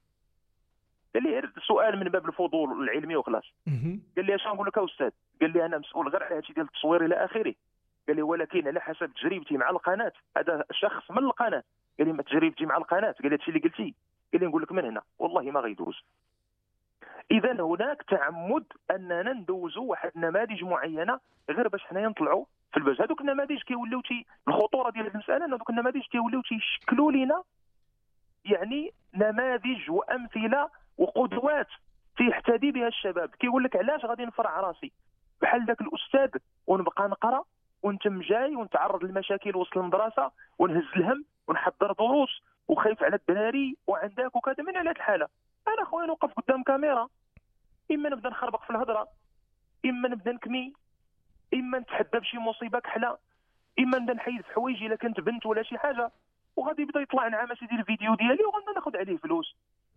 قال لي سؤال من باب الفضول العلمي وخلاص. قال لي اش نقول لك يا استاذ؟ قال لي انا مسؤول غير على هادشي ديال التصوير الى اخره. قال لي ولكن على حسب تجربتي مع القناه، هذا شخص من القناه قال لي ما تجربتي مع القناه، قال لي هادشي اللي قلتي، قال لي نقول لك من هنا والله ما غيدوز. اذا هناك تعمد اننا ندوزوا واحد نماذج معينه غير باش حنايا نطلعوا في الباز. هذوك النماذج كيوليو تي الخطوره ديال هذه المساله ان هذوك النماذج كيوليو تيشكلوا لنا يعني نماذج وامثله وقدوات تيحتدي بها الشباب. كيقول لك علاش غادي نفرع راسي بحال ذاك الاستاذ ونبقى نقرا ونتم جاي ونتعرض للمشاكل وسط المدرسه ونهز الهم ونحضر دروس وخايف على الدراري وعندك وكذا. من على هذه الحاله انا خويا نوقف قدام كاميرا، اما نبدا نخربق في الهضره، اما نبدا نكمي، اما نتحدى بشي مصيبه كحله، اما نبدا نحيد في حوايجي الا كنت بنت ولا شي حاجه، وغادي يبدا يطلع نعم سيدي الفيديو ديالي وغادي ناخذ عليه فلوس.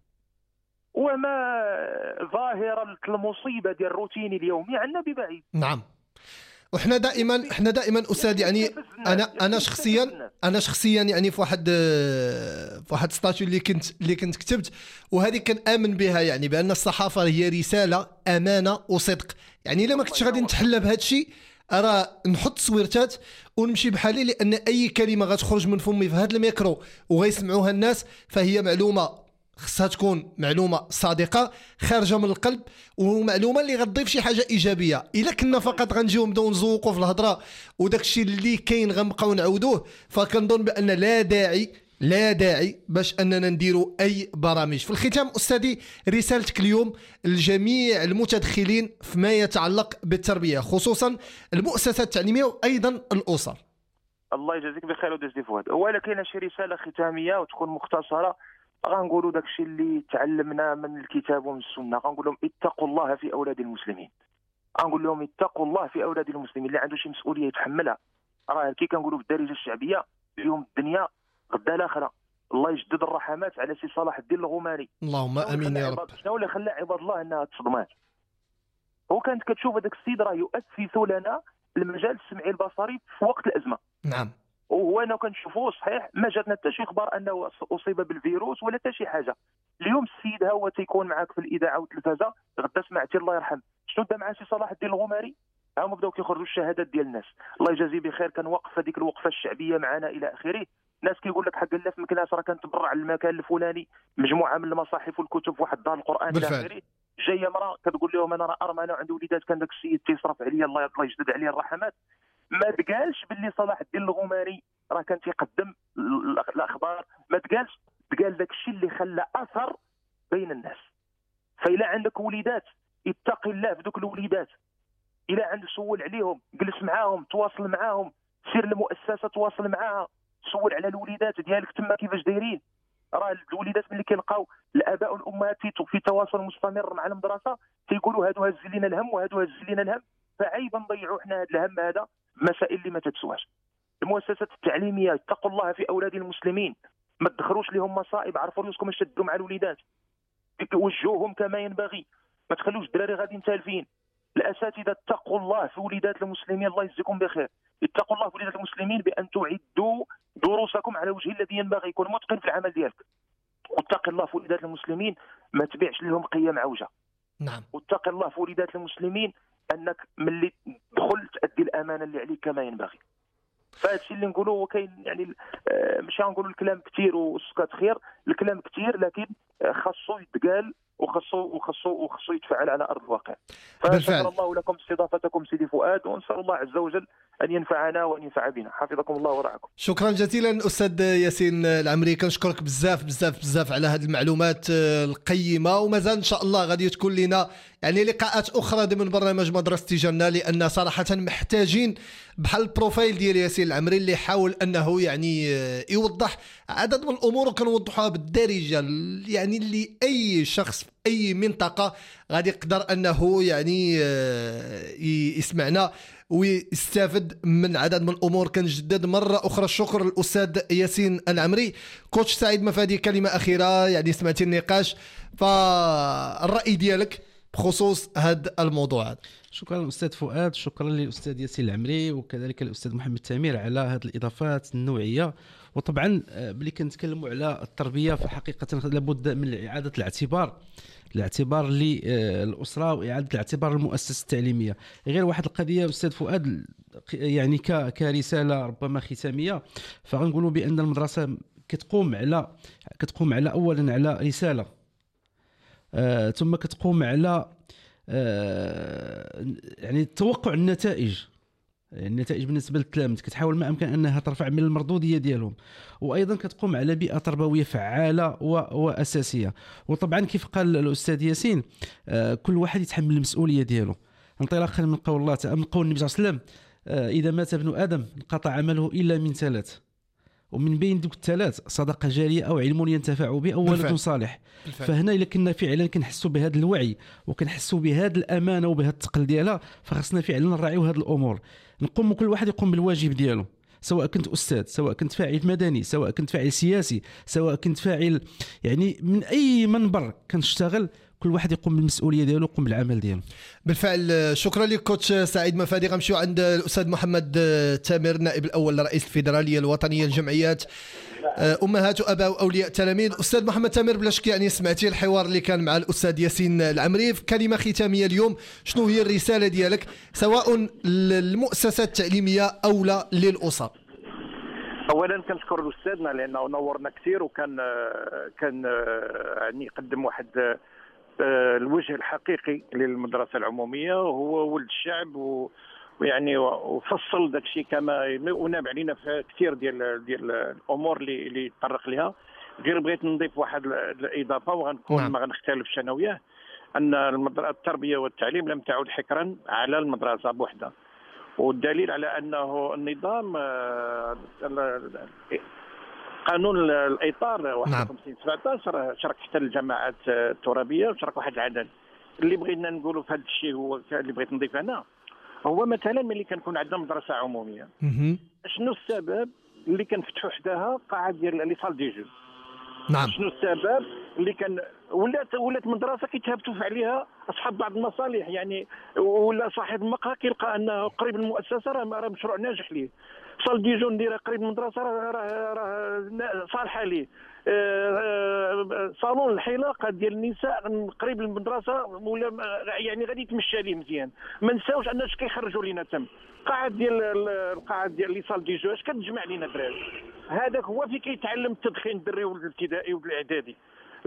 وما ظاهره المصيبه ديال الروتيني اليومي عندنا ببعيد. نعم. وحنا دائما احنا دائما استاذ يعني انا انا شخصيا انا شخصيا يعني في واحد في واحد ستاتيو اللي كنت اللي كنت كتبت، وهذه كنامن بها، يعني بان الصحافه هي رساله امانه وصدق. يعني الا ما كنتش غادي نتحلى بهذا الشيء راه نحط سويرتات ونمشي بحالي، لان اي كلمه غتخرج من فمي في هذا الميكرو وغيسمعوها الناس فهي معلومه خصها تكون معلومه صادقه خارجه من القلب، ومعلومه اللي غتضيف شي حاجه ايجابيه. الا كنا فقط غنجيو نبداو نزوقوا في الهضره وداك الشيء اللي كاين غنبقاو نعاودوه، فكنظن بان لا داعي لا داعي باش اننا نديروا اي برامج. في الختام استاذي رسالتك اليوم لجميع المتدخلين فيما يتعلق بالتربيه، خصوصا المؤسسات التعليميه وايضا الاسر. الله يجازيك بخير ودازتي فؤاد. ولكن شي رساله ختاميه وتكون مختصره، غنقولوا داك الشيء اللي تعلمنا من الكتاب ومن السنه. غنقول لهم اتقوا الله في اولاد المسلمين. غنقول لهم اتقوا الله في اولاد المسلمين. اللي عنده شي مسؤوليه يتحملها. راه كي كنقولوا بالدارجه الشعبيه اليوم الدنيا غدا الاخره. الله يجدد الرحمات على سي صلاح الدين الغماري، اللهم امين يا رب. شنو اللي خلى عباد الله انها تصدمات؟ هو كانت كتشوف هذاك السيد راه يؤسس لنا المجال السمعي البصري في وقت الازمه. نعم. وهو انا كنشوفوه صحيح ما جاتنا حتى شي اخبار انه اصيب بالفيروس ولا حتى شي حاجه. اليوم السيد ها هو تيكون معاك في الاذاعه والتلفزه، غدا سمعتي الله يرحم شنو دا مع سي صلاح الدين الغماري؟ ها هما بداو كيخرجوا الشهادات ديال الناس، الله يجازيه بخير. كان وقف هذيك الوقفه الشعبيه معنا الى اخره. ناس كيقول لك حق الله في مكناس راه كنتبرع للمكان الفلاني، مجموعه من المصاحف والكتب في واحد دار القران الى اخره. جايه مراه كتقول لهم انا راه ارمله وعندي وليدات، كان داك السيد تيصرف عليا الله الله يجدد عليه الرحمات. ما تقالش باللي صلاح الدين الغماري راه كان تيقدم الاخبار، ما تقالش، تقال داك الشيء اللي خلى اثر بين الناس. فإلا عندك وليدات اتقي الله في دوك الوليدات، الى عند سول عليهم، جلس معاهم، تواصل معاهم، سير للمؤسسه تواصل معاها، سول على الوليدات ديالك تما كيفاش دايرين. راه الوليدات ملي كيلقاو الاباء والامهات في تواصل مستمر مع المدرسه تيقولوا هادو هز لينا الهم وهادو هز لينا الهم، فعيب نضيعوا حنا هذا الهم هذا مسائل اللي ما تتسواش. المؤسسات التعليميه اتقوا الله في اولاد المسلمين، ما تدخلوش لهم مصائب، عرفوا راسكم اش تدوا مع الوليدات، وجهوهم كما ينبغي، ما تخلوش الدراري غاديين تالفين. الاساتذه اتقوا الله في وليدات المسلمين، الله يجزيكم بخير. اتقوا الله في وليدات المسلمين بان تعدوا دروسكم على وجه الذي ينبغي، يكون متقن في العمل ديالك. واتق الله في وليدات المسلمين ما تبيعش لهم قيم عوجه. نعم. واتق الله في وليدات المسلمين انك ملي دخلت تادي الامانه اللي عليك كما ينبغي. فهذا الشيء اللي نقولوه هو كاين يعني مش غنقولوا الكلام كثير والسكات خير، الكلام كثير لكن خاصو يتقال وخاصو وخاصو وخاصو يتفعل على ارض الواقع. فشكر الله لكم استضافتكم سيدي فؤاد، ونسال الله عز وجل ان ينفعنا وان ينفع بنا. حفظكم الله ورعاكم. شكرا جزيلا استاذ ياسين العمري، كنشكرك بزاف بزاف بزاف على هذه المعلومات القيمه، ومازال ان شاء الله غادي تكون لنا يعني لقاءات اخرى ضمن برنامج مدرسة جنة، لان صراحه محتاجين بحال البروفايل ديال ياسين العمري اللي حاول انه يعني يوضح عدد من الامور وكنوضحوها بالدارجه، يعني اللي اي شخص في اي منطقه غادي يقدر انه يعني يسمعنا ويستافد من عدد من الامور. كنجدد مره اخرى الشكر للاستاذ ياسين العمري. كوتش سعيد مفادي، كلمه اخيره، يعني سمعتي النقاش، فالراي ديالك بخصوص هذا الموضوع هذا. شكرا استاذ فؤاد، شكرا للاستاذ ياسين العمري وكذلك الاستاذ محمد تامر على هذه الاضافات النوعيه. وطبعا ملي كنتكلموا على التربيه فحقيقه لابد من اعاده الاعتبار الاعتبار للاسره واعاده الاعتبار للمؤسسه التعليميه. غير واحد القضيه استاذ فؤاد يعني كرساله ربما ختاميه، فغنقولوا بان المدرسه كتقوم على كتقوم على اولا على رساله، آه ثم كتقوم على آه يعني توقع النتائج. النتائج بالنسبه للتلاميذ كتحاول ما امكن انها ترفع من المردوديه ديالهم، وايضا كتقوم على بيئه تربويه فعاله واساسيه. وطبعا كيف قال الاستاذ ياسين آه كل واحد يتحمل المسؤوليه ديالو، انطلاقا من قول الله تعالى، من قول النبي صلى الله عليه وسلم آه اذا مات ابن ادم انقطع عمله الا من ثلاث، ومن بين دوك الثلاث صدقه جاريه او علم ينتفع به او ولد صالح. بالفعل. فهنا الا كنا فعلا كنحسوا بهذا الوعي وكنحسوا بهذه الامانه وبهذا الثقل ديالها، فخصنا فعلا نراعيو هذه الامور، نقوم كل واحد يقوم بالواجب ديالو، سواء كنت استاذ، سواء كنت فاعل مدني، سواء كنت فاعل سياسي، سواء كنت فاعل يعني من اي منبر كنشتغل، كل واحد يقوم بالمسؤوليه ديالو ويقوم بالعمل ديالو. بالفعل. شكرا لك كوتش سعيد مفادي. غنمشيو عند الاستاذ محمد تامر، نائب الاول لرئيس الفيدراليه الوطنيه للجمعيات امهات واباء واولياء التلاميذ. استاذ محمد تامر، بلا شك يعني سمعتي الحوار اللي كان مع الاستاذ ياسين العمري. في كلمه ختاميه اليوم، شنو هي الرساله ديالك سواء للمؤسسات التعليميه او لا للاسر؟ اولا كنشكر الاستاذنا لانه نورنا كثير، وكان كان يعني يقدم واحد الوجه الحقيقي للمدرسه العموميه، وهو ولد الشعب، ويعني وفصل داك الشيء كما وناب علينا في كثير ديال ديال الامور اللي اللي تطرق لها. غير بغيت نضيف واحد الاضافه وغنكون نعم. ما غنختلفش انا وياه، ان التربيه والتعليم لم تعد حكرا على المدرسه بوحدها، والدليل على انه النظام قانون الاطار واحد وخمسين سبعطاش شرك حتى الجماعات الترابيه وشرك واحد العدد. اللي بغينا نقولوا في هذا الشيء هو اللي بغيت نضيف انا، هو مثلا ملي كنكون عندنا مدرسه عموميه، شنو السبب اللي كنفتحوا حداها قاعه ديال لي سال دي جو. نعم. شنو السبب اللي كان ولات ولات مدرسه كيتهبطوا عليها اصحاب بعض المصالح، يعني ولا صاحب المقهى كيلقى انه قريب المؤسسه راه مشروع ناجح ليه. صال دي جو نديرها قريب المدرسه راه راه صالحه ليه. صالون الحلاقه ديال النساء قريب المدرسه ولا يعني غادي يتمشى ليه مزيان. ما نساوش ان اش كيخرجوا لينا تم قاعه ديال القاعه ديال لي سال دي جو اش كتجمع لينا الدراري. هذاك هو في كيتعلم التدخين الدري والابتدائي والاعدادي.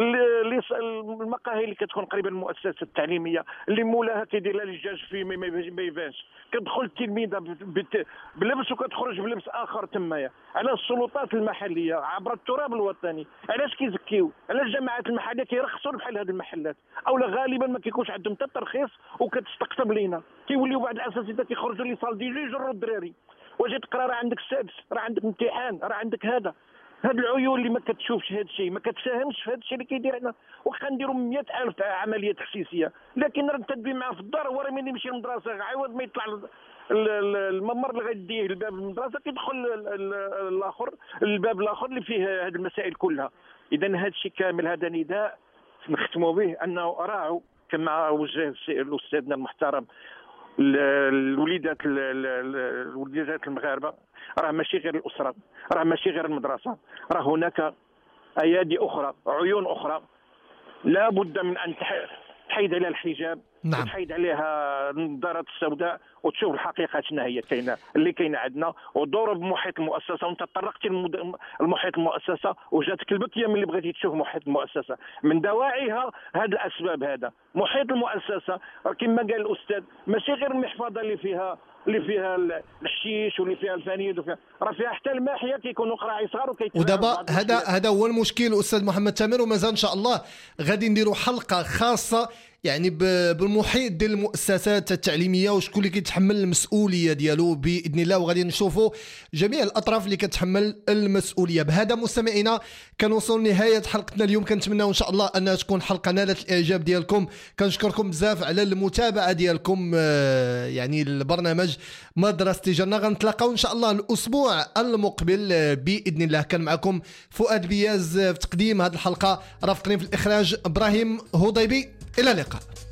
المقاهي اللي كتكون قريبه للمؤسسه التعليميه اللي مولاها كيدير لها الجاج في ما يبانش، كتدخل التلميذه بلبس وكتخرج بلبس اخر تمايا. على السلطات المحليه عبر التراب الوطني علاش كيزكيو؟ علاش الجماعات المحليه كيرخصوا بحال هذه المحلات؟ اولا غالبا ما كيكونش عندهم حتى ترخيص وكتستقطب لينا، كيوليو بعض الاساتذه كيخرجوا لي صال دي جو يجروا الدراري. واش تقرا راه عندك السادس، راه عندك امتحان، راه عندك هذا. هاد العيون اللي ما كتشوفش هاد الشيء ما كتساهمش في هاد الشيء اللي كيدير هنا. واخا نديروا مئة ألف عمليه تخسيسيه لكن راه تدوي معاه في الدار هو راه ملي يمشي للمدرسه عوض ما يطلع الممر اللي غيديه لباب المدرسه كيدخل الاخر الباب الاخر اللي فيه هاد المسائل كلها. اذا هاد الشيء كامل هذا نداء نختموا به انه راعوا كما وجه الاستاذنا المحترم الوليدات الوليدات المغاربه، راه ماشي غير الاسره، راه ماشي غير المدرسه، راه هناك ايادي اخرى، عيون اخرى لا بد من ان تحيد عليها الحجاب. نعم. وتحيد عليها النظارات السوداء وتشوف الحقيقه شنو هي كاينه اللي كاينه عندنا ودور بمحيط المؤسسه. وانت تطرقتي لمحيط المؤسسه وجاتك البكيه ملي بغيتي تشوف محيط المؤسسه من دواعيها. هذه الاسباب هذا محيط المؤسسه كما قال الاستاذ ماشي غير المحفظه اللي فيها اللي فيها الحشيش واللي فيها الفنيد وفيها راه فيها حتى الماحيه كيكونوا قراعي صغار وكيتباعوا. ودابا هذا هذا هو المشكل استاذ محمد تامر، ومازال ان شاء الله غادي نديروا حلقه خاصه يعني بالمحيط ديال المؤسسات التعليميه وشكون اللي كيتحمل المسؤوليه ديالو باذن الله، وغادي نشوفوا جميع الاطراف اللي كتحمل المسؤوليه. بهذا مستمعينا كنوصل لنهايه حلقتنا اليوم، كنتمنى ان شاء الله انها تكون حلقه نالت الاعجاب ديالكم. كنشكركم بزاف على المتابعه ديالكم يعني البرنامج مدرسة جنة. غنتلاقاو ان شاء الله الاسبوع المقبل باذن الله. كان معكم فؤاد بياز في تقديم هذه الحلقه، رافقني في الاخراج ابراهيم هضيبي. إلى اللقاء.